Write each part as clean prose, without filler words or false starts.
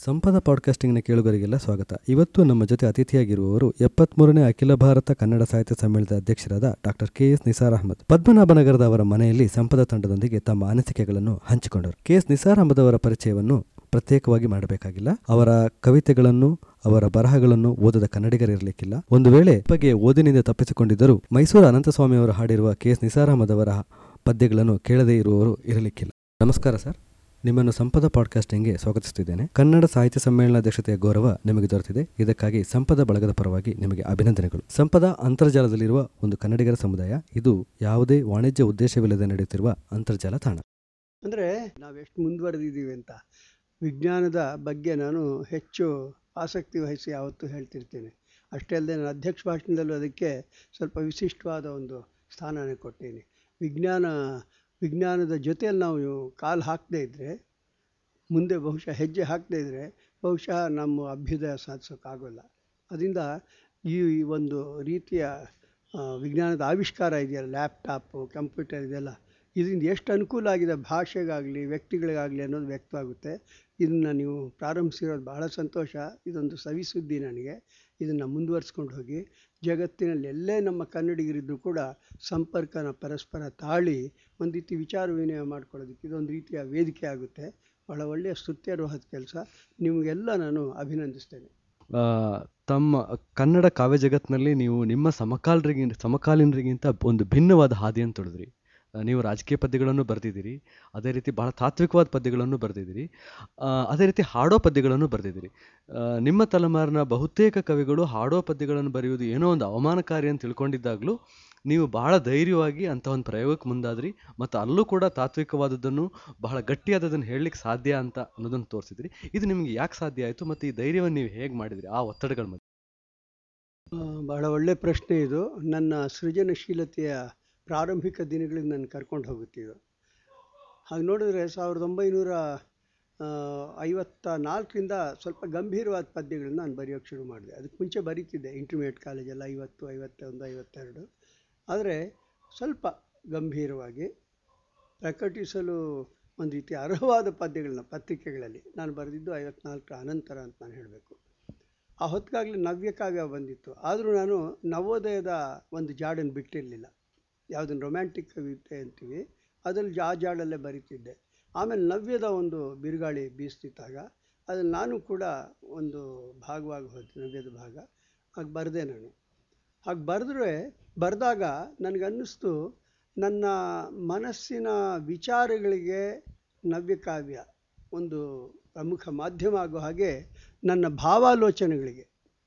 ಸಂಪದ ಪಾಡ್ಕಾಸ್ಟಿಂಗ್ನ ಕೇಳುಗರಿಗೆಲ್ಲ ಸ್ವಾಗತ. ಇವತ್ತು ನಮ್ಮ ಜೊತೆ ಅತಿಥಿಯಾಗಿರುವವರು 73ನೇ ಅಖಿಲ ಭಾರತ ಕನ್ನಡ ಸಾಹಿತ್ಯ ಸಮ್ಮೇಳನದ ಅಧ್ಯಕ್ಷರಾದ ಡಾಕ್ಟರ್ ಕೆ.ಎಸ್. ನಿಸಾರ್ ಅಹಮದ್. ಪದ್ಮನಾಭನಗರದ ಅವರ ಮನೆಯಲ್ಲಿ ಸಂಪದ ತಂಡದೊಂದಿಗೆ ತಮ್ಮ ಅನಿಸಿಕೆಗಳನ್ನು ಹಂಚಿಕೊಂಡರು. ಕೆ.ಎಸ್. ನಿಸಾರ್ ಅಹಮದ್ ಅವರ ಪರಿಚಯವನ್ನು ಪ್ರತ್ಯೇಕವಾಗಿ ಮಾಡಬೇಕಾಗಿಲ್ಲ. ಅವರ ಕವಿತೆಗಳನ್ನು, ಅವರ ಬರಹಗಳನ್ನು ಓದದ ಕನ್ನಡಿಗರಿರಲಿಕ್ಕಿಲ್ಲ. ಒಂದು ವೇಳೆ ಬಗ್ಗೆ ಓದಿನಿಂದ ತಪ್ಪಿಸಿಕೊಂಡಿದ್ದರೂ ಮೈಸೂರು ಅನಂತಸ್ವಾಮಿ ಅವರು ಹಾಡಿರುವ ಕೆ.ಎಸ್. ನಿಸಾರ್ ಅಹಮದ್ ಅವರ ಪದ್ಯಗಳನ್ನು ಕೇಳದೇ ಇರುವವರು ಇರಲಿಕ್ಕಿಲ್ಲ. ನಮಸ್ಕಾರ ಸರ್, ನಿಮ್ಮನ್ನು ಸಂಪದ ಪಾಡ್ಕಾಸ್ಟಿಂಗ್ಗೆ ಸ್ವಾಗತಿಸುತ್ತಿದ್ದೇನೆ. ಕನ್ನಡ ಸಾಹಿತ್ಯ ಸಮ್ಮೇಳನ ಅಧ್ಯಕ್ಷತೆಯ ಗೌರವ ನಿಮಗೆ ದೊರೆತಿದೆ. ಇದಕ್ಕಾಗಿ ಸಂಪದ ಬಳಗದ ಪರವಾಗಿ ನಿಮಗೆ ಅಭಿನಂದನೆಗಳು. ಸಂಪದ ಅಂತರ್ಜಾಲದಲ್ಲಿರುವ ಒಂದು ಕನ್ನಡಿಗರ ಸಮುದಾಯ. ಇದು ಯಾವುದೇ ವಾಣಿಜ್ಯ ಉದ್ದೇಶವಿಲ್ಲದೆ ನಡೆಯುತ್ತಿರುವ ಅಂತರ್ಜಾಲ ತಾಣ. ಅಂದರೆ ನಾವೆಷ್ಟು ಮುಂದುವರೆದಿದ್ದೀವಿ ಅಂತ ವಿಜ್ಞಾನದ ಬಗ್ಗೆ ನಾನು ಹೆಚ್ಚು ಆಸಕ್ತಿ ವಹಿಸಿ ಯಾವತ್ತೂ ಹೇಳ್ತಿರ್ತೇನೆ. ಅಷ್ಟೇ ಅಲ್ಲದೆ ನಾನು ಅಧ್ಯಕ್ಷ ಭಾಷಣದಲ್ಲೂ ಅದಕ್ಕೆ ಸ್ವಲ್ಪ ವಿಶಿಷ್ಟವಾದ ಒಂದು ಸ್ಥಾನನೇ ಕೊಟ್ಟೇನೆ. ವಿಜ್ಞಾನದ ಜೊತೆಯಲ್ಲಿ ನಾವು ಕಾಲು ಹಾಕದೇ ಇದ್ದರೆ, ಮುಂದೆ ಬಹುಶಃ ಹೆಜ್ಜೆ ಹಾಕದೇ ಇದ್ದರೆ ಬಹುಶಃ ನಮ್ಮ ಅಭ್ಯುದಯ ಸಾಧಿಸೋಕ್ಕಾಗೋಲ್ಲ. ಅದರಿಂದ ಈ ಒಂದು ರೀತಿಯ ವಿಜ್ಞಾನದ ಆವಿಷ್ಕಾರ ಇದೆಯಲ್ಲ, ಲ್ಯಾಪ್ಟಾಪು, ಕಂಪ್ಯೂಟರ್, ಇದೆಲ್ಲ ಇದರಿಂದ ಎಷ್ಟು ಅನುಕೂಲ ಆಗಿದೆ ಭಾಷೆಗಾಗಲಿ ವ್ಯಕ್ತಿಗಳಿಗಾಗಲಿ ಅನ್ನೋದು ವ್ಯಕ್ತವಾಗುತ್ತೆ. ಇದನ್ನು ನೀವು ಪ್ರಾರಂಭಿಸಿರೋದು ಬಹಳ ಸಂತೋಷ. ಇದೊಂದು ಸವಿಸುದ್ದಿ ನನಗೆ. ಇದನ್ನು ಮುಂದುವರಿಸ್ಕೊಂಡು ಹೋಗಿ ಜಗತ್ತಿನಲ್ಲಿ ಎಲ್ಲೇ ನಮ್ಮ ಕನ್ನಡಿಗರಿದ್ದು ಕೂಡ ಸಂಪರ್ಕನ ಪರಸ್ಪರ ತಾಳಿ ಒಂದು ರೀತಿ ವಿಚಾರ ವಿನಿಮಯ ಮಾಡ್ಕೊಳ್ಳೋದಕ್ಕೆ ಇದೊಂದು ರೀತಿಯ ವೇದಿಕೆ ಆಗುತ್ತೆ. ಬಹಳ ಒಳ್ಳೆಯ ಸ್ತುತ್ಯಾರ್ಹದ ಕೆಲಸ. ನಿಮಗೆಲ್ಲ ನಾನು ಅಭಿನಂದಿಸ್ತೇನೆ. ತಮ್ಮ ಕನ್ನಡ ಕಾವ್ಯ ಜಗತ್ತಿನಲ್ಲಿ ನೀವು ನಿಮ್ಮ ಸಮಕಾಲೀನರಿಗಿಂತ ಒಂದು ಭಿನ್ನವಾದ ಹಾದಿಯನ್ನು ತೊಳೆದ್ರಿ. ನೀವು ರಾಜಕೀಯ ಪದ್ಯಗಳನ್ನು ಬರೆದಿದ್ದೀರಿ, ಅದೇ ರೀತಿ ಬಹಳ ತಾತ್ವಿಕವಾದ ಪದ್ಯಗಳನ್ನು ಬರೆದಿದ್ದೀರಿ, ಅದೇ ರೀತಿ ಹಾಡೋ ಪದ್ಯಗಳನ್ನು ಬರೆದಿದ್ದೀರಿ. ನಿಮ್ಮ ತಲೆಮಾರಿನ ಬಹುತೇಕ ಕವಿಗಳು ಹಾಡೋ ಪದ್ಯಗಳನ್ನು ಬರೆಯುವುದು ಏನೋ ಒಂದು ಅವಮಾನಕಾರಿ ಅಂತ ತಿಳ್ಕೊಂಡಿದ್ದಾಗಲೂ ನೀವು ಬಹಳ ಧೈರ್ಯವಾಗಿ ಅಂಥ ಒಂದು ಪ್ರಯೋಗಕ್ಕೆ ಮುಂದಾದ್ರಿ, ಮತ್ತು ಅಲ್ಲೂ ಕೂಡ ತಾತ್ವಿಕವಾದದ್ದನ್ನು ಬಹಳ ಗಟ್ಟಿಯಾದದನ್ನು ಹೇಳಲಿಕ್ಕೆ ಸಾಧ್ಯ ಅಂತ ಅನ್ನೋದನ್ನು ತೋರಿಸಿದ್ರಿ. ಇದು ನಿಮಗೆ ಯಾಕೆ ಸಾಧ್ಯ ಆಯಿತು ಮತ್ತು ಈ ಧೈರ್ಯವನ್ನು ನೀವು ಹೇಗೆ ಮಾಡಿದ್ರಿ ಆ ಒತ್ತಡಗಳ ಮಧ್ಯೆ? ಬಹಳ ಒಳ್ಳೆಯ ಪ್ರಶ್ನೆ ಇದು. ನನ್ನ ಸೃಜನಶೀಲತೆಯ ಪ್ರಾರಂಭಿಕ ದಿನಗಳಿಂದ ನಾನು ಕರ್ಕೊಂಡು ಹೋಗುತ್ತಿದ್ದು. ಹಾಗೆ ನೋಡಿದ್ರೆ 1954ರಿಂದ ಸ್ವಲ್ಪ ಗಂಭೀರವಾದ ಪದ್ಯಗಳನ್ನ ನಾನು ಬರೆಯೋಕ್ಕೆ ಶುರು ಮಾಡಿದೆ. ಅದಕ್ಕೆ ಮುಂಚೆ ಬರೀತಿದ್ದೆ ಇಂಟರ್ಮೀಡಿಯೇಟ್ ಕಾಲೇಜೆಲ್ಲ 50, 51, 52. ಆದರೆ ಸ್ವಲ್ಪ ಗಂಭೀರವಾಗಿ ಪ್ರಕಟಿಸಲು ಒಂದು ರೀತಿ ಅರ್ಹವಾದ ಪದ್ಯಗಳನ್ನ ಪತ್ರಿಕೆಗಳಲ್ಲಿ ನಾನು ಬರೆದಿದ್ದು 54ರ ಅನಂತರ ಅಂತ ನಾನು ಹೇಳಬೇಕು. ಆ ಹೊತ್ತಿಗಾಗಲೇ ನವ್ಯಕಾವ್ಯ ಬಂದಿತ್ತು. ಆದರೂ ನಾನು ನವೋದಯದ ಒಂದು ಜಾಡನ್ನು ಬಿಟ್ಟಿರಲಿಲ್ಲ. ಯಾವುದನ್ನು ರೊಮ್ಯಾಂಟಿಕ್ ಕವಿತೆ ಅಂತೀವಿ ಅದರಲ್ಲಿ ಜಾಡಲ್ಲೇ ಬರೀತಿದ್ದೆ. ಆಮೇಲೆ ನವ್ಯದ ಒಂದು ಬಿರುಗಾಳಿ ಬೀಸ್ತಿದ್ದಾಗ ಅದ್ರಲ್ಲಿ ನಾನು ಕೂಡ ಒಂದು ಭಾಗವಾಗಿ ಹೋದೆ, ನವ್ಯದ ಭಾಗ. ಹಾಗೆ ಬರೆದೆ ನಾನು. ಹಾಗೆ ಬರೆದಾಗ ನನಗನ್ನಿಸ್ತು, ನನ್ನ ಮನಸ್ಸಿನ ವಿಚಾರಗಳಿಗೆ ನವ್ಯಕಾವ್ಯ ಒಂದು ಪ್ರಮುಖ ಮಾಧ್ಯಮ ಆಗೋ ಹಾಗೆ ನನ್ನ ಭಾವಾಲೋಚನೆಗಳಿಗೆ,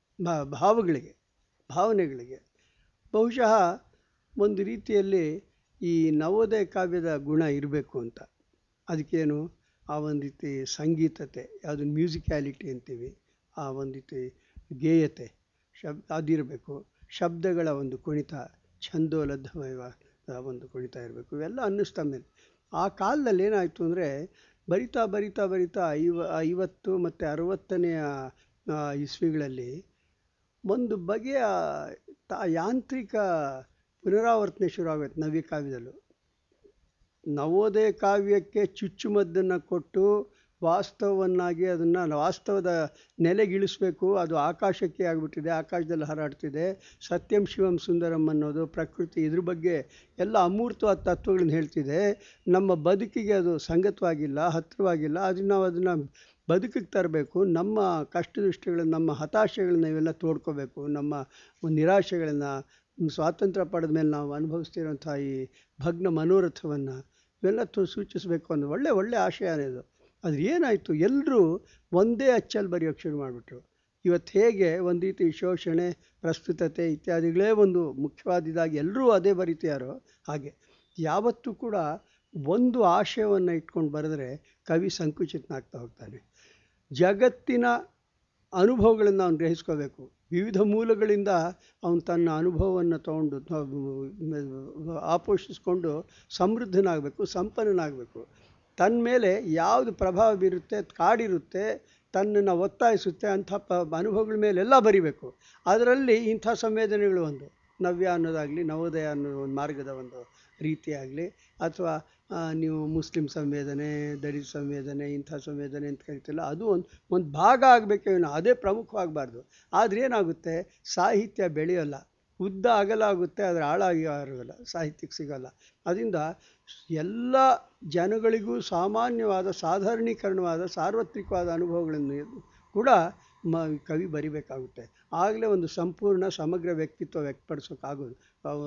ಭಾವನೆಗಳಿಗೆ ಬಹುಶಃ ಒಂದು ರೀತಿಯಲ್ಲಿ ಈ ನವೋದಯ ಕಾವ್ಯದ ಗುಣ ಇರಬೇಕು ಅಂತ. ಅದಕ್ಕೇನು, ಆ ಒಂದು ರೀತಿ ಸಂಗೀತತೆ, ಯಾವುದನ್ನು ಮ್ಯೂಸಿಕ್ಯಾಲಿಟಿ ಅಂತೀವಿ, ಆ ಒಂದು ರೀತಿ ಗೇಯತೆ, ಅದಿರಬೇಕು. ಶಬ್ದಗಳ ಒಂದು ಕುಣಿತ, ಛಂದೋಲಬ್ಧಮಯ ಒಂದು ಕುಣಿತ ಇರಬೇಕು. ಇವೆಲ್ಲ ಅನ್ನಿಸ್ತಾ ಮೇಲೆ ಆ ಕಾಲದಲ್ಲಿ ಏನಾಯಿತು ಅಂದರೆ, ಬರಿತಾ 50 ಮತ್ತು 60ನೆಯ ಇಸ್ವಿಗಳಲ್ಲಿ ಒಂದು ಬಗೆಯ ಯಾಂತ್ರಿಕ ಪುನರಾವರ್ತನೆ ಶುರುವಾಗುತ್ತೆ ನವ್ಯಕಾವ್ಯದಲ್ಲೂ. ನವೋದಯ ಕಾವ್ಯಕ್ಕೆ ಚುಚ್ಚುಮದ್ದನ್ನು ಕೊಟ್ಟು ವಾಸ್ತವವನ್ನಾಗಿ ಅದನ್ನು ವಾಸ್ತವದ ನೆಲೆಗಿಳಿಸ್ಬೇಕು. ಅದು ಆಕಾಶಕ್ಕೆ ಆಗಿಬಿಟ್ಟಿದೆ, ಆಕಾಶದಲ್ಲಿ ಹಾರಾಡ್ತಿದೆ. ಸತ್ಯಂ ಶಿವಂ ಸುಂದರಂ ಅನ್ನೋದು ಪ್ರಕೃತಿ, ಇದ್ರ ಬಗ್ಗೆ ಎಲ್ಲ ಅಮೂರ್ತವಾದ ತತ್ವಗಳನ್ನ ಹೇಳ್ತಿದೆ. ನಮ್ಮ ಬದುಕಿಗೆ ಅದು ಸಂಗತವಾಗಿಲ್ಲ, ಹತ್ತಿರವಾಗಿಲ್ಲ. ನಾವು ಅದನ್ನು ಬದುಕಿಗೆ ತರಬೇಕು. ನಮ್ಮ ಕಷ್ಟದೃಷ್ಟಿಗಳನ್ನು, ನಮ್ಮ ಹತಾಶೆಗಳನ್ನ ಇವೆಲ್ಲ ತೋಡ್ಕೋಬೇಕು. ನಮ್ಮ ನಿರಾಶೆಗಳನ್ನು, ಸ್ವಾತಂತ್ರ್ಯ ಪಡೆದ ಮೇಲೆ ನಾವು ಅನುಭವಿಸ್ತಿರೋಂಥ ಈ ಭಗ್ನ ಮನೋರಥವನ್ನು ಇವೆಲ್ಲ ಸೂಚಿಸಬೇಕು ಅನ್ನೋ ಒಳ್ಳೆ ಆಶಯನೇ ಇದು. ಅದು ಏನಾಯಿತು, ಎಲ್ಲರೂ ಒಂದೇ ಅಚ್ಚಲ್ಲಿ ಬರೆಯೋಕ್ಕೆ ಶುರು ಮಾಡಿಬಿಟ್ರು. ಇವತ್ತು ಹೇಗೆ ಒಂದು ರೀತಿ ಶೋಷಣೆ, ಪ್ರಸ್ತುತತೆ ಇತ್ಯಾದಿಗಳೇ ಒಂದು ಮುಖ್ಯವಾದಿದ್ದಾಗಿ ಎಲ್ಲರೂ ಅದೇ ಬರೀತಾರೋ ಹಾಗೆ ಯಾವತ್ತೂ ಕೂಡ ಒಂದು ಆಶಯವನ್ನು ಇಟ್ಕೊಂಡು ಬರೆದ್ರೆ ಕವಿ ಸಂಕುಚಿತನಾಗ್ತಾ ಹೋಗ್ತಾನೆ. ಜಗತ್ತಿನ ಅನುಭವಗಳನ್ನು ಅವನು ಗ್ರಹಿಸ್ಕೋಬೇಕು. ವಿವಿಧ ಮೂಲಗಳಿಂದ ಅವನು ತನ್ನ ಅನುಭವವನ್ನು ತಗೊಂಡು ಆಪೋಷಿಸ್ಕೊಂಡು ಸಮೃದ್ಧನಾಗಬೇಕು, ಸಂಪನ್ನನಾಗಬೇಕು. ತನ್ನ ಮೇಲೆ ಯಾವುದು ಪ್ರಭಾವ ಬೀರುತ್ತೆ, ಕಾಡಿರುತ್ತೆ, ತನ್ನನ್ನು ಒತ್ತಾಯಿಸುತ್ತೆ, ಅಂಥ ಅನುಭವಗಳ ಮೇಲೆಲ್ಲ ಬರಿಬೇಕು. ಅದರಲ್ಲಿ ಇಂಥ ಸಂವೇದನೆಗಳು ಒಂದು ನವ್ಯ ಅನ್ನೋದಾಗಲಿ, ನವೋದಯ ಅನ್ನೋ ಒಂದು ಮಾರ್ಗದ ಒಂದು ರೀತಿಯಾಗಲಿ, ಅಥವಾ ನೀವು ಮುಸ್ಲಿಂ ಸಂವೇದನೆ, ದಲಿತ ಸಂವೇದನೆ, ಇಂಥ ಸಂವೇದನೆ ಅಂತ ಕರಿತಿಲ್ಲ, ಅದು ಒಂದು ಭಾಗ ಆಗಬೇಕೇನೋ, ಅದೇ ಪ್ರಮುಖವಾಗಬಾರ್ದು. ಆದರೆ ಏನಾಗುತ್ತೆ, ಸಾಹಿತ್ಯ ಬೆಳೆಯೋಲ್ಲ, ಉದ್ದ ಅಗಲಾಗುತ್ತೆ, ಆದರೆ ಆಳಾಗಿ ಆಗೋಲ್ಲ, ಸಾಹಿತ್ಯಕ್ಕೆ ಸಿಗೋಲ್ಲ. ಅದರಿಂದ ಎಲ್ಲ ಜನಗಳಿಗೂ ಸಾಮಾನ್ಯವಾದ ಸಾಧಾರಣೀಕರಣವಾದ ಸಾರ್ವತ್ರಿಕವಾದ ಅನುಭವಗಳನ್ನು ಕೂಡ ಕವಿ ಬರಿಬೇಕಾಗುತ್ತೆ. ಆಗಲೇ ಒಂದು ಸಂಪೂರ್ಣ ಸಮಗ್ರ ವ್ಯಕ್ತಿತ್ವ ವ್ಯಕ್ತಪಡಿಸೋಕ್ಕಾಗೋದು,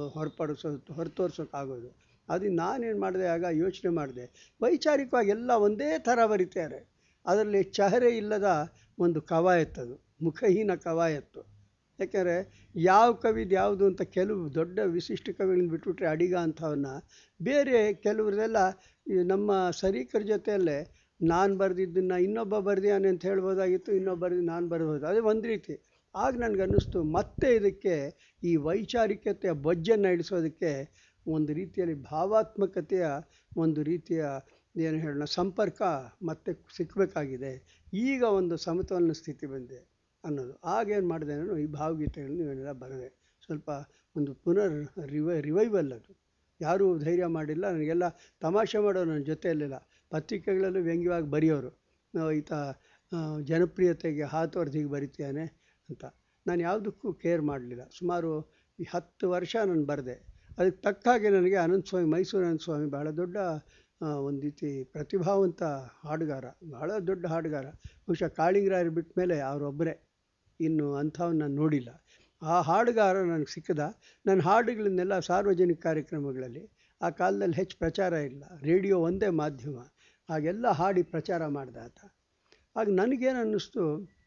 ಹೊರತೋರ್ಸೋಕ್ಕಾಗೋದು. ಅದನ್ನು ನಾನೇನು ಮಾಡಿದೆ, ಆಗ ಯೋಚನೆ ಮಾಡಿದೆ, ವೈಚಾರಿಕವಾಗಿ ಎಲ್ಲ ಒಂದೇ ಥರ ಬರೀತಾರೆ, ಅದರಲ್ಲಿ ಚಹರೆ ಇಲ್ಲದ ಒಂದು ಕವಾಯತ್ತದು, ಮುಖಹೀನ ಕವಾಯತ್ತು. ಯಾಕೆಂದರೆ ಯಾವ ಕವಿದು ಯಾವುದು ಅಂತ ಕೆಲವು ದೊಡ್ಡ ವಿಶಿಷ್ಟ ಕವಿಗಳನ್ನ ಬಿಟ್ಬಿಟ್ರೆ ಅಡಿಗ ಅಂಥವನ್ನ, ಬೇರೆ ಕೆಲವ್ರದೆಲ್ಲ ನಮ್ಮ ಸರೀಕರ ಜೊತೆಯಲ್ಲೇ ನಾನು ಬರೆದಿದ್ದನ್ನು ಇನ್ನೊಬ್ಬ ಬರೆದಿಯಾನೆ ಅಂತ ಹೇಳ್ಬೋದಾಗಿತ್ತು, ಇನ್ನೊಬ್ಬ ಬರೆದು ನಾನು ಬರ್ಬೋದು, ಅದೇ ಒಂದು ರೀತಿ. ಆಗ ನನಗನ್ನಿಸ್ತು ಮತ್ತೆ ಇದಕ್ಕೆ ಈ ವೈಚಾರಿಕತೆಯ ಬೊಜ್ಜನ್ನು ಇಳಿಸೋದಕ್ಕೆ ಒಂದು ರೀತಿಯಲ್ಲಿ ಭಾವಾತ್ಮಕತೆಯ ಒಂದು ರೀತಿಯ ಏನು ಹೇಳೋಣ ಸಂಪರ್ಕ ಮತ್ತೆ ಸಿಕ್ಕಬೇಕಾಗಿದೆ, ಈಗ ಒಂದು ಸಮತೋಲನ ಸ್ಥಿತಿ ಬಂದಿದೆ ಅನ್ನೋದು. ಆಗೇನು ಮಾಡಿದೆ, ನಾನು ಈ ಭಾವಗೀತೆಗಳನ್ನು ನೀವೆಲ್ಲ ಬರೆದೆ. ಸ್ವಲ್ಪ ಒಂದು ಪುನರ್ ರಿವೈವಲ್ ಅದು. ಯಾರೂ ಧೈರ್ಯ ಮಾಡಿಲ್ಲ, ನನಗೆಲ್ಲ ತಮಾಷೆ ಮಾಡೋರು ನನ್ನ ಜೊತೆಯಲ್ಲಿಲ್ಲ. ಪತ್ರಿಕೆಗಳಲ್ಲೂ ವ್ಯಂಗ್ಯವಾಗಿ ಬರೆಯೋರು, ಈತ ಜನಪ್ರಿಯತೆಗೆ ಹಾತೊರೆದಿಗೆ ಬರಿತೀಯಾನೆ ಅಂತ. ನಾನು ಯಾವುದಕ್ಕೂ ಕೇರ್ ಮಾಡಲಿಲ್ಲ. ಸುಮಾರು 10 ವರ್ಷ ನಾನು ಬರೆದೆ. ಅದಕ್ಕೆ ತಕ್ಕ ಹಾಗೆ ನನಗೆ ಅನಂತಸ್ವಾಮಿ, ಮೈಸೂರು ಅನಂತಸ್ವಾಮಿ ಬಹಳ ದೊಡ್ಡ ಒಂದು ರೀತಿ ಪ್ರತಿಭಾವಂತ ಹಾಡುಗಾರ, ಬಹಳ ದೊಡ್ಡ ಹಾಡುಗಾರ. ಬಹುಶಃ ಕಾಳಿಂಗರಾಯರು ಬಿಟ್ಟ ಮೇಲೆ ಅವರೊಬ್ಬರೇ, ಇನ್ನು ಅಂಥವನ್ನ ನಾನು ನೋಡಿಲ್ಲ. ಆ ಹಾಡುಗಾರ ನನಗೆ ಸಿಕ್ಕದ. ನನ್ನ ಹಾಡುಗಳನ್ನೆಲ್ಲ ಸಾರ್ವಜನಿಕ ಕಾರ್ಯಕ್ರಮಗಳಲ್ಲಿ, ಆ ಕಾಲದಲ್ಲಿ ಹೆಚ್ಚು ಪ್ರಚಾರ ಇಲ್ಲ, ರೇಡಿಯೋ ಒಂದೇ ಮಾಧ್ಯಮ, ಹಾಗೆಲ್ಲ ಹಾಡಿ ಪ್ರಚಾರ ಮಾಡ್ದ ಆತ. ಆಗ ನನಗೇನು ಅನ್ನಿಸ್ತು,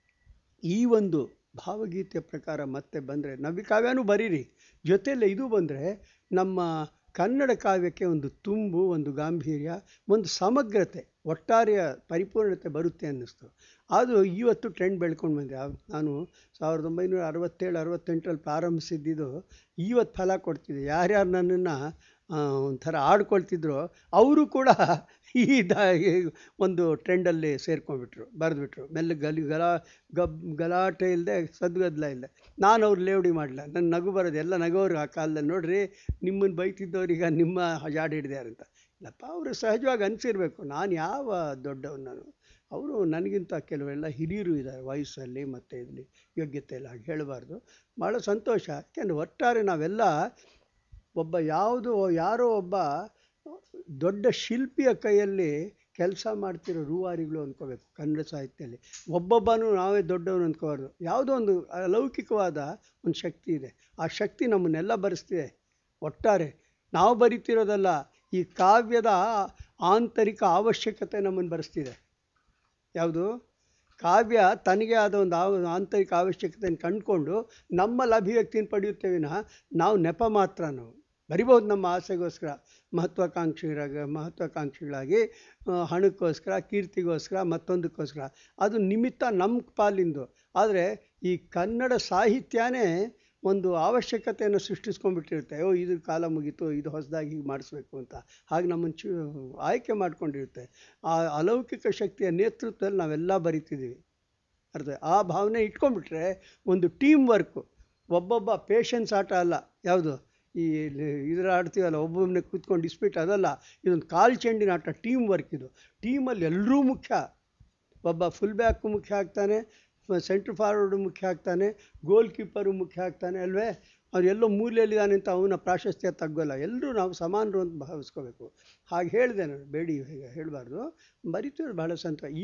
ಈ ಒಂದು ಭಾವಗೀತೆಯ ಪ್ರಕಾರ ಮತ್ತೆ ಬಂದರೆ, ನವ್ಯ ಕಾವ್ಯನೂ ಬರೀರಿ, ಜೊತೆಯಲ್ಲೇ ಇದು ಬಂದರೆ ನಮ್ಮ ಕನ್ನಡ ಕಾವ್ಯಕ್ಕೆ ಒಂದು ತುಂಬು, ಒಂದು ಗಾಂಭೀರ್ಯ, ಒಂದು ಸಮಗ್ರತೆ, ಒಟ್ಟಾರೆಯ ಪರಿಪೂರ್ಣತೆ ಬರುತ್ತೆ ಅನ್ನಿಸ್ತು. ಅದು ಇವತ್ತು ಟ್ರೆಂಡ್ ಬೆಳ್ಕೊಂಡು ಬಂದೆ. ನಾನು 1967-68ರಲ್ಲಿ ಪ್ರಾರಂಭಿಸಿದ್ದು ಇವತ್ತು ಫಲ ಕೊಡ್ತಿದ್ದೆ. ಯಾರ್ಯಾರು ನನ್ನನ್ನು ಒಂಥರ ಆಡ್ಕೊಳ್ತಿದ್ರು ಅವರು ಕೂಡ ಈ ಒಂದು ಟ್ರೆಂಡಲ್ಲಿ ಸೇರ್ಕೊಂಡ್ಬಿಟ್ರು, ಬರೆದ್ಬಿಟ್ರು. ಮೆಲ್ಲ ಗಲಾಟೆ ಇಲ್ಲದೆ, ಸದ್ಗದ್ದಲ ಇಲ್ಲದೆ. ನಾನು ಅವ್ರು ಲೇವಡಿ ಮಾಡಲಿಲ್ಲ, ನನ್ನ ನಗು ಬರೋದು, ಎಲ್ಲ ನಗೋರು ಆ ಕಾಲದಲ್ಲಿ. ನೋಡ್ರಿ, ನಿಮ್ಮನ್ನು ಬೈತಿದ್ದವ್ರೀಗ ನಿಮ್ಮ ಜಾಡು ಹಿಡಿದ್ಯಾರ ಅಂತ. ಇಲ್ಲಪ್ಪ, ಅವರು ಸಹಜವಾಗಿ ಅನಿಸಿರ್ಬೇಕು, ನಾನು ಯಾವ ದೊಡ್ಡವನು, ನಾನು ಅವರು ನನಗಿಂತ ಕೆಲವೆಲ್ಲ ಹಿರಿಯರು ಇದ್ದಾರೆ ವಯಸ್ಸಲ್ಲಿ ಮತ್ತು ಇದರಲ್ಲಿ ಯೋಗ್ಯತೆ ಇಲ್ಲ, ಹಾಗೆ ಹೇಳಬಾರ್ದು. ಭಾಳ ಸಂತೋಷ. ಯಾಕೆಂದರೆ ಒಟ್ಟಾರೆ ನಾವೆಲ್ಲ ಯಾರೋ ಒಬ್ಬ ದೊಡ್ಡ ಶಿಲ್ಪಿಯ ಕೈಯಲ್ಲಿ ಕೆಲಸ ಮಾಡ್ತಿರೋ ರೂವಾರಿಗಳು ಅಂದ್ಕೋಬೇಕು ಕನ್ನಡ ಸಾಹಿತ್ಯದಲ್ಲಿ. ಒಬ್ಬೊಬ್ಬನೂ ನಾವೇ ದೊಡ್ಡವನು ಅಂದ್ಕೋಬಾರ್ದು. ಯಾವುದೋ ಒಂದು ಅಲೌಕಿಕವಾದ ಒಂದು ಶಕ್ತಿ ಇದೆ, ಆ ಶಕ್ತಿ ನಮ್ಮನ್ನೆಲ್ಲ ಬರೆಸ್ತಿದೆ. ಒಟ್ಟಾರೆ ನಾವು ಬರಿತಿರೋದಲ್ಲ, ಈ ಕಾವ್ಯದ ಆಂತರಿಕ ಅವಶ್ಯಕತೆ ನಮ್ಮನ್ನು ಬರೆಸ್ತಿದೆ. ಯಾವುದು? ಕಾವ್ಯ ತನಗೆ ಆದ ಒಂದು ಆಂತರಿಕ ಅವಶ್ಯಕತೆಯನ್ನು ಕಂಡುಕೊಂಡು ನಮ್ಮಲ್ಲಿ ಅಭಿವ್ಯಕ್ತಿಯನ್ನು ಪಡೆಯುತ್ತೇವಿನ ನಾವು ನೆಪ ಮಾತ್ರ. ನಾವು ಬರಿಬೋದು ನಮ್ಮ ಆಸೆಗೋಸ್ಕರ, ಮಹತ್ವಾಕಾಂಕ್ಷಿಗಳಾಗಿ, ಹಣಕ್ಕೋಸ್ಕರ, ಕೀರ್ತಿಗೋಸ್ಕರ, ಮತ್ತೊಂದಕ್ಕೋಸ್ಕರ. ಅದು ನಿಮಿತ್ತ ನಮ್ಮ ಪಾಲಿಂದು. ಆದರೆ ಈ ಕನ್ನಡ ಸಾಹಿತ್ಯನೇ ಒಂದು ಅವಶ್ಯಕತೆಯನ್ನು ಸೃಷ್ಟಿಸ್ಕೊಂಡ್ಬಿಟ್ಟಿರುತ್ತೆ. ಇದ್ರ ಕಾಲ ಮುಗೀತು, ಇದು ಹೊಸದಾಗಿ ಹೀಗೆ ಮಾಡಿಸ್ಬೇಕು ಅಂತ. ಹಾಗೆ ನಮ್ಮನ್ನು ಆಯ್ಕೆ ಮಾಡ್ಕೊಂಡಿರುತ್ತೆ. ಆ ಅಲೌಕಿಕ ಶಕ್ತಿಯ ನೇತೃತ್ವದಲ್ಲಿ ನಾವೆಲ್ಲ ಬರಿತಿದ್ದೀವಿ. ಆ ಭಾವನೆ ಇಟ್ಕೊಂಡ್ಬಿಟ್ರೆ ಒಂದು ಟೀಮ್ ವರ್ಕು, ಒಬ್ಬೊಬ್ಬ ಪೇಷನ್ಸ್ ಆಟ ಅಲ್ಲ. ಯಾವುದು ಈ ಇದರ ಆಡ್ತೀವಲ್ಲ, ಒಬ್ಬೊಬ್ಬನೇ ಕೂತ್ಕೊಂಡು ಡಿಸ್ಪ್ಯೂಟ್, ಅದಲ್ಲ. ಇದೊಂದು ಕಾಲು ಚೆಂಡಿನ ಆಟ, ಟೀಮ್ ವರ್ಕ್ ಇದು. ಟೀಮಲ್ಲಿ ಎಲ್ಲರೂ ಮುಖ್ಯ. ಒಬ್ಬ ಫುಲ್ ಬ್ಯಾಕು ಮುಖ್ಯ ಆಗ್ತಾನೆ, ಸೆಂಟ್ರ್ ಫಾರ್ವರ್ಡು ಮುಖ್ಯ ಆಗ್ತಾನೆ, ಗೋಲ್ ಕೀಪರು ಮುಖ್ಯ ಆಗ್ತಾನೆ, ಅಲ್ವೇ? ಅವ್ರು ಎಲ್ಲೋ ಮೂಲೆಯಲ್ಲಿದ್ದಾನೆ ಅಂತ ಅವನ ಪ್ರಾಶಸ್ತ್ಯ ತಗ್ಗೋಲ್ಲ. ಎಲ್ಲರೂ ನಾವು ಸಮಾನರು ಅಂತ ಭಾವಿಸ್ಕೋಬೇಕು. ಹಾಗೆ ಹೇಳಿದೆ ನಾನು, ಬೇಡಿ ಹೇಳಬಾರ್ದು. ಬರಿತೀವಿ ಬಹಳ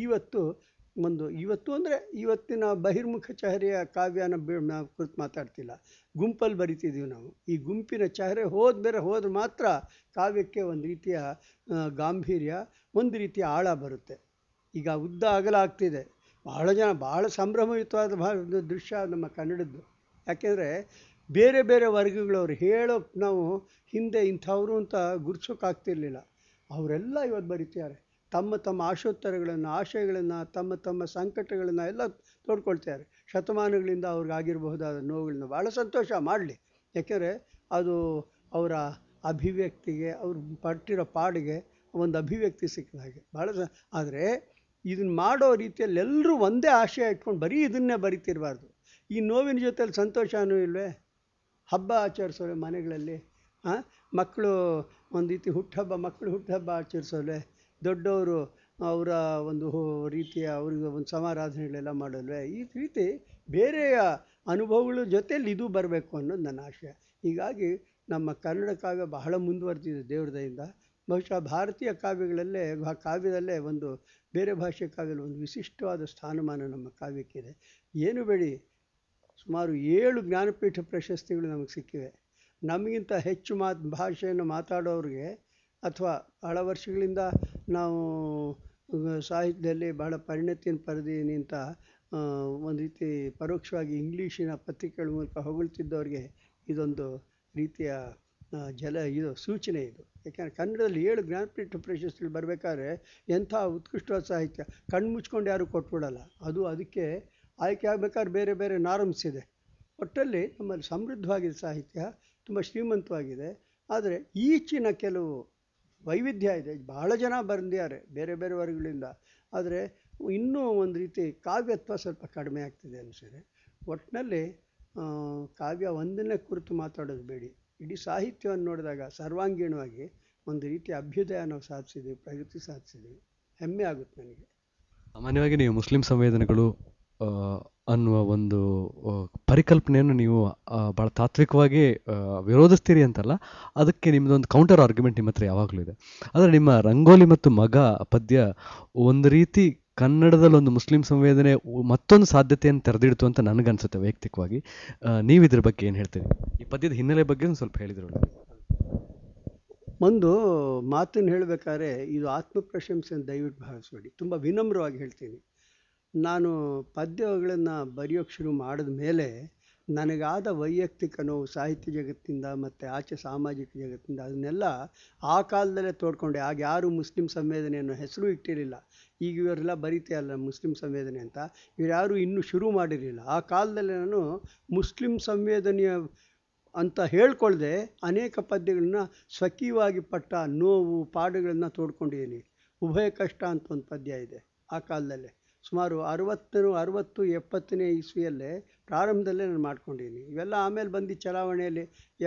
ಇವತ್ತು ಅಂದರೆ ಇವತ್ತಿನ ಬಹಿರ್ಮುಖ ಚಹರೆಯ ಕಾವ್ಯನ ನಾವು ಕುರಿತು ಮಾತಾಡ್ತಿಲ್ಲ, ಗುಂಪಲ್ಲಿ ಬರಿತಿದ್ದೀವಿ ನಾವು. ಈ ಗುಂಪಿನ ಚಹರೆ ಹೋದ್ರೆ ಮಾತ್ರ ಕಾವ್ಯಕ್ಕೆ ಒಂದು ರೀತಿಯ ಗಾಂಭೀರ್ಯ, ಒಂದು ರೀತಿಯ ಆಳ ಬರುತ್ತೆ. ಈಗ ಉದ್ದ ಅಗಲ ಆಗ್ತಿದೆ. ಭಾಳ ಸಂಭ್ರಮಯುತವಾದ ದೃಶ್ಯ ನಮ್ಮ ಕನ್ನಡದ್ದು. ಯಾಕೆಂದರೆ ಬೇರೆ ಬೇರೆ ವರ್ಗಗಳವ್ರು ಹೇಳೋಕೆ ನಾವು ಹಿಂದೆ ಇಂಥವರು ಅಂತ ಗುರ್ಸೋಕ್ಕಾಗ್ತಿರ್ಲಿಲ್ಲ. ಅವರೆಲ್ಲ ಇವತ್ತು ಬರೀತಾರೆ. ತಮ್ಮ ಆಶೋತ್ತರಗಳನ್ನು, ಆಶಯಗಳನ್ನು, ತಮ್ಮ ಸಂಕಟಗಳನ್ನು ಎಲ್ಲ ತೋಡ್ಕೊಳ್ತಾರೆ. ಶತಮಾನಗಳಿಂದ ಅವ್ರಿಗಾಗಿರಬಹುದಾದ ನೋವುಗಳನ್ನ. ಭಾಳ ಸಂತೋಷ, ಮಾಡಲಿ. ಯಾಕೆಂದರೆ ಅದು ಅವರ ಅಭಿವ್ಯಕ್ತಿಗೆ, ಅವ್ರು ಪಟ್ಟಿರೋ ಪಾಡಿಗೆ ಒಂದು ಅಭಿವ್ಯಕ್ತಿ ಸಿಕ್ಕಿದ ಹಾಗೆ. ಆದರೆ ಇದನ್ನು ಮಾಡೋ ರೀತಿಯಲ್ಲಿ ಎಲ್ಲರೂ ಒಂದೇ ಆಶಯ ಇಟ್ಕೊಂಡು ಬರೀ ಇದನ್ನೇ ಬರಿತಿರಬಾರ್ದು. ಈ ನೋವಿನ ಜೊತೆಯಲ್ಲಿ ಸಂತೋಷನೂ ಇಲ್ವೇ? ಹಬ್ಬ ಆಚರಿಸೋರೆ ಮನೆಗಳಲ್ಲಿ, ಮಕ್ಕಳು ಒಂದು ರೀತಿ ಹುಟ್ಟುಹಬ್ಬ, ಮಕ್ಕಳು ಹುಟ್ಟುಹಬ್ಬ ಆಚರಿಸೋಲ್ವೇ, ದೊಡ್ಡವರು ಅವರ ಒಂದು ರೀತಿಯ ಅವ್ರಿಗೆ ಒಂದು ಸಮಾರಾಧನೆಗಳೆಲ್ಲ ಮಾಡೋಲ್ವೇ, ಈ ರೀತಿ ಬೇರೆಯ ಅನುಭವಗಳ ಜೊತೆಯಲ್ಲಿ ಇದು ಬರಬೇಕು ಅನ್ನೋದು ನನ್ನ ಆಶಯ. ಹೀಗಾಗಿ ನಮ್ಮ ಕನ್ನಡ ಕಾವ್ಯ ಬಹಳ ಮುಂದುವರೆದಿದೆ ದೇವ್ರ ದಯೆಯಿಂದ. ಬಹುಶಃ ಭಾರತೀಯ ಕಾವ್ಯಗಳಲ್ಲೇ ಕಾವ್ಯದಲ್ಲೇ ಒಂದು ಬೇರೆ ಭಾಷೆ ಕಾವ್ಯದಲ್ಲಿ ಒಂದು ವಿಶಿಷ್ಟವಾದ ಸ್ಥಾನಮಾನ ನಮ್ಮ ಕಾವ್ಯಕ್ಕಿದೆ. ಏನು ಬೇಡಿ, ಸುಮಾರು 7 ಜ್ಞಾನಪೀಠ ಪ್ರಶಸ್ತಿಗಳು ನಮಗೆ ಸಿಕ್ಕಿವೆ. ನಮಗಿಂತ ಹೆಚ್ಚು ಭಾಷೆಯನ್ನು ಮಾತಾಡೋರಿಗೆ ಅಥವಾ ಬಹಳ ವರ್ಷಗಳಿಂದ ನಾವು ಸಾಹಿತ್ಯದಲ್ಲಿ ಬಹಳ ಪರಿಣತಿಯನ್ನು ಪಡೆದೀನಿ ಅಂತ ಒಂದು ರೀತಿ ಪರೋಕ್ಷವಾಗಿ ಇಂಗ್ಲೀಷಿನ ಪತ್ರಿಕೆಗಳ ಮೂಲಕ ಹೊಗಳ್ತಿದ್ದವ್ರಿಗೆ ಇದೊಂದು ರೀತಿಯ ಇದು ಸೂಚನೆ ಇದು. ಯಾಕೆಂದರೆ ಕನ್ನಡದಲ್ಲಿ 7 ಜ್ಞಾನಪೀಠ ಪ್ರಶಸ್ತಿಗಳು ಬರಬೇಕಾದ್ರೆ ಎಂಥ ಉತ್ಕೃಷ್ಟವಾದ ಸಾಹಿತ್ಯ, ಕಣ್ಣು ಮುಚ್ಕೊಂಡು ಯಾರೂ ಕೊಟ್ಬಿಡಲ್ಲ. ಅದಕ್ಕೆ ಆಯ್ಕೆ ಆಗಬೇಕಾದ್ರೆ ಬೇರೆ ಬೇರೆ ನಾರ್ಮ್ಸ್ ಇದೆ. ಒಟ್ಟಲ್ಲಿ ನಮ್ಮಲ್ಲಿ ಸಮೃದ್ಧವಾಗಿದೆ ಸಾಹಿತ್ಯ, ತುಂಬ ಶ್ರೀಮಂತವಾಗಿದೆ. ಆದರೆ ಈಚಿನ ಕೆಲವು ವೈವಿಧ್ಯ ಇದೆ. ಬಹಳ ಜನ ಬರೆದಿದ್ದಾರೆ ಬೇರೆ ಬೇರೆ ವರ್ಗಗಳಿಂದ. ಆದರೆ ಇನ್ನೂ ಒಂದು ರೀತಿ ಕಾವ್ಯತ್ವ ಸ್ವಲ್ಪ ಕಡಿಮೆ ಆಗ್ತಿದೆ ಅನಿಸಿದೆ. ಒಟ್ಟಿನಲ್ಲಿ ಕಾವ್ಯ ಒಂದನ್ನೇ ಕುರಿತು ಮಾತಾಡೋದು ಬೇಡಿ, ಇಡೀ ಸಾಹಿತ್ಯವನ್ನು ನೋಡಿದಾಗ ಸರ್ವಾಂಗೀಣವಾಗಿ ಒಂದು ರೀತಿಯ ಅಭ್ಯುದಯ ನಾವು ಸಾಧಿಸಿದ್ದೀವಿ, ಪ್ರಗತಿ ಸಾಧಿಸಿದ್ದೀವಿ. ಹೆಮ್ಮೆ ಆಗುತ್ತೆ ನನಗೆ. ಸಾಮಾನ್ಯವಾಗಿ ನೀವು ಮುಸ್ಲಿಂ ಸಂವೇದನೆಗಳು ಅನ್ನುವ ಒಂದು ಪರಿಕಲ್ಪನೆಯನ್ನು ನೀವು ಭಾಳ ತಾತ್ವಿಕವಾಗಿ ವಿರೋಧಿಸ್ತೀರಿ ಅಂತಲ್ಲ, ಅದಕ್ಕೆ ನಿಮ್ಮದೊಂದು ಕೌಂಟರ್ ಆರ್ಗ್ಯುಮೆಂಟ್ ನಿಮ್ಮ ಹತ್ರ ಯಾವಾಗಲೂ ಇದೆ. ಆದರೆ ನಿಮ್ಮ ರಂಗೋಲಿ ಮತ್ತು ಮಗ ಪದ್ಯ ಒಂದು ರೀತಿ ಕನ್ನಡದಲ್ಲಿ ಒಂದು ಮುಸ್ಲಿಂ ಸಂವೇದನೆ ಮತ್ತೊಂದು ಸಾಧ್ಯತೆಯನ್ನು ತೆರೆದಿಡ್ತು ಅಂತ ನನಗನ್ಸುತ್ತೆ ವೈಯಕ್ತಿಕವಾಗಿ. ನೀವು ಇದ್ರ ಬಗ್ಗೆ ಏನು ಹೇಳ್ತೀರಿ? ಈ ಪದ್ಯದ ಹಿನ್ನೆಲೆ ಬಗ್ಗೆ ಒಂದು ಸ್ವಲ್ಪ ಹೇಳಿದ್ರಲ್ಲ. ಒಂದು ಮಾತನ್ನು ಹೇಳಬೇಕಾದ್ರೆ ಇದು ಆತ್ಮಪ್ರಶಂಸೆಯನ್ನು ದಯವಿಟ್ಟು ಭಾವಿಸಬೇಡಿ. ತುಂಬ ವಿನಮ್ರವಾಗಿ ಹೇಳ್ತೀನಿ. ನಾನು ಪದ್ಯಗಳನ್ನು ಬರೆಯೋಕ್ಕೆ ಶುರು ಮಾಡಿದ ಮೇಲೆ ನನಗಾದ ವೈಯಕ್ತಿಕ ನೋವು ಸಾಹಿತ್ಯ ಜಗತ್ತಿಂದ ಮತ್ತು ಆಚೆ ಸಾಮಾಜಿಕ ಜಗತ್ತಿಂದ ಅದನ್ನೆಲ್ಲ ಆ ಕಾಲದಲ್ಲೇ ತೋಡ್ಕೊಂಡೆ. ಆಗ ಯಾರೂ ಮುಸ್ಲಿಂ ಸಂವೇದನೆಯನ್ನು ಹೆಸರು ಇಟ್ಟಿರಲಿಲ್ಲ. ಈಗ ಇವರೆಲ್ಲ ಬರೀತೆಯಲ್ಲ ಮುಸ್ಲಿಂ ಸಂವೇದನೆ ಅಂತ, ಇವ್ರು ಯಾರೂ ಇನ್ನೂ ಶುರು ಮಾಡಿರಲಿಲ್ಲ. ಆ ಕಾಲದಲ್ಲಿ ನಾನು ಮುಸ್ಲಿಂ ಸಂವೇದನೆಯ ಅಂತ ಹೇಳ್ಕೊಳ್ದೆ ಅನೇಕ ಪದ್ಯಗಳನ್ನ ಸ್ವಕೀಯವಾಗಿ ಪಟ್ಟ ನೋವು ಪಾಡುಗಳನ್ನ ತೋಡ್ಕೊಂಡಿದ್ದೀನಿ. ಉಭಯ ಕಷ್ಟ ಅಂತ ಒಂದು ಪದ್ಯ ಇದೆ ಆ ಕಾಲದಲ್ಲೇ, ಸುಮಾರು 60-70ನೇ ಇಸ್ವಿಯಲ್ಲೇ ಪ್ರಾರಂಭದಲ್ಲೇ ನಾನು ಮಾಡ್ಕೊಂಡಿದ್ದೀನಿ. ಇವೆಲ್ಲ ಆಮೇಲೆ ಬಂದು ಚಲಾವಣೆಯಲ್ಲಿ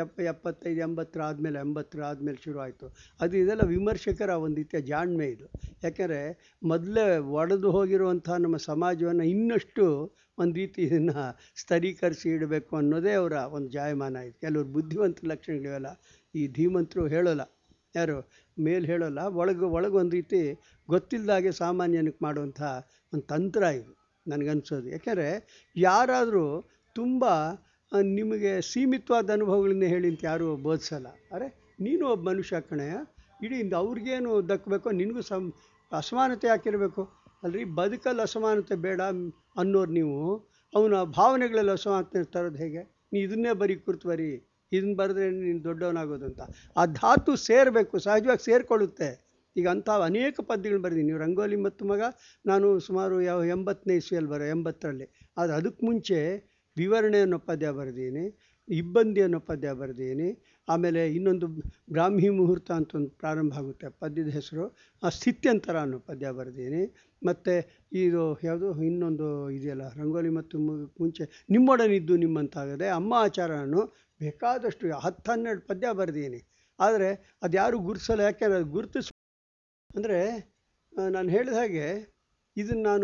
75-80 ಆದಮೇಲೆ 80 ಆದಮೇಲೆ ಶುರು ಆಯಿತು. ಇದೆಲ್ಲ ವಿಮರ್ಶಕರ ಒಂದು ರೀತಿಯ ಜಾಣ್ಮೆ ಇದು. ಯಾಕೆಂದರೆ ಮೊದಲೇ ಒಡೆದು ಹೋಗಿರುವಂಥ ನಮ್ಮ ಸಮಾಜವನ್ನು ಇನ್ನಷ್ಟು ಒಂದು ರೀತಿ ಇದನ್ನು ಸ್ಥಳೀಕರಿಸಿ ಇಡಬೇಕು ಅನ್ನೋದೇ ಅವರ ಒಂದು ಜಾಯಮಾನ ಇದು. ಕೆಲವರು ಬುದ್ಧಿವಂತ ಲಕ್ಷಣಗಳಿವೆಲ್ಲ, ಈ ಧೀಮಂತರು ಹೇಳೋಲ್ಲ, ಯಾರು ಮೇಲೆ ಹೇಳೋಲ್ಲ, ಒಳಗೊಂದು ರೀತಿ ಗೊತ್ತಿಲ್ಲದಾಗೆ ಸಾಮಾನ್ಯನಕ್ಕೆ ಮಾಡುವಂಥ ಒಂದು ತಂತ್ರ ಇದು ನನಗನ್ಸೋದು. ಯಾಕೆಂದರೆ ಯಾರಾದರೂ ತುಂಬ ನಿಮಗೆ ಸೀಮಿತವಾದ ಅನುಭವಗಳನ್ನೇ ಹೇಳಿ ಅಂತ ಯಾರೂ ಬೋಧಿಸಲ್ಲ. ಅರೆ ನೀನು ಒಬ್ಬ ಮನುಷ್ಯ ಕಣೆಯ, ಇಡೀ ಅವ್ರಿಗೇನು ದಕ್ಕಬೇಕೋ ನಿನಗೂ ಅಸಮಾನತೆ ಯಾಕಿರಬೇಕು ಅಲ್ರಿ, ಬದುಕಲ್ಲಿ ಅಸಮಾನತೆ ಬೇಡ ಅನ್ನೋರು ನೀವು ಅವನ ಭಾವನೆಗಳಲ್ಲಿ ಅಸಮಾನತೆ ತರೋದು ಹೇಗೆ? ಇದನ್ನೇ ಕುರ್ತು ಬರೀ, ಇದನ್ನು ಬರೆದ್ರೆ ನೀನು ದೊಡ್ಡವನಾಗೋದು ಅಂತ. ಆ ಧಾತು ಸೇರಬೇಕು, ಸಹಜವಾಗಿ ಸೇರಿಕೊಳ್ಳುತ್ತೆ. ಈಗ ಅಂಥ ಅನೇಕ ಪದ್ಯಗಳು ಬರೆದೀನಿ. ನೀವು ರಂಗೋಲಿ ಮತ್ತು ಮಗ ನಾನು ಸುಮಾರು 80ನೇ ಇಸ್ವಿಯಲ್ಲಿ 80ರಲ್ಲಿ. ಆದರೆ ಅದಕ್ಕೆ ಮುಂಚೆ ವಿವರಣೆ ಅನ್ನೋ ಪದ್ಯ ಬರೆದೀನಿ, ಇಬ್ಬಂದಿ ಅನ್ನೋ ಪದ್ಯ ಬರೆದೀನಿ. ಆಮೇಲೆ ಇನ್ನೊಂದು ಬ್ರಾಹ್ಮಿ ಮುಹೂರ್ತ ಅಂತ ಒಂದು ಪ್ರಾರಂಭ ಆಗುತ್ತೆ ಪದ್ಯದ ಹೆಸರು, ಆ ಸ್ಥಿತ್ಯಂತರ ಅನ್ನೋ ಪದ್ಯ ಬರೆದೀನಿ. ಮತ್ತು ಇದು ಯಾವುದು ಇನ್ನೊಂದು ಇದೆಯಲ್ಲ ರಂಗೋಲಿ ಮತ್ತು ಮುಂಚೆ ನಿಮ್ಮೊಡನಿದ್ದು ನಿಮ್ಮಂತಾಗದೆ, ಅಮ್ಮ ಆಚಾರ ನಾನು ಬೇಕಾದಷ್ಟು 10-12 ಪದ್ಯ ಬರೆದೀನಿ. ಆದರೆ ಅದು ಯಾರೂ ಗುರುತಿಸಲ್ಲ. ಯಾಕೆಂದರೆ ಅದು ಗುರುತಿಸ್ ಅಂದರೆ ನಾನು ಹೇಳಿದ ಹಾಗೆ ಇದನ್ನು ನಾನು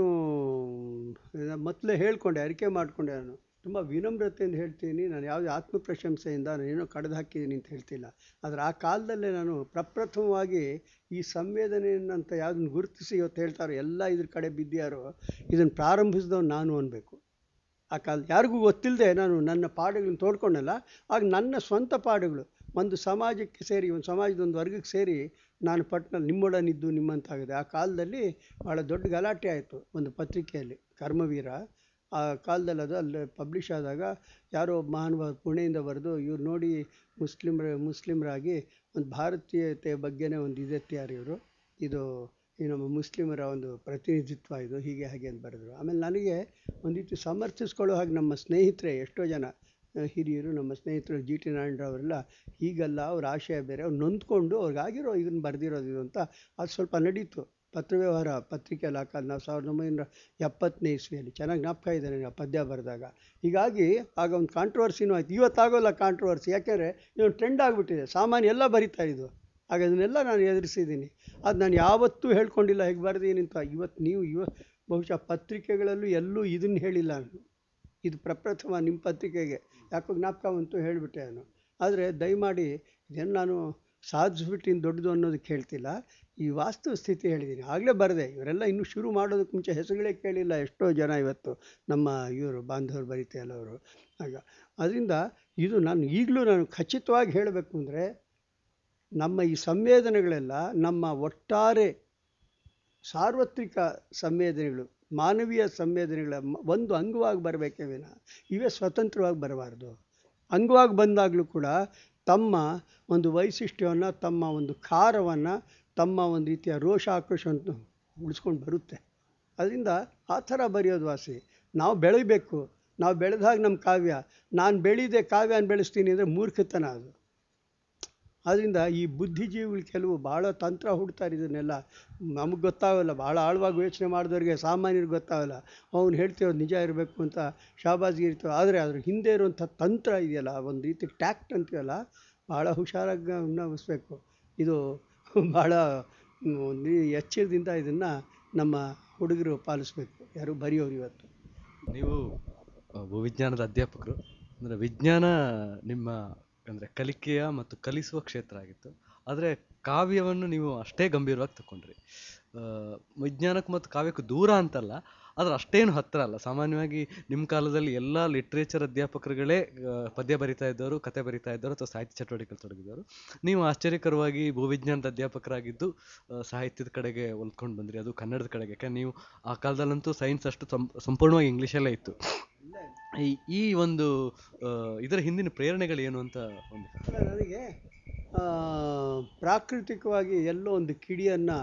ಮೊದಲೇ ಹೇಳ್ಕೊಂಡೆ, ಅರಿಕೆ ಮಾಡಿಕೊಂಡೆ. ನಾನು ತುಂಬ ವಿನಮ್ರತೆಯಿಂದ ಹೇಳ್ತೀನಿ. ನಾನು ಯಾವುದೇ ಆತ್ಮಪ್ರಶಂಸೆಯಿಂದ ನಾನೇನೋ ಕಡ್ದು ಹಾಕಿದ್ದೀನಿ ಅಂತ ಹೇಳ್ತಿಲ್ಲ. ಆದರೆ ಆ ಕಾಲದಲ್ಲೇ ನಾನು ಪ್ರಪ್ರಥಮವಾಗಿ ಈ ಸಂವೇದನೆಯನ್ನಂತ ಯಾವುದನ್ನು ಗುರುತಿಸಿ ಇವತ್ತು ಹೇಳ್ತಾರೋ ಎಲ್ಲ ಇದ್ರ ಕಡೆ ಬಿದ್ದ್ಯಾರೋ ಇದನ್ನು ಪ್ರಾರಂಭಿಸಿದವನು ನಾನು ಅನ್ಬೇಕು. ಆ ಕಾಲ ಯಾರಿಗೂ ಗೊತ್ತಿಲ್ಲದೆ ನಾನು ನನ್ನ ಪಾಡುಗಳನ್ನ ತೋಡ್ಕೊಂಡಲ್ಲ. ಆಗ ನನ್ನ ಸ್ವಂತ ಪಾಡುಗಳು ಒಂದು ಸಮಾಜಕ್ಕೆ ಸೇರಿ, ಒಂದು ಸಮಾಜದ ಒಂದು ವರ್ಗಕ್ಕೆ ಸೇರಿ ನಾನು ಪಟ್ಟಣದಲ್ಲಿ ನಿಮ್ಮೊಡನಿದ್ದು ನಿಮ್ಮಂತಾಗಿದೆ. ಆ ಕಾಲದಲ್ಲಿ ಭಾಳ ದೊಡ್ಡ ಗಲಾಟೆ ಆಯಿತು ಒಂದು ಪತ್ರಿಕೆಯಲ್ಲಿ, ಕರ್ಮವೀರ. ಆ ಕಾಲದಲ್ಲಿ ಅದು ಅಲ್ಲಿ ಪಬ್ಲಿಷ್ ಆದಾಗ ಯಾರೋ ಒಬ್ಬ ಮಹಾನುಭಾವ ಪುಣೆಯಿಂದ ಬರೆದು, ಇವ್ರು ನೋಡಿ ಮುಸ್ಲಿಮರಾಗಿ ಒಂದು ಭಾರತೀಯತೆಯ ಬಗ್ಗೆನೇ ಒಂದು ಇದೆತ್ಯಾರು ಇವರು, ಇದು ಈ ನಮ್ಮ ಮುಸ್ಲಿಮರ ಒಂದು ಪ್ರತಿನಿಧಿತ್ವ ಇದು, ಹೀಗೆ ಹಾಗೆ ಅಂತ ಬರೆದ್ರು. ಆಮೇಲೆ ನನಗೆ ಒಂದು ರೀತಿ ಸಮರ್ಥಿಸ್ಕೊಳ್ಳೋ ಹಾಗೆ ನಮ್ಮ ಸ್ನೇಹಿತರೆ ಎಷ್ಟೋ ಜನ ಹಿರಿಯರು, ನಮ್ಮ ಸ್ನೇಹಿತರು ಜಿ ಟಿ ನಾರಾಯಣರಾವರೆಲ್ಲ ಹೀಗಲ್ಲ, ಅವ್ರ ಆಶಯ ಬೇರೆ, ಅವ್ರು ನೊಂದ್ಕೊಂಡು ಅವ್ರಿಗಾಗಿರೋ ಇದನ್ನು ಬರೆದಿರೋದು ಇದು ಅಂತ ಅದು ಸ್ವಲ್ಪ ನಡೀತು. ಪತ್ರವ್ಯವಹಾರ ಪತ್ರಿಕೆಯಲ್ಲಿ ಹಾಕಲ್ಲ. ನಾವು 1970ನೇ ಇಸ್ವಿಯಲ್ಲಿ ಚೆನ್ನಾಗಿ ಜ್ಞಾಪಕ ಇದೆ ನನಗೆ ಆ ಪದ್ಯ ಬರೆದಾಗ. ಹೀಗಾಗಿ ಆಗ ಒಂದು ಕಾಂಟ್ರವರ್ಸಿನೂ ಆಯ್ತು. ಇವತ್ತಾಗೋಲ್ಲ ಕಾಂಟ್ರವರ್ಸಿ, ಯಾಕೆಂದರೆ ಇದೊಂದು ಟ್ರೆಂಡ್ ಆಗಿಬಿಟ್ಟಿದೆ. ಸಾಮಾನ್ಯ ಎಲ್ಲ ಬರೀತಾ ಇದು, ಆಗ ಅದನ್ನೆಲ್ಲ ನಾನು ಎದುರಿಸಿದ್ದೀನಿ. ಅದು ನಾನು ಯಾವತ್ತೂ ಹೇಳ್ಕೊಂಡಿಲ್ಲ ಹೇಗೆ ಬರ್ದೀನಿ ಅಂತ. ಬಹುಶಃ ಪತ್ರಿಕೆಗಳಲ್ಲೂ ಎಲ್ಲೂ ಇದನ್ನು ಹೇಳಿಲ್ಲ ನಾನು. ಇದು ಪ್ರಪ್ರಥಮ ನಿಮ್ಮ ಪತ್ರಿಕೆಗೆ ಯಾಕೋ ಜ್ಞಾಪಕ ಬಂತು ಹೇಳಿಬಿಟ್ಟೆ ನಾನು. ಆದರೆ ದಯಮಾಡಿ ಇದನ್ನು ನಾನು ಸಾಧಿಸ್ಬಿಟ್ಟಿನ ದೊಡ್ಡದು ಅನ್ನೋದಕ್ಕೆ ಹೇಳ್ತಿಲ್ಲ, ಈ ವಾಸ್ತವ ಸ್ಥಿತಿ ಹೇಳಿದ್ದೀನಿ. ಆಗಲೇ ಬರದೆ ಇವರೆಲ್ಲ ಇನ್ನೂ ಶುರು ಮಾಡೋದಕ್ಕೆ ಮುಂಚೆ ಹೆಸರುಗಳೇ ಕೇಳಿಲ್ಲ ಎಷ್ಟೋ ಜನ ಇವತ್ತು ನಮ್ಮ ಇವರು ಬಾಂಧವರು ಬರೀತೆಯಲ್ಲ ಅವರು. ಆಗ ಅದರಿಂದ ಇದು ನಾನು ಖಚಿತವಾಗಿ ಹೇಳಬೇಕು ಅಂದರೆ, ನಮ್ಮ ಈ ಸಂವೇದನೆಗಳೆಲ್ಲ ನಮ್ಮ ಒಟ್ಟಾರೆ ಸಾರ್ವತ್ರಿಕ ಸಂವೇದನೆಗಳು, ಮಾನವೀಯ ಸಂವೇದನೆಗಳ ಒಂದು ಅಂಗವಾಗಿ ಬರಬೇಕೇ ವಿನ ಇವೇ ಸ್ವತಂತ್ರವಾಗಿ ಬರಬಾರ್ದು. ಅಂಗವಾಗಿ ಬಂದಾಗಲೂ ಕೂಡ ತಮ್ಮ ಒಂದು ವೈಶಿಷ್ಟ್ಯವನ್ನು, ತಮ್ಮ ಒಂದು ಖಾರವನ್ನು, ತಮ್ಮ ಒಂದು ರೀತಿಯ ರೋಷ ಆಕ್ರೋಶವನ್ನು ಉಳಿಸ್ಕೊಂಡು ಬರುತ್ತೆ. ಅದರಿಂದ ಆ ಥರ ಬರೆಯೋದು ವಾಸಿ. ನಾವು ಬೆಳಿಬೇಕು. ನಾವು ಬೆಳೆದಾಗ ನಮ್ಮ ಕಾವ್ಯ, ನಾನು ಬೆಳೀದೆ ಕಾವ್ಯನ ಬೆಳೆಸ್ತೀನಿ ಅಂದರೆ ಮೂರ್ಖತನ ಅದು. ಆದ್ದರಿಂದ ಈ ಬುದ್ಧಿಜೀವಿಗಳು ಕೆಲವು ಭಾಳ ತಂತ್ರ ಹುಡ್ತಾರೆ. ಇದನ್ನೆಲ್ಲ ನಮಗೆ ಗೊತ್ತಾಗಲ್ಲ, ಭಾಳ ಆಳವಾಗಿ ಯೋಚನೆ ಮಾಡಿದವ್ರಿಗೆ, ಸಾಮಾನ್ಯರಿಗೆ ಗೊತ್ತಾಗಲ್ಲ. ಅವ್ನು ಹೇಳ್ತೀವಿ ನಿಜ ಇರಬೇಕು ಅಂತ ಶಾಬಾಜ್ಗೆ ಇರ್ತೀವಿ. ಆದರೆ ಅದ್ರ ಹಿಂದೆ ಇರುವಂಥ ತಂತ್ರ ಇದೆಯಲ್ಲ, ಒಂದು ರೀತಿ ಟ್ಯಾಕ್ಟ್ ಅಂತೀವಲ್ಲ, ಭಾಳ ಹುಷಾರಾಗಿ ಗಮನಿಸ್ಬೇಕು. ಇದು ಭಾಳ ಒಂದು ಎಚ್ಚರದಿಂದ ಇದನ್ನು ನಮ್ಮ ಹುಡುಗರು ಪಾಲಿಸ್ಬೇಕು, ಯಾರು ಬರೆಯೋರು. ಇವತ್ತು ನೀವು ಭೂವಿಜ್ಞಾನದ ಅಧ್ಯಾಪಕರು, ಅಂದರೆ ವಿಜ್ಞಾನ ನಿಮ್ಮ ಅಂದರೆ ಕಲಿಕೆಯ ಮತ್ತು ಕಲಿಸುವ ಕ್ಷೇತ್ರ ಆಗಿತ್ತು. ಆದರೆ ಕಾವ್ಯವನ್ನು ನೀವು ಅಷ್ಟೇ ಗಂಭೀರವಾಗಿ ತಗೊಂಡ್ರಿ. ವಿಜ್ಞಾನಕ್ಕೆ ಮತ್ತು ಕಾವ್ಯಕ್ಕೂ ದೂರ ಅಂತಲ್ಲ, ಆದರೆ ಅಷ್ಟೇನು ಹತ್ತಿರ ಅಲ್ಲ. ಸಾಮಾನ್ಯವಾಗಿ ನಿಮ್ಮ ಕಾಲದಲ್ಲಿ ಎಲ್ಲ ಲಿಟ್ರೇಚರ್ ಅಧ್ಯಾಪಕರುಗಳೇ ಪದ್ಯ ಬರಿತಾ ಇದ್ದವರು, ಕತೆ ಬರಿತಾ ಇದ್ದವರು ಅಥವಾ ಸಾಹಿತ್ಯ ಚಟುವಟಿಕೆಗಳು ತೊಡಗಿದ್ದವರು. ನೀವು ಆಶ್ಚರ್ಯಕರವಾಗಿ ಭೂವಿಜ್ಞಾನದ ಅಧ್ಯಾಪಕರಾಗಿದ್ದು ಸಾಹಿತ್ಯದ ಕಡೆಗೆ ಒಲ್ಕೊಂಡು ಬಂದ್ರಿ, ಅದು ಕನ್ನಡದ ಕಡೆಗೆ. ಯಾಕಂದ್ರೆ ನೀವು ಆ ಕಾಲದಲ್ಲಂತೂ ಸೈನ್ಸ್ ಅಷ್ಟು ಸಂಪೂರ್ಣವಾಗಿ ಇಂಗ್ಲೀಷಲ್ಲೇ ಇತ್ತು. ಈ ಒಂದು ಇದರ ಹಿಂದಿನ ಪ್ರೇರಣೆಗಳೇನು ಅಂತ ಒಂದು ನನಗೆ ಪ್ರಾಕೃತಿಕವಾಗಿ ಎಲ್ಲೋ ಒಂದು ಕಿಡಿಯನ್ನು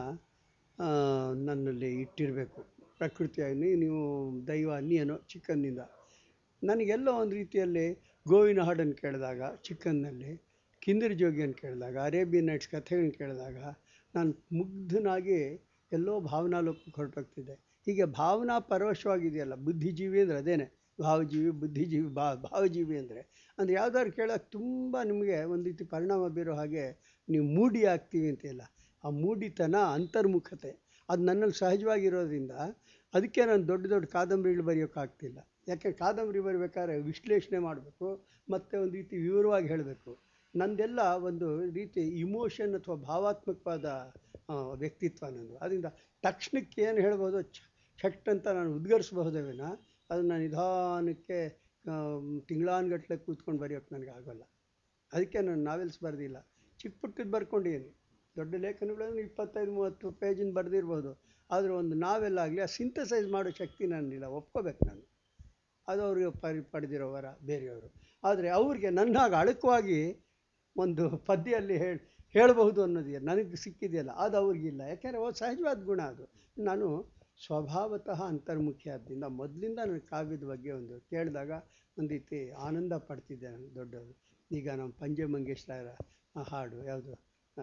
ನನ್ನಲ್ಲಿ ಇಟ್ಟಿರಬೇಕು. ಪ್ರಕೃತಿಯಾಗಿ ನೀವು ದೈವ ಅನ್ನೇನೋ ಚಿಕ್ಕಂದಿನಿಂದ ನನಗೆಲ್ಲೋ ಒಂದು ರೀತಿಯಲ್ಲಿ ಗೋವಿನ ಹಾಡನ್ನು ಕೇಳಿದಾಗ ಚಿಕ್ಕಂದಿನಲ್ಲಿ, ಕಿಂದಿರ ಜೋಗಿಯನ್ನು ಕೇಳಿದಾಗ, ಅರೇಬಿಯನ್ ನೈಟ್ಸ್ ಕಥೆಗಳನ್ನು ಕೇಳಿದಾಗ ನಾನು ಮುಗ್ಧನಾಗಿ ಎಲ್ಲೋ ಭಾವನಾಲೋಕಕ್ಕೆ ಹೊರಟೋಗ್ತಿದ್ದೆ. ಹೀಗೆ ಭಾವನಾ ಪರವಶವಾಗಿದೆಯಲ್ಲ ಬುದ್ಧಿಜೀವಿ ಅಂದರೆ ಅದೇನೆ. ಭಾವಜೀವಿ, ಬುದ್ಧಿಜೀವಿ, ಭಾವಜೀವಿ ಅಂದರೆ ಯಾವ್ದಾದ್ರು ಕೇಳೋಕ್ಕೆ ತುಂಬ ನಿಮಗೆ ಒಂದು ರೀತಿ ಪರಿಣಾಮ ಬೀರೋ ಹಾಗೆ ನೀವು ಮೂಡಿ ಆಗ್ತೀವಿ ಅಂತೆಲ್ಲ. ಆ ಮೂಡಿತನ, ಅಂತರ್ಮುಖತೆ ಅದು ನನ್ನಲ್ಲಿ ಸಹಜವಾಗಿರೋದ್ರಿಂದ ಅದಕ್ಕೆ ನಾನು ದೊಡ್ಡ ದೊಡ್ಡ ಕಾದಂಬರಿಗಳು ಬರೆಯೋಕ್ಕಾಗ್ತಿಲ್ಲ. ಯಾಕೆ ಕಾದಂಬರಿ ಬರಬೇಕಾದ್ರೆ ವಿಶ್ಲೇಷಣೆ ಮಾಡಬೇಕು, ಮತ್ತು ಒಂದು ರೀತಿ ವಿವರವಾಗಿ ಹೇಳಬೇಕು. ನಂದೆಲ್ಲ ಒಂದು ರೀತಿ ಇಮೋಷನ್ ಅಥವಾ ಭಾವಾತ್ಮಕವಾದ ವ್ಯಕ್ತಿತ್ವ ನಂದು. ಅದರಿಂದ ತಕ್ಷಣಕ್ಕೆ ಏನು ಹೇಳ್ಬೋದು ಚಟ್ ಅಂತ ನಾನು ಉದ್ಗರಿಸಬಹುದೇ ವಿನ ಅದನ್ನು ನಿಧಾನಕ್ಕೆ ತಿಂಗಳಾನುಗಟ್ಟಲೆ ಕೂತ್ಕೊಂಡು ಬರೆಯೋಕ್ಕೆ ನನಗೆ ಆಗೋಲ್ಲ. ಅದಕ್ಕೆ ನಾನು ನಾವೆಲ್ಸ್ ಬರೆದಿಲ್ಲ, ಚಿಕ್ಕ ಪುಟ್ಟದ್ದು ಬರ್ಕೊಂಡಿದ್ದೀನಿ. ದೊಡ್ಡ ಲೇಖನಗಳನ್ನು 25-30 ಪೇಜಿನ ಬರೆದಿರ್ಬೋದು. ಆದರೆ ಒಂದು ನಾವೆಲ್ಲಾಗಲಿ ಆ ಸಿಂಥಸೈಸ್ ಮಾಡೋ ಶಕ್ತಿ ನನ್ನಿಲ್ಲ, ಒಪ್ಕೋಬೇಕು ನಾನು. ಅದು ಅವ್ರಿಗೆ ಪಡೆದಿರೋ ವರ ಬೇರೆಯವರು. ಆದರೆ ಅವ್ರಿಗೆ ನನ್ನಾಗ ಅಳಕವಾಗಿ ಒಂದು ಪದ್ಯಲ್ಲಿ ಹೇಳಬಹುದು ಅನ್ನೋದು ನನಗೆ ಸಿಕ್ಕಿದೆಯಲ್ಲ, ಅದು ಅವ್ರಿಗಿಲ್ಲ. ಯಾಕೆಂದರೆ ಸಹಜವಾದ ಗುಣ ಅದು. ನಾನು ಸ್ವಭಾವತಃ ಅಂತರ್ಮುಖಿ ಆದ್ದರಿಂದ ಮೊದಲಿಂದ ನನ್ನ ಕಾವ್ಯದ ಬಗ್ಗೆ ಒಂದು ಕೇಳಿದಾಗ ಒಂದು ರೀತಿ ಆನಂದ ಪಡ್ತಿದ್ದೆ ನಾನು. ದೊಡ್ಡದು ಈಗ ನಮ್ಮ ಪಂಜೆ ಮಂಗೇಶ್ವರ ಹಾಡು ಯಾವುದು,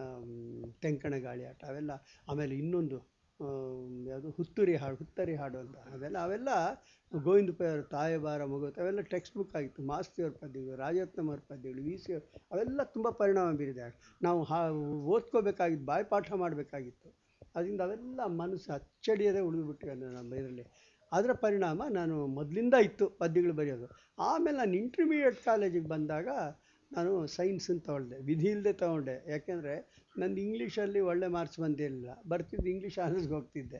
ತೆಂಕಣ ಗಾಳಿ ಆಟ, ಅವೆಲ್ಲ. ಆಮೇಲೆ ಇನ್ನೊಂದು ಯಾವುದು ಹುತ್ತರಿ ಹಾಡು ಅಂತ, ಅವೆಲ್ಲ ಗೋವಿಂದ ಪೈ ಅವರು ತಾಯಬಾರ ಮಗುತ್, ಅವೆಲ್ಲ ಟೆಕ್ಸ್ಟ್ ಬುಕ್ ಆಗಿತ್ತು. ಮಾಸ್ತಿಯವ್ರ ಪದ್ಯಗಳು, ರಾಜರತ್ನಮ್ಮವ್ರ ಪದ್ಯಗಳು, ವಿ ಸಿ ಅವೆಲ್ಲ ತುಂಬ ಪರಿಣಾಮ ಬೀರಿದೆ. ನಾವು ಓದ್ಕೋಬೇಕಾಗಿತ್ತು, ಬಾಯ್ಪಾಠ ಮಾಡಬೇಕಾಗಿತ್ತು. ಅದರಿಂದ ಅವೆಲ್ಲ ಮನಸ್ಸು ಅಚ್ಚಳಿಯದೆ ಉಳಿದುಬಿಟ್ಟಿವೆ ನಮ್ಮ ಇದರಲ್ಲಿ. ಅದರ ಪರಿಣಾಮ ನಾನು ಮೊದಲಿಂದ ಇತ್ತು ಪದ್ಯಗಳು ಬರೆಯೋದು. ಆಮೇಲೆ ನಾನು ಇಂಟರ್ಮೀಡಿಯೇಟ್ ಕಾಲೇಜಿಗೆ ಬಂದಾಗ ನಾನು ಸೈನ್ಸನ್ನು ತೊಗೊಂಡೆ, ವಿಧಿ ಇಲ್ಲದೆ ತೊಗೊಂಡೆ. ಯಾಕೆಂದರೆ ನಂದು ಇಂಗ್ಲೀಷಲ್ಲಿ ಒಳ್ಳೆ ಮಾರ್ಕ್ಸ್ ಬಂದಿರಲಿಲ್ಲ, ಬರ್ತಿದ್ದು ಇಂಗ್ಲೀಷ್ ಆನರ್ಸ್ಗೆ ಹೋಗ್ತಿದ್ದೆ.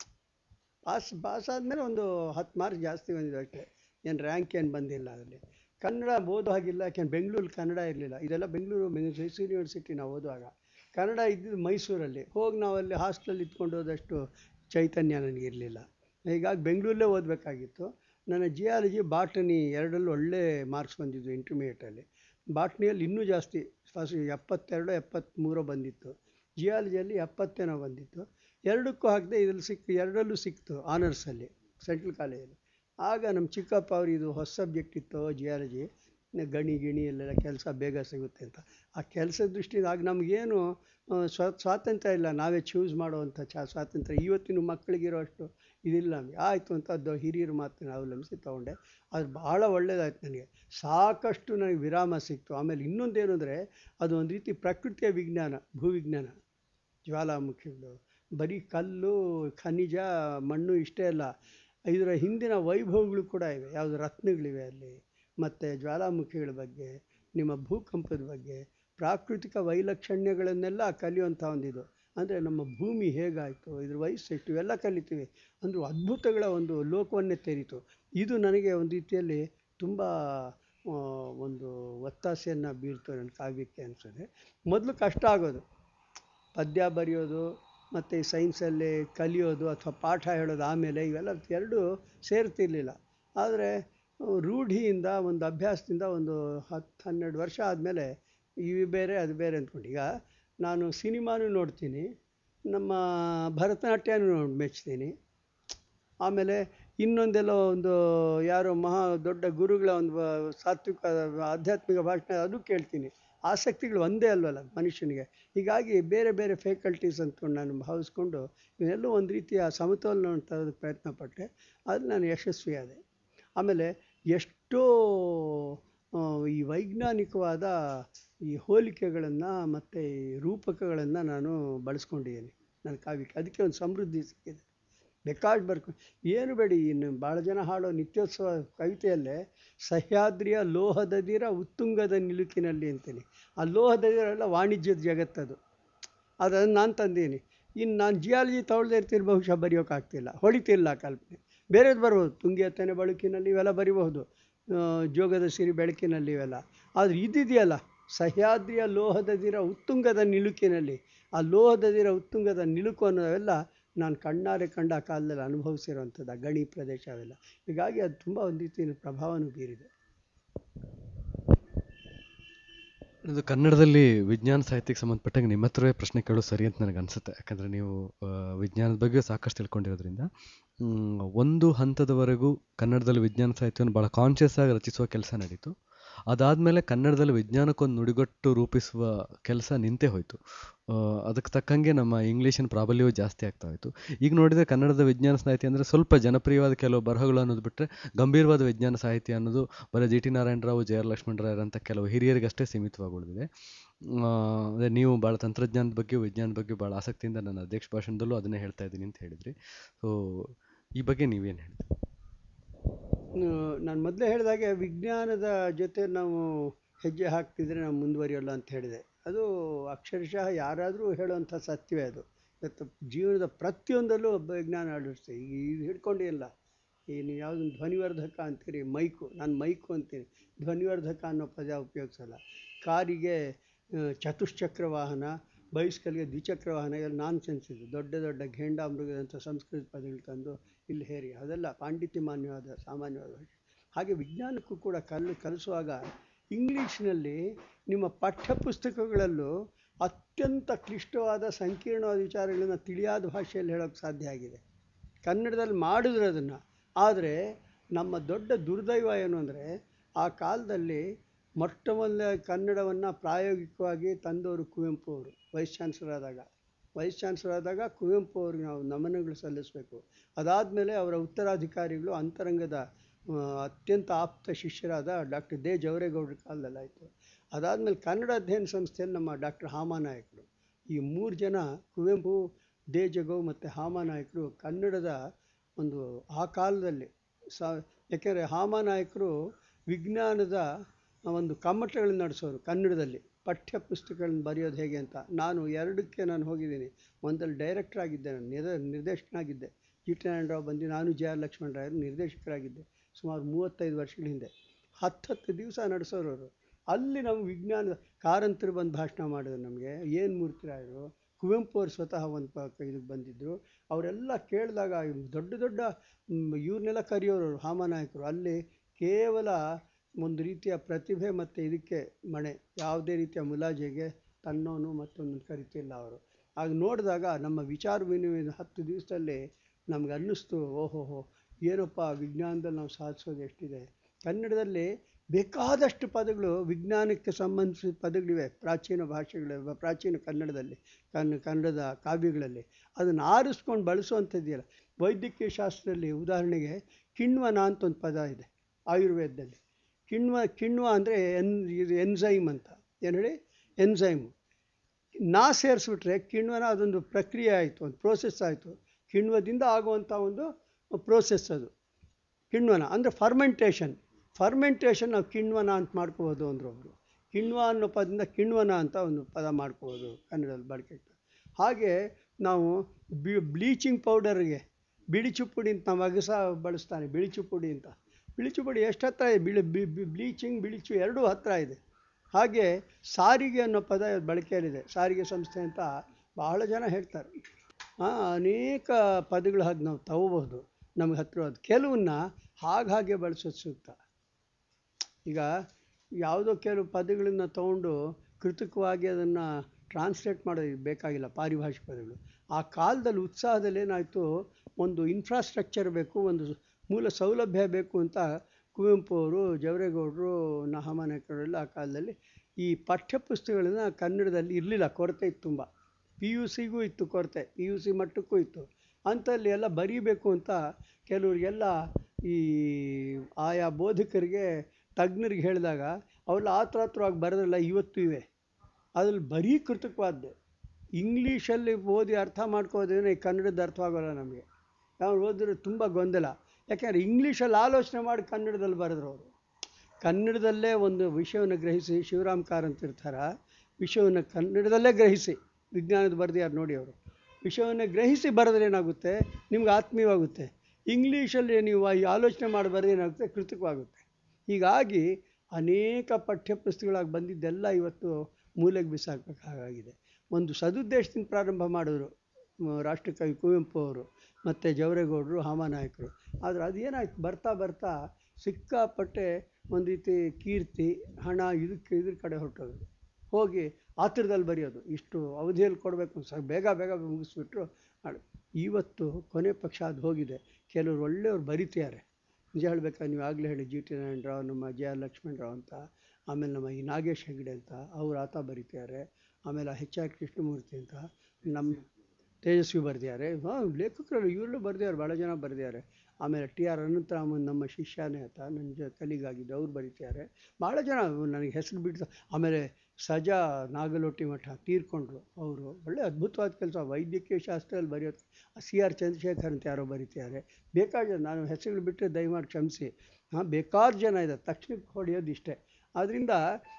ಪಾಸ್ ಆದಮೇಲೆ ಒಂದು 10 ಮಾರ್ಕ್ಸ್ ಜಾಸ್ತಿ ಬಂದಿದ್ದು ಅಷ್ಟೇ, ಏನು ರ್ಯಾಂಕ್ ಏನು ಬಂದಿಲ್ಲ ಅದರಲ್ಲಿ. ಕನ್ನಡ ಓದೋ ಹಾಗಿಲ್ಲ, ಯಾಕೆಂದ್ರೆ ಬೆಂಗಳೂರಲ್ಲಿ ಕನ್ನಡ ಇರಲಿಲ್ಲ. ಇದೆಲ್ಲ ಬೆಂಗಳೂರು ಮೈಸೂರು ಯೂನಿವರ್ಸಿಟಿ ನಾವು ಓದುವಾಗ. ಕನ್ನಡ ಇದ್ದಿದ್ದು ಮೈಸೂರಲ್ಲಿ. ಹೋಗಿ ನಾವಲ್ಲಿ ಹಾಸ್ಟೆಲಲ್ಲಿ ಇದ್ಕೊಂಡು ಹೋದಷ್ಟು ಚೈತನ್ಯ ನನಗಿರಲಿಲ್ಲ. ಹೀಗಾಗಿ ಬೆಂಗಳೂರಲ್ಲೇ ಓದಬೇಕಾಗಿತ್ತು. ನನ್ನ ಜಿಯಾಲಜಿ, ಬಾಟನಿ ಎರಡರಲ್ಲೂ ಒಳ್ಳೆ ಮಾರ್ಕ್ಸ್ ಬಂದಿದ್ದು ಇಂಟರ್ಮೀಡಿಯೇಟಲ್ಲಿ. ಬಾಟ್ನಿಯಲ್ಲಿ ಇನ್ನೂ ಜಾಸ್ತಿ, ಫಸ್ಟ್ 72-73 ಬಂದಿತ್ತು. ಜಿಯಾಲಜಿಯಲ್ಲಿ 70 ಬಂದಿತ್ತು. ಎರಡಕ್ಕೂ ಹಾಕಿದೆ, ಎರಡರಲ್ಲೂ ಸಿಕ್ತು ಆನರ್ಸಲ್ಲಿ ಸೆಂಟ್ರಲ್ ಕಾಲೇಜಲ್ಲಿ. ಆಗ ನಮ್ಮ ಚಿಕ್ಕಪ್ಪ ಅವರು ಇದು ಹೊಸ ಸಬ್ಜೆಕ್ಟ್ ಇತ್ತು ಜಿಯಾಲಜಿ, ಗಿಣಿಯಲ್ಲೆಲ್ಲ ಕೆಲಸ ಬೇಗ ಸಿಗುತ್ತೆ ಅಂತ. ಆ ಕೆಲಸದ ದೃಷ್ಟಿಯಿಂದ ಆಗ ನಮಗೇನು ಸ್ವಾತಂತ್ರ್ಯ ಇಲ್ಲ, ನಾವೇ ಚೂಸ್ ಮಾಡುವಂಥ ಸ್ವಾತಂತ್ರ್ಯ ಇವತ್ತಿನ ಮಕ್ಕಳಿಗಿರೋ ಅಷ್ಟು ಇದಿಲ್ಲ ನಮಗೆ. ಆಯಿತು ಅಂತ ಅದು ಹಿರಿಯರ ಮಾತನ್ನು ಅವಲಂಬಿಸಿ ತೊಗೊಂಡೆ. ಅದು ಭಾಳ ಒಳ್ಳೆಯದಾಯ್ತು ನನಗೆ. ಸಾಕಷ್ಟು ನನಗೆ ವಿರಾಮ ಸಿಕ್ತು. ಆಮೇಲೆ ಇನ್ನೊಂದೇನು ಅಂದರೆ, ಅದು ಒಂದು ರೀತಿ ಪ್ರಕೃತಿಯ ವಿಜ್ಞಾನ, ಭೂವಿಜ್ಞಾನ. ಜ್ವಾಲಾಮುಖಿಗಳು ಬರೀ ಕಲ್ಲು, ಖನಿಜ, ಮಣ್ಣು ಇಷ್ಟೇ ಅಲ್ಲ, ಇದರ ಹಿಂದಿನ ವೈಭವಗಳು ಕೂಡ ಇವೆ. ಯಾವುದು ರತ್ನಗಳಿವೆ ಅಲ್ಲಿ, ಮತ್ತು ಜ್ವಾಲಾಮುಖಿಗಳ ಬಗ್ಗೆ, ನಿಮ್ಮ ಭೂಕಂಪದ ಬಗ್ಗೆ, ಪ್ರಾಕೃತಿಕ ವೈಲಕ್ಷಣ್ಯಗಳನ್ನೆಲ್ಲ ಕಲಿಯುವಂಥ ಒಂದಿದು. ಅಂದರೆ ನಮ್ಮ ಭೂಮಿ ಹೇಗಾಯಿತು, ಇದ್ರ ವಯಸ್ಸೆಷ್ಟು, ಇವೆಲ್ಲ ಕಲಿತೀವಿ. ಅಂದರೂ ಅದ್ಭುತಗಳ ಒಂದು ಲೋಕವನ್ನೇ ತೆರೀತು. ಇದು ನನಗೆ ಒಂದು ರೀತಿಯಲ್ಲಿ ತುಂಬ ಒಂದು ಒತ್ತಾಸೆಯನ್ನು ಬೀರ್ತು ನನ್ನ ಕಾವ್ಯಕ್ಕೆ ಅನಿಸ್ತದೆ. ಮೊದಲು ಕಷ್ಟ ಆಗೋದು, ಪದ್ಯ ಬರೆಯೋದು ಮತ್ತು ಈ ಸೈನ್ಸಲ್ಲಿ ಕಲಿಯೋದು ಅಥವಾ ಪಾಠ ಹೇಳೋದು, ಆಮೇಲೆ ಇವೆಲ್ಲ ಎರಡೂ ಸೇರ್ತಿರ್ಲಿಲ್ಲ. ಆದರೆ ರೂಢಿಯಿಂದ, ಒಂದು ಅಭ್ಯಾಸದಿಂದ ಒಂದು 10-12 ವರ್ಷ ಆದಮೇಲೆ ಇವು ಬೇರೆ ಅದು ಬೇರೆ ಅಂದ್ಕೊಂಡು, ಈಗ ನಾನು ಸಿನಿಮಾನೂ ನೋಡ್ತೀನಿ, ನಮ್ಮ ಭರತನಾಟ್ಯನೂ ಮೆಚ್ತೀನಿ, ಆಮೇಲೆ ಇನ್ನೊಂದೆಲ್ಲ ಒಂದು ಯಾರೋ ಮಹಾ ದೊಡ್ಡ ಗುರುಗಳ ಒಂದು ಸಾತ್ವಿಕ ಆಧ್ಯಾತ್ಮಿಕ ಭಾಷಣ ಅದು ಕೇಳ್ತೀನಿ. ಆಸಕ್ತಿಗಳು ಒಂದೇ ಅಲ್ವಲ್ಲ ಮನುಷ್ಯನಿಗೆ. ಹೀಗಾಗಿ ಬೇರೆ ಬೇರೆ ಫೇಕಲ್ಟೀಸ್ ಅಂದ್ಕೊಂಡು ನಾನು ಭಾವಿಸ್ಕೊಂಡು ಇವನ್ನೆಲ್ಲೂ ಒಂದು ರೀತಿಯ ಸಮತೋಲನವನ್ನು ತರೋದಕ್ಕೆ ಪ್ರಯತ್ನ ಪಟ್ಟೆ. ಅದು ನಾನು ಯಶಸ್ವಿಯಾದೆ. ಆಮೇಲೆ ಎಷ್ಟೋ ಈ ವೈಜ್ಞಾನಿಕವಾದ ಈ ಹೋಲಿಕೆಗಳನ್ನು ಮತ್ತು ಈ ರೂಪಕಗಳನ್ನು ನಾನು ಬಳಸ್ಕೊಂಡಿದ್ದೀನಿ ನನ್ನ ಕಾವ್ಯಕ್ಕೆ. ಅದಕ್ಕೆ ಒಂದು ಸಮೃದ್ಧಿ ಸಿಕ್ಕಿದೆ. ಬೇಕಾಷ್ಟು ಬರ್ಕೊಂಡು ಏನು ಬೇಡಿ. ಇನ್ನು ಭಾಳ ಜನ ಹಾಡೋ ನಿತ್ಯೋತ್ಸವ ಕವಿತೆಯಲ್ಲೇ ಸಹ್ಯಾದ್ರಿಯ ಲೋಹದದಿರ ಉತ್ತುಂಗದ ನಿಲುಕಿನಲ್ಲಿ ಅಂತೀನಿ. ಆ ಲೋಹದದಿರೆಲ್ಲ ವಾಣಿಜ್ಯದ ಜಗತ್ತದು. ಅದನ್ನು ನಾನು ತಂದೀನಿ. ಇನ್ನು ನಾನು ಜಿಯಾಲಜಿ ತೊಗೊಳ್ದೇ ಇರ್ತೀನಿ, ಬಹುಶಃ ಬರೆಯೋಕ್ಕಾಗ್ತಿಲ್ಲ, ಹೊಳಿತಿಲ್ಲ ಕಲ್ಪನೆ. ಬೇರೆದು ಬರ್ಬೋದು, ತುಂಗಿಯ ತೆನೆ ಬಳುಕಿನಲ್ಲಿ ಇವೆಲ್ಲ ಬರಿಬಹುದು, ಜೋಗದ ಸಿರಿ ಬೆಳಕಿನಲ್ಲಿ ಇವೆಲ್ಲ. ಆದರೆ ಇದಿದೆಯಲ್ಲ, ಸಹ್ಯಾದ್ರಿಯ ಲೋಹದದಿರ ಉತ್ತುಂಗದ ನಿಲುಕಿನಲ್ಲಿ, ಆ ಲೋಹದದಿರ ಉತ್ತುಂಗದ ನಿಲುಕು ಅನ್ನೋವೆಲ್ಲ ನಾನು ಕಣ್ಣಾರೆ ಕಂಡ ಕಾಲದಲ್ಲಿ ಅನುಭವಿಸಿರುವಂಥದ್ದು, ಆ ಗಣಿ ಪ್ರದೇಶ ಅವೆಲ್ಲ. ಹೀಗಾಗಿ ಅದು ತುಂಬ ಒಂದು ರೀತಿಯ ಪ್ರಭಾವನೂ ಬೀರಿದೆ. ಇದು ಕನ್ನಡದಲ್ಲಿ ವಿಜ್ಞಾನ ಸಾಹಿತ್ಯಕ್ಕೆ ಸಂಬಂಧಪಟ್ಟಂಗೆ ನಿಮ್ಮ ಹತ್ರವೇ ಪ್ರಶ್ನೆ ಕೇಳೋದು ಸರಿ ಅಂತ ನನಗೆ ಅನಿಸುತ್ತೆ. ಯಾಕಂದರೆ ನೀವು ವಿಜ್ಞಾನದ ಬಗ್ಗೆ ಸಾಕಷ್ಟು ತಿಳ್ಕೊಂಡಿರೋದ್ರಿಂದ. ಒಂದು ಹಂತದವರೆಗೂ ಕನ್ನಡದಲ್ಲಿ ವಿಜ್ಞಾನ ಸಾಹಿತ್ಯವನ್ನು ಭಾಳ ಕಾನ್ಷಿಯಸ್ ಆಗಿ ರಚಿಸುವ ಕೆಲಸ ನಡೀತು. ಅದಾದಮೇಲೆ ಕನ್ನಡದಲ್ಲಿ ವಿಜ್ಞಾನಕ್ಕೊಂದು ನುಡಿಗಟ್ಟು ರೂಪಿಸುವ ಕೆಲಸ ನಿಂತೇ ಹೋಯಿತು. ಅದಕ್ಕೆ ತಕ್ಕಂಗೆ ನಮ್ಮ ಇಂಗ್ಲೀಷಿನ ಪ್ರಾಬಲ್ಯವೂ ಜಾಸ್ತಿ ಆಗ್ತಾ ಹೋಯಿತು. ಈಗ ನೋಡಿದರೆ ಕನ್ನಡದ ವಿಜ್ಞಾನ ಸಾಹಿತ್ಯ ಅಂದರೆ ಸ್ವಲ್ಪ ಜನಪ್ರಿಯವಾದ ಕೆಲವು ಬರಹಗಳು ಅನ್ನೋದು ಬಿಟ್ಟರೆ, ಗಂಭೀರವಾದ ವಿಜ್ಞಾನ ಸಾಹಿತ್ಯ ಅನ್ನೋದು ಬರೀ G T Narayanarao, J R ಲಕ್ಷ್ಮಣರಾಯರಂಥ ಕೆಲವು ಹಿರಿಯರಿಗಷ್ಟೇ ಸೀಮಿತವಾಗಿ ಉಳಿದಿದೆ. ಅದೇ ನೀವು ಭಾಳ ತಂತ್ರಜ್ಞಾನದ ಬಗ್ಗೆ, ವಿಜ್ಞಾನದ ಬಗ್ಗೆ ಭಾಳ ಆಸಕ್ತಿಯಿಂದ ನನ್ನ ಅಧ್ಯಕ್ಷ ಭಾಷಣದಲ್ಲೂ ಅದನ್ನೇ ಹೇಳ್ತಾ ಇದ್ದೀನಿ ಅಂತ ಹೇಳಿದ್ರಿ. ಸೊ ಈ ಬಗ್ಗೆ ನೀವೇನು ಹೇಳ್ತೀರಿ? ನಾನು ಮೊದಲೇ ಹೇಳಿದಾಗೆ ವಿಜ್ಞಾನದ ಜೊತೆ ನಾವು ಹೆಜ್ಜೆ ಹಾಕ್ತಿದ್ರೆ ನಾವು ಮುಂದುವರಿಯೋಲ್ಲ ಅಂತ ಹೇಳಿದೆ. ಅದು ಅಕ್ಷರಶಃ ಯಾರಾದರೂ ಹೇಳುವಂಥ ಸತ್ಯವೇ ಅದು. ಇವತ್ತು ಜೀವನದ ಪ್ರತಿಯೊಂದಲ್ಲೂ ವಿಜ್ಞಾನ ಅಳವಡಿಸ್ತೇವೆ. ಈಗ ಇದು ಹಿಡ್ಕೊಂಡಿಲ್ಲ, ಈ ನೀವು ಯಾವುದೊಂದು ಧ್ವನಿವರ್ಧಕ ಅಂತೀರಿ, ಮೈಕು, ನಾನು ಮೈಕು ಅಂತೀನಿ, ಧ್ವನಿವರ್ಧಕ ಅನ್ನೋ ಪದ ಉಪಯೋಗಿಸಲ್ಲ. ಕಾರಿಗೆ ಚತುಶ್ಚಕ್ರ ವಾಹನ, ಬೈಸ್ಕಲ್ಗೆ ದ್ವಿಚಕ್ರ ವಾಹನ, ಎಲ್ಲ ನಾನ್ ಸೆನ್ಸ್ ಇದು. ದೊಡ್ಡ ದೊಡ್ಡ ಘೇಂಡಾಮೃಗದಂಥ ಸಂಸ್ಕೃತ ಪದಗಳು ತಂದು ಇಲ್ಲಿ ಹೇರಿ, ಅದೆಲ್ಲ ಪಾಂಡಿತ್ಯಮಾನ್ಯವಾದ ಸಾಮಾನ್ಯವಾದ ಭಾಷೆ. ಹಾಗೆ ವಿಜ್ಞಾನಕ್ಕೂ ಕೂಡ ಕಲಿಸುವಾಗ ಇಂಗ್ಲೀಷ್ನಲ್ಲಿ ನಿಮ್ಮ ಪಠ್ಯಪುಸ್ತಕಗಳಲ್ಲೂ ಅತ್ಯಂತ ಕ್ಲಿಷ್ಟವಾದ ಸಂಕೀರ್ಣವಾದ ವಿಚಾರಗಳನ್ನು ತಿಳಿಯಾದ ಭಾಷೆಯಲ್ಲಿ ಹೇಳೋಕ್ಕೆ ಸಾಧ್ಯ ಆಗಿದೆ. ಕನ್ನಡದಲ್ಲಿ ಮಾಡಿದ್ರು ಅದನ್ನು. ಆದರೆ ನಮ್ಮ ದೊಡ್ಡ ದುರ್ದೈವ ಏನು ಅಂದರೆ, ಆ ಕಾಲದಲ್ಲಿ ಮೊಟ್ಟ ಮೊದಲ ಕನ್ನಡವನ್ನು ಪ್ರಾಯೋಗಿಕವಾಗಿ ತಂದವರು ಕುವೆಂಪು ಅವರು. ವೈಸ್ ಚಾನ್ಸಲರ್ ಆದಾಗ ಕುವೆಂಪು ಅವ್ರಿಗೆ ನಾವು ನಮನಗಳು ಸಲ್ಲಿಸಬೇಕು. ಅದಾದಮೇಲೆ ಅವರ ಉತ್ತರಾಧಿಕಾರಿಗಳು ಅಂತರಂಗದ ಅತ್ಯಂತ ಆಪ್ತ ಶಿಷ್ಯರಾದ ಡಾಕ್ಟರ್ ದೇ ಜವರೇಗೌಡರ ಕಾಲದಲ್ಲಾಯಿತು. ಅದಾದಮೇಲೆ ಕನ್ನಡ ಅಧ್ಯಯನ ಸಂಸ್ಥೆಯಲ್ಲಿ ನಮ್ಮ ಡಾಕ್ಟರ್ ಹಾಮಾನಾಯಕರು, ಈ 3 ಜನ, ಕುವೆಂಪು, ದೇ ಜಗೌ ಮತ್ತು ಹಾಮಾನಾಯಕರು ಕನ್ನಡದ ಒಂದು ಆ ಕಾಲದಲ್ಲಿ ಯಾಕೆಂದರೆ ಹಾಮಾನಾಯಕರು ವಿಜ್ಞಾನದ ಒಂದು ಕಮ್ಮಟಗಳನ್ನು ನಡೆಸೋರು ಕನ್ನಡದಲ್ಲಿ, ಪಠ್ಯ ಪುಸ್ತಕಗಳನ್ನು ಬರೆಯೋದು ಹೇಗೆ ಅಂತ. ನಾನು 2ಕ್ಕೆ ನಾನು ಹೋಗಿದ್ದೀನಿ. ಒಂದಲ್ಲಿ ಡೈರೆಕ್ಟರ್ ಆಗಿದ್ದೆ, ನಾನು ನಿರ್ದೇಶಕನಾಗಿದ್ದೆ. ಜಿ ಟಿ ನಾರಾಯಣರಾವ್ ಬಂದು, ನಾನು ಜೆ ಆರ್ ಲಕ್ಷ್ಮಣರಾಯರು ನಿರ್ದೇಶಕರಾಗಿದ್ದೆ ಸುಮಾರು 35 ವರ್ಷಗಳ ಹಿಂದೆ. 10 ದಿವಸ ನಡೆಸೋರು ಅವರು. ಅಲ್ಲಿ ನಾವು ವಿಜ್ಞಾನದ ಕಾರಂತರು ಬಂದು ಭಾಷಣ ಮಾಡಿದ್ರು ನಮಗೆ. ಏನು ಮೂರ್ತಿರಾಯರು, ಕುವೆಂಪು ಅವರು ಸ್ವತಃ ಒಂದು ಇದಕ್ಕೆ ಬಂದಿದ್ದರು. ಅವರೆಲ್ಲ ಕೇಳಿದಾಗ ದೊಡ್ಡ ದೊಡ್ಡ ಇವ್ರನ್ನೆಲ್ಲ ಕರೆಯೋರು ಹಾಮಾನಾಯಕರು. ಅಲ್ಲಿ ಕೇವಲ ಒಂದು ರೀತಿಯ ಪ್ರತಿಭೆ ಮತ್ತು ಇದಕ್ಕೆ ಮಣೆ, ಯಾವುದೇ ರೀತಿಯ ಮುಲಾಜಿಗೆ ತನ್ನೋನು ಮತ್ತೊಂದು ಕರಿತಿಲ್ಲ ಅವರು. ಆಗ ನೋಡಿದಾಗ ನಮ್ಮ ವಿಚಾರ ವಿನಿಮಯದ 10 ದಿವಸದಲ್ಲಿ ನಮ್ಗೆ ಅನ್ನಿಸ್ತು, ಓಹೋಹೋ ಏನಪ್ಪ ವಿಜ್ಞಾನದಲ್ಲಿ ನಾವು ಸಾಧಿಸೋದು ಎಷ್ಟಿದೆ. ಕನ್ನಡದಲ್ಲಿ ಬೇಕಾದಷ್ಟು ಪದಗಳು ವಿಜ್ಞಾನಕ್ಕೆ ಸಂಬಂಧಿಸಿದ ಪದಗಳಿವೆ, ಪ್ರಾಚೀನ ಭಾಷೆಗಳ, ಪ್ರಾಚೀನ ಕನ್ನಡದಲ್ಲಿ, ಕನ್ನಡದ ಕಾವ್ಯಗಳಲ್ಲಿ. ಅದನ್ನು ಆರಿಸ್ಕೊಂಡು ಬಳಸುವಂಥದ್ದಿಲ್ಲ. ವೈದ್ಯಕೀಯ ಶಾಸ್ತ್ರದಲ್ಲಿ ಉದಾಹರಣೆಗೆ ಕಿಣ್ವನ ಅಂತ ಒಂದು ಪದ ಇದೆ ಆಯುರ್ವೇದದಲ್ಲಿ. ಕಿಣ್ವ ಅಂದರೆ ಇದು ಎನ್ಸೈಮ್ ಅಂತ. ಏನು ಹೇಳಿ? ಎನ್ಸೈಮು. ಸೇರಿಸ್ಬಿಟ್ರೆ ಕಿಣ್ವನ ಅದೊಂದು ಪ್ರಕ್ರಿಯೆ ಆಯಿತು, ಒಂದು ಪ್ರೋಸೆಸ್ ಆಯಿತು. ಕಿಣ್ವದಿಂದ ಆಗುವಂಥ ಒಂದು ಪ್ರೋಸೆಸ್ ಅದು ಕಿಣ್ವನ. ಅಂದರೆ ಫರ್ಮೆಂಟೇಷನ್ ನಾವು ಕಿಣ್ವನ ಅಂತ ಮಾಡ್ಕೋಬೋದು ಅಂದರು ಅವರು. ಕಿಣ್ವ ಅನ್ನೋ ಪದದಿಂದ ಕಿಣ್ವನ ಅಂತ ಒಂದು ಪದ ಮಾಡ್ಕೋಬೋದು ಕನ್ನಡದಲ್ಲಿ ಬಳಕೆ. ಹಾಗೆ ನಾವು ಬ್ಲೀಚಿಂಗ್ ಪೌಡರ್ಗೆ ಬಿಳಿಚು ಪುಡಿ ಅಂತ ನಾವು ಅಗಸ ಬಳಸ್ತಾನೆ, ಬಿಳಿಚು ಪುಡಿ ಅಂತ. ಬಿಳಿಚು ಪುಡಿ ಎಷ್ಟು ಹತ್ತಿರ ಇದೆ? ಬ್ಲೀಚಿಂಗ್ ಬಿಳಿಚು ಎರಡೂ ಹತ್ತಿರ ಇದೆ. ಹಾಗೆ ಸಾರಿಗೆ ಅನ್ನೋ ಪದ ಬಳಕೆಯಲ್ಲಿದೆ. ಸಾರಿಗೆ ಸಂಸ್ಥೆ ಅಂತ ಬಹಳ ಜನ ಹೇಳ್ತಾರೆ. ಅನೇಕ ಪದಗಳು ಹಾಗೆ ನಾವು ತಗೋಬಹುದು ನಮಗೆ ಹತ್ತಿರವಾದ. ಕೆಲವನ್ನ ಹಾಗೆ ಬಳಸೋದು ಸೂಕ್ತ. ಈಗ ಯಾವುದೋ ಕೆಲವು ಪದಗಳನ್ನ ತೊಗೊಂಡು ಕೃತಕವಾಗಿ ಅದನ್ನು ಟ್ರಾನ್ಸ್ಲೇಟ್ ಮಾಡೋದು ಬೇಕಾಗಿಲ್ಲ, ಪಾರಿಭಾಷಿಕ ಪದಗಳು. ಆ ಕಾಲದಲ್ಲಿ ಉತ್ಸಾಹದಲ್ಲಿ ಏನಾಯಿತು, ಒಂದು ಇನ್ಫ್ರಾಸ್ಟ್ರಕ್ಚರ್ ಬೇಕು, ಒಂದು ಮೂಲ ಸೌಲಭ್ಯ ಬೇಕು ಅಂತ ಕುವೆಂಪು ಅವರು, ಜವರೇಗೌಡರು, ನಹಮಾನೇಕರೆಲ್ಲ ಆ ಕಾಲದಲ್ಲಿ ಈ ಪಠ್ಯಪುಸ್ತಕಗಳನ್ನ ಕನ್ನಡದಲ್ಲಿ ಇರಲಿಲ್ಲ, ಕೊರತೆ ಇತ್ತು ತುಂಬ. PUCಗೂ ಇತ್ತು ಕೊರತೆ, PUC ಮಟ್ಟಕ್ಕೂ ಇತ್ತು. ಅಂಥಲ್ಲಿ ಎಲ್ಲ ಬರೀಬೇಕು ಅಂತ ಕೆಲವರಿಗೆಲ್ಲ ಈ ಆಯಾ ಬೋಧಕರಿಗೆ, ತಜ್ಞರಿಗೆ ಹೇಳಿದಾಗ ಅವೆಲ್ಲ ಆತುರವಾಗಿ ಬರೋದ್ರಲ್ಲ ಇವತ್ತು ಇವೆ. ಅದ್ರಲ್ಲಿ ಬರೀ ಕೃತಕವಾದ್ದೆ. ಇಂಗ್ಲೀಷಲ್ಲಿ ಓದಿ ಅರ್ಥ ಮಾಡ್ಕೋದೇನೆ ಕನ್ನಡದ ಅರ್ಥವಾಗೋಲ್ಲ ನಮಗೆ. ನಾವು ಓದಿದ್ರೆ ತುಂಬ ಗೊಂದಲ. ಯಾಕೆಂದರೆ ಇಂಗ್ಲೀಷಲ್ಲಿ ಆಲೋಚನೆ ಮಾಡಿ ಕನ್ನಡದಲ್ಲಿ ಬರೆದ್ರು ಅವರು. ಕನ್ನಡದಲ್ಲೇ ಒಂದು ವಿಷಯವನ್ನು ಗ್ರಹಿಸಿ, ಶಿವರಾಮ್ ಕಾರಂತ್ ಇರ್ತಾರೆ, ವಿಷಯವನ್ನು ಕನ್ನಡದಲ್ಲೇ ಗ್ರಹಿಸಿ ವಿಜ್ಞಾನದ ಬರೆದಿಯಾರು ನೋಡಿ ಅವರು. ವಿಷಯವನ್ನು ಗ್ರಹಿಸಿ ಬರೆದ್ರೆ ಏನಾಗುತ್ತೆ, ನಿಮ್ಗೆ ಆತ್ಮೀಯವಾಗುತ್ತೆ. ಇಂಗ್ಲೀಷಲ್ಲಿ ನೀವು ಈ ಆಲೋಚನೆ ಮಾಡಿ ಬರೆದ್ರೆ ಏನಾಗುತ್ತೆ, ಕೃತಕವಾಗುತ್ತೆ. ಹೀಗಾಗಿ ಅನೇಕ ಪಠ್ಯಪುಸ್ತಕಗಳಾಗಿ ಬಂದಿದ್ದೆಲ್ಲ ಇವತ್ತು ಮೂಲೆಗೆ ಬಿಸಾಕಬೇಕಾಗಿದೆ. ಒಂದು ಸದುದ್ದೇಶದಿಂದ ಪ್ರಾರಂಭ ಮಾಡಿದ್ರು ರಾಷ್ಟ್ರಕವಿ ಕುವೆಂಪು ಅವರು ಮತ್ತು ಜವರೇಗೌಡರು, ಹಾಮಾನಾಯಕರು. ಆದರೆ ಅದೇನಾಯ್ತು, ಬರ್ತಾ ಸಿಕ್ಕಾಪಟ್ಟೆ ಒಂದು ರೀತಿ ಕೀರ್ತಿ, ಹಣ ಇದ್ರ ಕಡೆ ಹೊರಟೋದು. ಹೋಗಿ ಆತುರದಲ್ಲಿ ಬರೆಯೋದು, ಇಷ್ಟು ಅವಧಿಯಲ್ಲಿ ಕೊಡಬೇಕು ಬೇಗ ಮುಗಿಸ್ಬಿಟ್ರು. ಇವತ್ತು ಕೊನೆ ಪಕ್ಷ ಅದು ಹೋಗಿದೆ. ಕೆಲವರು ಒಳ್ಳೆಯವ್ರು ಬರೀತಾರೆ. ನಿಜ ಹೇಳ್ಬೇಕಾದ್ರೆ ನೀವು ಆಗಲೇ ಹೇಳಿ GT ನಾರಾಯಣರಾವ್, ನಮ್ಮ ಜಯ ಲಕ್ಷ್ಮಣರಾವ್ ಅಂತ, ಆಮೇಲೆ ನಮ್ಮ ಈ ನಾಗೇಶ್ ಹೆಗ್ಡೆ ಅಂತ ಅವರು ಆತ ಬರೀತಾರೆ. ಆಮೇಲೆ HR ಕೃಷ್ಣಮೂರ್ತಿ ಅಂತ, ನಮ್ಮ ತೇಜಸ್ವಿ ಬರೆದಿದ್ದಾರೆ. ಲೇಖಕರು ಇವರಲ್ಲೂ ಬರೆದಿದ್ದಾರೆ, ಭಾಳ ಜನ ಬರೆದಿದ್ದಾರೆ. ಆಮೇಲೆ TR ಅನಂತರಾಮನ್ ನಮ್ಮ ಶಿಷ್ಯನೇ ಆತ, ನನ್ನ ಕಲಿಗಾಗಿದ್ದು, ಅವ್ರು ಬರೀತಾರೆ. ಭಾಳ ಜನ ನನಗೆ ಹೆಸರು ಬಿಡ್ತಾರೆ. ಆಮೇಲೆ ಸಜಾ ನಾಗಲೋಟಿ ಮಠ ತೀರ್ಕೊಂಡ್ರು ಅವರು. ಒಳ್ಳೆ ಅದ್ಭುತವಾದ ಕೆಲಸ ವೈದ್ಯಕೀಯ ಶಾಸ್ತ್ರದಲ್ಲಿ ಬರೆಯೋದು. CR ಚಂದ್ರಶೇಖರ್ ಅಂತ ಯಾರೋ ಬರೀತಾರೆ. ಬೇಕಾದ ಜನ, ನಾನು ಹೆಸರುಗಳು ಬಿಟ್ಟರೆ ದಯಮಾಡಿ ಕ್ಷಮಿಸಿ. ಬೇಕಾದ ಜನ ಇದೆ, ತಕ್ಷಣಕ್ಕೆ ಹೊಡೆಯೋದು ಇಷ್ಟೇ. ಆದ್ದರಿಂದ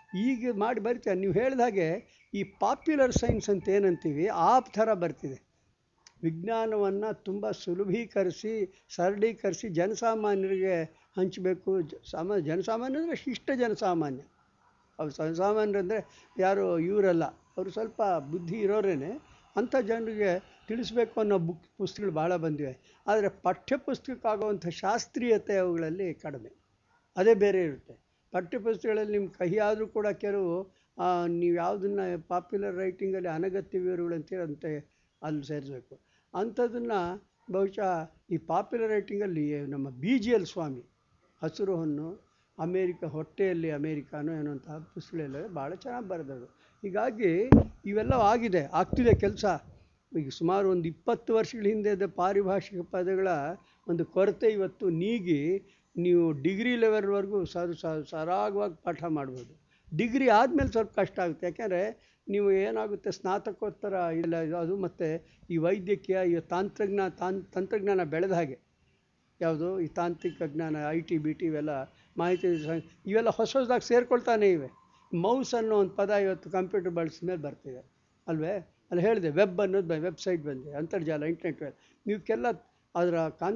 ಈಗ ಮಾಡಿ ಬರಿತಾರೆ. ನೀವು ಹೇಳಿದ ಹಾಗೆ ಈ ಪಾಪ್ಯುಲರ್ ಸೈನ್ಸ್ ಅಂತ ಏನಂತೀವಿ, ಆ ಥರ ಬರ್ತಿದೆ. ವಿಜ್ಞಾನವನ್ನು ತುಂಬ ಸುಲಭೀಕರಿಸಿ, ಸರಳೀಕರಿಸಿ ಜನಸಾಮಾನ್ಯರಿಗೆ ಹಂಚಬೇಕು. ಜನಸಾಮಾನ್ಯ ಅಂದರೆ ಶಿಷ್ಟ ಜನಸಾಮಾನ್ಯ. ಅವ್ರು ಜನಸಾಮಾನ್ಯರಂದರೆ ಯಾರು ಇವರಲ್ಲ, ಅವರು ಸ್ವಲ್ಪ ಬುದ್ಧಿ ಇರೋರೇನೆ. ಅಂಥ ಜನರಿಗೆ ತಿಳಿಸ್ಬೇಕು ಅನ್ನೋ ಪುಸ್ತಕಗಳು ಭಾಳ ಬಂದಿವೆ. ಆದರೆ ಪಠ್ಯಪುಸ್ತಕಕ್ಕಾಗುವಂಥ ಶಾಸ್ತ್ರೀಯತೆ ಅವುಗಳಲ್ಲಿ ಕಡಿಮೆ, ಅದೇ ಬೇರೆ ಇರುತ್ತೆ. ಪಠ್ಯಪುಸ್ತಕಗಳಲ್ಲಿ ನಿಮ್ಮ ಕಹಿ ಆದರೂ ಕೂಡ ಕೆಲವು ನೀವು ಯಾವುದನ್ನು ಪಾಪ್ಯುಲರ್ ರೈಟಿಂಗಲ್ಲಿ ಅನಗತ್ಯ ವಿವರಗಳು ಅಂತೀರಂತೆ ಅಲ್ಲಿ ಸೇರಿಸಬೇಕು. ಅಂಥದ್ದನ್ನು ಬಹುಶಃ ಈ ಪಾಪ್ಯುಲರ್ ರೈಟಿಂಗಲ್ಲಿ ನಮ್ಮ BGL ಸ್ವಾಮಿ, ಹಸಿರು ಹೊನ್ನು, ಹೊಟ್ಟೆಯಲ್ಲಿ ಅಮೇರಿಕಾನೋ ಏನೋಂಥ ಪುಸ್ತಕಗಳೆಲ್ಲ ಭಾಳ ಚೆನ್ನಾಗಿ ಬರೆದವರು. ಹೀಗಾಗಿ ಇವೆಲ್ಲ ಆಗ್ತಿದೆ ಕೆಲಸ. ಈಗ ಸುಮಾರು ಒಂದು 20 ವರ್ಷಗಳ ಹಿಂದೆ ಪಾರಿಭಾಷಿಕ ಪದಗಳ ಒಂದು ಕೊರತೆ ಇವತ್ತು ನೀಗಿ ನೀವು ಡಿಗ್ರಿ ಲೆವೆಲ್ವರೆಗೂ ಸರಾಗವಾಗಿ ಪಾಠ ಮಾಡ್ಬೋದು. ಡಿಗ್ರಿ ಆದಮೇಲೆ ಸ್ವಲ್ಪ ಕಷ್ಟ ಆಗುತ್ತೆ. ಯಾಕೆಂದರೆ ನೀವು ಏನಾಗುತ್ತೆ, ಸ್ನಾತಕೋತ್ತರ ಇಲ್ಲ ಅದು, ಮತ್ತು ಈ ವೈದ್ಯಕೀಯ, ಈ ತಂತ್ರಜ್ಞಾನ ಬೆಳೆದ ಹಾಗೆ, ಯಾವುದು ಈ ತಾಂತ್ರಿಕ ಜ್ಞಾನ, IT BT ಇವೆಲ್ಲ, ಮಾಹಿತಿ ಇವೆಲ್ಲ ಹೊಸದಾಗಿ ಸೇರ್ಕೊಳ್ತಾನೆ ಇವೆ. ಮೌಸ್ ಅನ್ನೋ ಒಂದು ಪದ ಇವತ್ತು ಕಂಪ್ಯೂಟರ್ ಬಳಸಿದ ಮೇಲೆ ಬರ್ತಿದೆ ಅಲ್ವೇ. ಅಲ್ಲಿ ಹೇಳಿದೆ ವೆಬ್ ಅನ್ನೋದು ವೆಬ್ಸೈಟ್ ಬಂದಿದೆ, ಅಂತರ್ಜಾಲ, ಇಂಟರ್ನೆಟ್. ನೀವಕ್ಕೆಲ್ಲ ಅದರ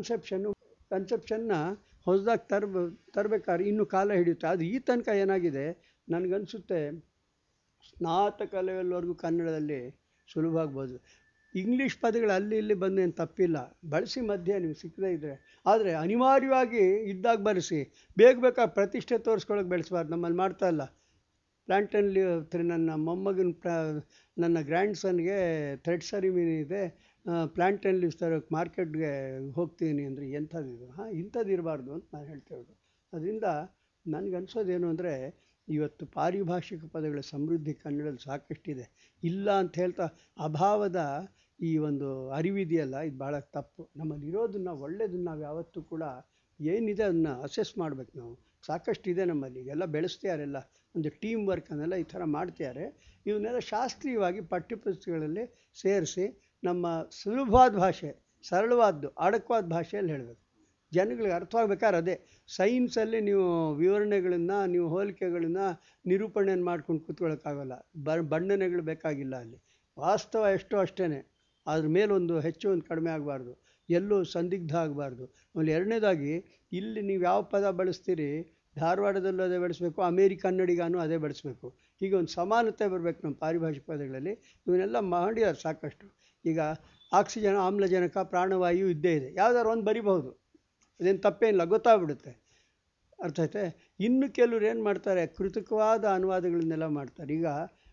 ಕನ್ಸೆಪ್ಷನ್ನ ಹೊಸದಾಗಿ ತರಬೇಕಾದ್ರೆ ಇನ್ನೂ ಕಾಲ ಹಿಡಿಯುತ್ತೆ. ಅದು ಈ ತನಕ ಏನಾಗಿದೆ ನನಗನ್ಸುತ್ತೆ, ಸ್ನಾತಕ ಲೆವೆಲ್ವರೆಗೂ ಕನ್ನಡದಲ್ಲಿ ಸುಲಭ ಆಗ್ಬೋದು. ಇಂಗ್ಲೀಷ್ ಪದಗಳು ಅಲ್ಲಿ ಇಲ್ಲಿ ಬಂದೇನು ತಪ್ಪಿಲ್ಲ, ಬಳಸಿ ಮಧ್ಯೆ ನೀವು ಸಿಕ್ಕದೇ ಇದ್ದರೆ. ಆದರೆ ಅನಿವಾರ್ಯವಾಗಿ ಇದ್ದಾಗ ಬಳಸಿ, ಬೇಗ ಪ್ರತಿಷ್ಠೆ ತೋರಿಸ್ಕೊಳ್ಳೋಕೆ ಬೆಳೆಸಬಾರ್ದು. ನಮ್ಮಲ್ಲಿ ಮಾಡ್ತಾ ಇಲ್ಲ. ಪ್ಲಾಂಟನ್ ನನ್ನ ನನ್ನ ಗ್ರ್ಯಾಂಡ್ ಸನ್ಗೆ ಥ್ರೆಡ್ ಸೆರಿಮನಿ ಇದೆ, ಪ್ಲಾಂಟನ್ ಲೀವ್ಸ್ ತರೋಕ್ಕೆ ಮಾರ್ಕೆಟ್ಗೆ ಹೋಗ್ತೀನಿ ಅಂದರೆ ಎಂಥದ್ದು ಇಂಥದ್ದು ಇರಬಾರ್ದು ಅಂತ ನಾನು ಹೇಳ್ತೇವೆ. ಅದರಿಂದ ನನಗನ್ಸೋದೇನು ಅಂದರೆ, ಇವತ್ತು ಪಾರಿಭಾಷಿಕ ಪದಗಳ ಸಮೃದ್ಧಿ ಕನ್ನಡದಲ್ಲಿ ಸಾಕಷ್ಟಿದೆ. ಇಲ್ಲ ಅಂತ ಹೇಳ್ತಾ ಅಭಾವದ ಈ ಒಂದು ಅರಿವಿದೆಯಲ್ಲ, ಇದು ಭಾಳ ತಪ್ಪು. ನಮ್ಮಲ್ಲಿ ಇರೋದನ್ನು ಒಳ್ಳೆಯದನ್ನು ನಾವು ಯಾವತ್ತೂ ಕೂಡ ಏನಿದೆ ಅದನ್ನು ಅಸೆಸ್ ಮಾಡ್ಬೇಕು ನಾವು. ಸಾಕಷ್ಟು ಇದೆ ನಮ್ಮಲ್ಲಿ, ಎಲ್ಲ ಬೆಳೆಸ್ತಿಯಾರೆಲ್ಲ, ಒಂದು ಟೀಮ್ ವರ್ಕ್ ಅನ್ನೆಲ್ಲ ಈ ಥರ ಮಾಡ್ತಿದ್ದಾರೆ. ಇವನ್ನೆಲ್ಲ ಶಾಸ್ತ್ರೀಯವಾಗಿ ಪಠ್ಯಪುಸ್ತಕಗಳಲ್ಲಿ ಸೇರಿಸಿ ನಮ್ಮ ಸುಲಭವಾದ ಭಾಷೆ, ಸರಳವಾದ್ದು, ಅಡಕವಾದ ಭಾಷೆಯಲ್ಲಿ ಹೇಳಬೇಕು. ಜನಗಳಿಗೆ ಅರ್ಥವಾಗ್ಬೇಕಾದ್ರೆ ಅದೇ ಸೈನ್ಸಲ್ಲಿ ನೀವು ವಿವರಣೆಗಳನ್ನು, ನೀವು ಹೋಲಿಕೆಗಳನ್ನು, ನಿರೂಪಣೆಯನ್ನು ಮಾಡ್ಕೊಂಡು ಕೂತ್ಕೊಳ್ಳೋಕ್ಕಾಗಲ್ಲ. ಬಣ್ಣನೆಗಳು ಬೇಕಾಗಿಲ್ಲ ಅಲ್ಲಿ. ವಾಸ್ತವ ಎಷ್ಟೋ ಅಷ್ಟೇ, ಅದ್ರ ಮೇಲೊಂದು ಹೆಚ್ಚು ಒಂದು ಕಡಿಮೆ ಆಗಬಾರ್ದು, ಎಲ್ಲೂ ಸಂದಿಗ್ಧ ಆಗಬಾರ್ದು. ಆಮೇಲೆ ಎರಡನೇದಾಗಿ, ಇಲ್ಲಿ ನೀವು ಯಾವ ಪದ ಬಳಸ್ತೀರಿ, ಧಾರವಾಡದಲ್ಲೂ ಅದೇ ಬಳಸಬೇಕು, ಕನ್ನಡಿಗಾನು ಅದೇ ಬಳಸಬೇಕು. ಹೀಗೆ ಒಂದು ಸಮಾನತೆ ಬರಬೇಕು ನಮ್ಮ ಪಾರಿಭಾಷಿಕ ಪದಗಳಲ್ಲಿ. ಇವನ್ನೆಲ್ಲ ಮಾಡಿದ್ದಾರೆ ಸಾಕಷ್ಟು. ಈಗ ಆಕ್ಸಿಜನ್, ಆಮ್ಲಜನಕ, ಪ್ರಾಣವಾಯು ಇದ್ದೇ ಇದೆ, ಯಾವ್ದಾದ್ರು ಒಂದು ಬರಿಬಹುದು, ಅದೇನು ತಪ್ಪೇನಿಲ್ಲ, ಗೊತ್ತಾಗ್ಬಿಡುತ್ತೆ. ಅರ್ಥ ಆಯ್ತೆ. ಇನ್ನು ಕೆಲವ್ರು ಏನು ಮಾಡ್ತಾರೆ, ಕೃತಕವಾದ ಅನುವಾದಗಳನ್ನೆಲ್ಲ ಮಾಡ್ತಾರೆ. ಈಗ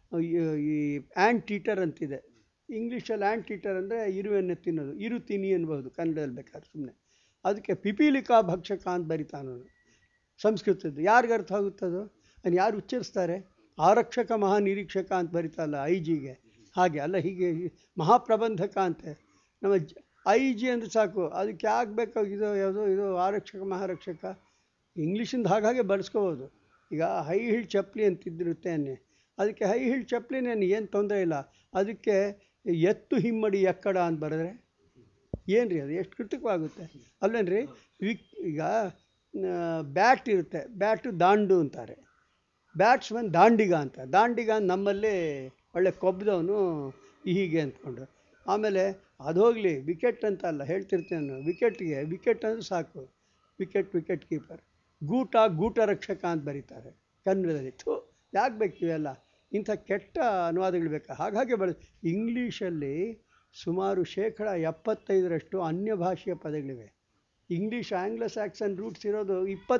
ಈ ಆ್ಯಂಟ್ ಈಟರ್ ಅಂತಿದೆ, ಇಂಗ್ಲೀಷಲ್ಲಿ ಆ್ಯಂಟ್ ಈಟರ್ ಅಂದರೆ ಇರುವೆನ್ನೇ ತಿನ್ನೋದು, ಇರು ತಿನ್ನಿ ಅನ್ಬೋದು ಕನ್ನಡದಲ್ಲಿ ಬೇಕಾದ್ರೆ ಸುಮ್ಮನೆ. ಅದಕ್ಕೆ ಪಿಪೀಲಿಕಾ ಭಕ್ಷಕ ಅಂತ ಬರಿತಾನು ಸಂಸ್ಕೃತದ್ದು. ಯಾರಿಗೆ ಅರ್ಥ ಆಗುತ್ತದು? ಅದನ್ನು ಯಾರು ಉಚ್ಚರಿಸ್ತಾರೆ? ಆರಕ್ಷಕ ಮಹಾನಿರೀಕ್ಷಕ ಅಂತ ಬರಿತಲ್ಲ IG-ಗೆ, ಹಾಗೆ ಅಲ್ಲ, ಹೀಗೆ ಮಹಾಪ್ರಬಂಧಕ ಅಂತೆ. ನಮ್ಮ IG ಅಂದರೆ ಸಾಕು, ಅದಕ್ಕೆ ಯಾಕೆ ಬೇಕಾಗಿದೋ ಯಾವುದೋ ಇದು ಆರಕ್ಷಕ ಮಹಾರಕ್ಷಕ, ಇಂಗ್ಲೀಷಿಂದ ಹಾಗಾಗಿ ಬಳಸ್ಕೋಬೋದು. ಈಗ ಹೈ ಹಿಲ್ ಚಪ್ಪಲಿ ಅಂತಿದ್ದಿರುತ್ತೆ ಅನ್ನೆ, ಅದಕ್ಕೆ ಹೈ ಹಿಲ್ ಚಪ್ಪಲಿನೇನು ಏನು ತೊಂದರೆ ಇಲ್ಲ, ಅದಕ್ಕೆ ಎತ್ತು ಹಿಮ್ಮಡಿ ಎಕ್ಕಡ ಅಂತ ಬರೆದ್ರೆ ಏನು ರೀ ಅದು, ಎಷ್ಟು ಕೃತಕವಾಗುತ್ತೆ ಅಲ್ಲೇನ್ರಿ. ಈಗ ಬ್ಯಾಟ್ ಇರುತ್ತೆ, ಬ್ಯಾಟು ದಾಂಡು ಅಂತಾರೆ, ಬ್ಯಾಟ್ಸ್ಮನ್ ದಾಂಡಿಗ ಅಂತ. ದಾಂಡಿಗ ನಮ್ಮಲ್ಲಿ ಒಳ್ಳೆ ಕೊಬ್ಬದವನು ಹೀಗೆ ಅಂದ್ಕೊಂಡು. ಆಮೇಲೆ ಅದು ಹೋಗಲಿ, ವಿಕೆಟ್ ಅಂತ ಅಲ್ಲ ಹೇಳ್ತಿರ್ತೇನೆ ನಾನು, ವಿಕೆಟ್ ಅಂದರೆ ಸಾಕು, ವಿಕೆಟ್ ಕೀಪರ್. ಗೂಟ ರಕ್ಷಕ ಅಂತ ಬರೀತಾರೆ ಕನ್ನಡದಲ್ಲಿ. ಯಾಕೆ ಬೇಕು ಇವೆಲ್ಲ, ಇಂಥ ಕೆಟ್ಟ ಅನುವಾದಗಳು ಬೇಕಾ? ಹಾಗಾಗಿ ಇಂಗ್ಲೀಷಲ್ಲಿ ಸುಮಾರು 75% ಅನ್ಯ ಭಾಷೆಯ ಪದಗಳಿವೆ. ಇಂಗ್ಲೀಷ್ ಆಂಗ್ಲೋ ಸ್ಯಾಕ್ಸನ್ ರೂಟ್ಸ್ ಇರೋದು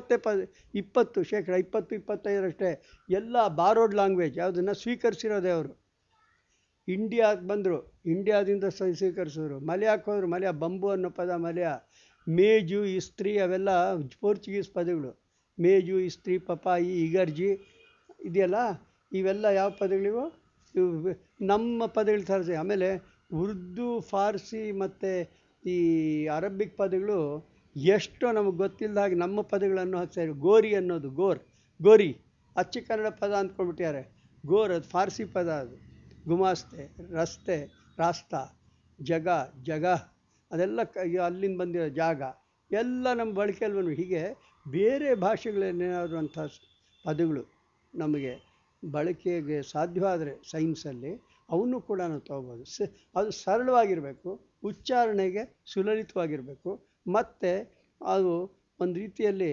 20-25% ಎಲ್ಲ ಬಾರೋಡ್ ಲ್ಯಾಂಗ್ವೇಜ್, ಯಾವುದನ್ನು ಸ್ವೀಕರಿಸಿರೋದೇ ಅವರು. ಇಂಡಿಯಾಗೆ ಬಂದರು, ಇಂಡಿಯಾದಿಂದ ಸ್ವೀಕರಿಸಿದ್ರು. ಮಲಯಾಕ್ಕೆ ಹೋದರು, ಮಲಯ ಬಂಬು ಅನ್ನೋ ಪದ ಮಲಯ. ಮೇಜು, ಇಸ್ತ್ರಿ ಅವೆಲ್ಲ ಪೋರ್ಚುಗೀಸ್ ಪದಗಳು. ಮೇಜು, ಇಸ್ತ್ರಿ, ಪಪಾಯಿ, ಇಗರ್ಜಿ ಇದೆಯಲ್ಲ, ಇವೆಲ್ಲ ಯಾವ ಪದಗಳಿವು? ಇವು ನಮ್ಮ ಪದಗಳು ತರಿಸಿ. ಆಮೇಲೆ ಉರ್ದು, ಫಾರ್ಸಿ ಮತ್ತು ಈ ಅರಬಿಕ್ ಪದಗಳು ಎಷ್ಟೋ ನಮಗೆ ಗೊತ್ತಿಲ್ಲದ ಹಾಗೆ ನಮ್ಮ ಪದಗಳನ್ನು ಹಾಕ್ತಾರೆ. ಗೋರಿ ಅನ್ನೋದು ಗೋರಿ ಅಚ್ಚ ಕನ್ನಡ ಪದ ಅಂದ್ಕೊಂಡ್ಬಿಟ್ಟಾರೆ. ಗೋರ್ ಅದು ಫಾರ್ಸಿ ಪದ, ಅದು ಗುಮಾಸ್ತೆ, ರಸ್ತೆ, ರಾಸ್ತಾ, ಜಗ ಅದೆಲ್ಲ ಅಲ್ಲಿಂದ ಬಂದಿರೋ ಜಾಗ ಎಲ್ಲ ನಮ್ಮ ಬಳಕೆಯಲ್ಲಿ ಬಂದು. ಹೀಗೆ ಬೇರೆ ಭಾಷೆಗಳೇನಾದರೂ ಅಂಥ ಪದಗಳು ನಮಗೆ ಬಳಕೆಗೆ ಸಾಧ್ಯವಾದರೆ ಸೈನ್ಸಲ್ಲಿ ಅವನ್ನೂ ಕೂಡ ನಾವು ತೊಗೋಬೋದು. ಅದು ಸರಳವಾಗಿರಬೇಕು, ಉಚ್ಚಾರಣೆಗೆ ಸುಲಲಿತವಾಗಿರಬೇಕು, ಮತ್ತು ಅದು ಒಂದು ರೀತಿಯಲ್ಲಿ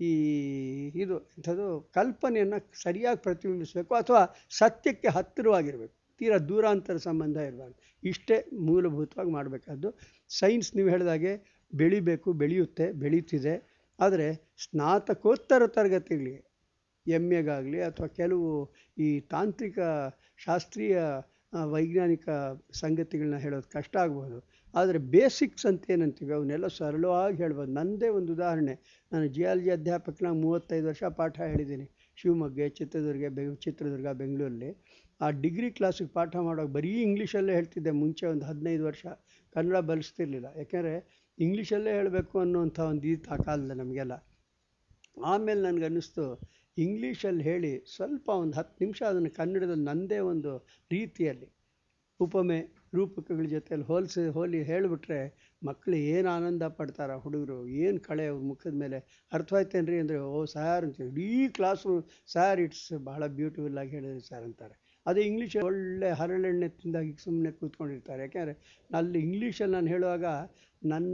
ಇದು ಇಂಥದ್ದು ಕಲ್ಪನೆಯನ್ನು ಸರಿಯಾಗಿ ಪ್ರತಿಬಿಂಬಿಸಬೇಕು, ಅಥವಾ ಸತ್ಯಕ್ಕೆ ಹತ್ತಿರವಾಗಿರಬೇಕು, ತೀರಾ ದೂರಾಂತರ ಸಂಬಂಧ ಇರಬಾರ್ದು. ಇಷ್ಟೇ ಮೂಲಭೂತವಾಗಿ ಮಾಡಬೇಕಾದ್ದು. ಸೈನ್ಸ್ ನೀವು ಹೇಳಿದಾಗೆ ಬೆಳೆಯುತ್ತಿದೆ. ಆದರೆ ಸ್ನಾತಕೋತ್ತರ ತರಗತಿಗಳಿಗೆ MAಗಾಗಲಿ ಅಥವಾ ಕೆಲವು ಈ ತಾಂತ್ರಿಕ ಶಾಸ್ತ್ರೀಯ ವೈಜ್ಞಾನಿಕ ಸಂಗತಿಗಳನ್ನ ಹೇಳೋದು ಕಷ್ಟ ಆಗ್ಬೋದು. ಆದರೆ ಬೇಸಿಕ್ಸ್ ಅಂತ ಏನಂತೀವಿ ಅವನ್ನೆಲ್ಲ ಸರಳವಾಗಿ ಹೇಳ್ಬೋದು. ನನ್ನದೇ ಒಂದು ಉದಾಹರಣೆ, ನಾನು ಜಿಯಾಲಜಿ ಅಧ್ಯಾಪಕನಾಗ 35 ವರ್ಷ ಪಾಠ ಹೇಳಿದ್ದೀನಿ ಶಿವಮೊಗ್ಗ, ಚಿತ್ರದುರ್ಗ, ಬೆಂಗಳೂರಲ್ಲಿ. ಆ ಡಿಗ್ರಿ ಕ್ಲಾಸಿಗೆ ಪಾಠ ಮಾಡೋಕೆ ಬರೀ ಇಂಗ್ಲೀಷಲ್ಲೇ ಹೇಳ್ತಿದ್ದೆ ಮುಂಚೆ ಒಂದು 15 ವರ್ಷ. ಕನ್ನಡ ಬಳಸ್ತಿರ್ಲಿಲ್ಲ, ಯಾಕೆಂದರೆ ಇಂಗ್ಲೀಷಲ್ಲೇ ಹೇಳಬೇಕು ಅನ್ನೋಂಥ ಒಂದು ಆ ಕಾಲದಲ್ಲಿ ನಮಗೆಲ್ಲ. ಆಮೇಲೆ ನನಗನ್ನಿಸ್ತು ಇಂಗ್ಲೀಷಲ್ಲಿ ಹೇಳಿ ಸ್ವಲ್ಪ ಒಂದು 10 ನಿಮಿಷ ಅದನ್ನು ಕನ್ನಡದಲ್ಲಿ ನನ್ನದೇ ಒಂದು ರೀತಿಯಲ್ಲಿ ಉಪಮೆ ರೂಪಕಗಳ ಜೊತೆಯಲ್ಲಿ ಹೋಲಿ ಹೇಳಿಬಿಟ್ರೆ ಮಕ್ಕಳು ಏನು ಆನಂದ ಪಡ್ತಾರೆ, ಹುಡುಗರು ಏನು ಕಳೆ ಅವ್ರ ಮುಖದ ಮೇಲೆ. ಅರ್ಥವಾಯ್ತೇನ್ರಿ ಅಂದರೆ, ಓ ಸಾರ್ ಅಂತ ಇಡೀ ಕ್ಲಾಸು ಸಾರ್ ಇಟ್ಸ್ ಬಹಳ ಬ್ಯೂಟಿಫುಲ್ಲಾಗಿ ಹೇಳಿದ್ರಿ ಸರ್ ಅಂತಾರೆ. ಅದೇ ಇಂಗ್ಲೀಷ್ ಒಳ್ಳೆ ಹರಳೆಣ್ಣೆ ತಿಂದಾಗಿ ಸುಮ್ಮನೆ ಕೂತ್ಕೊಂಡಿರ್ತಾರೆ. ಯಾಕೆಂದರೆ ಅಲ್ಲಿ ಇಂಗ್ಲೀಷಲ್ಲಿ ನಾನು ಹೇಳುವಾಗ ನನ್ನ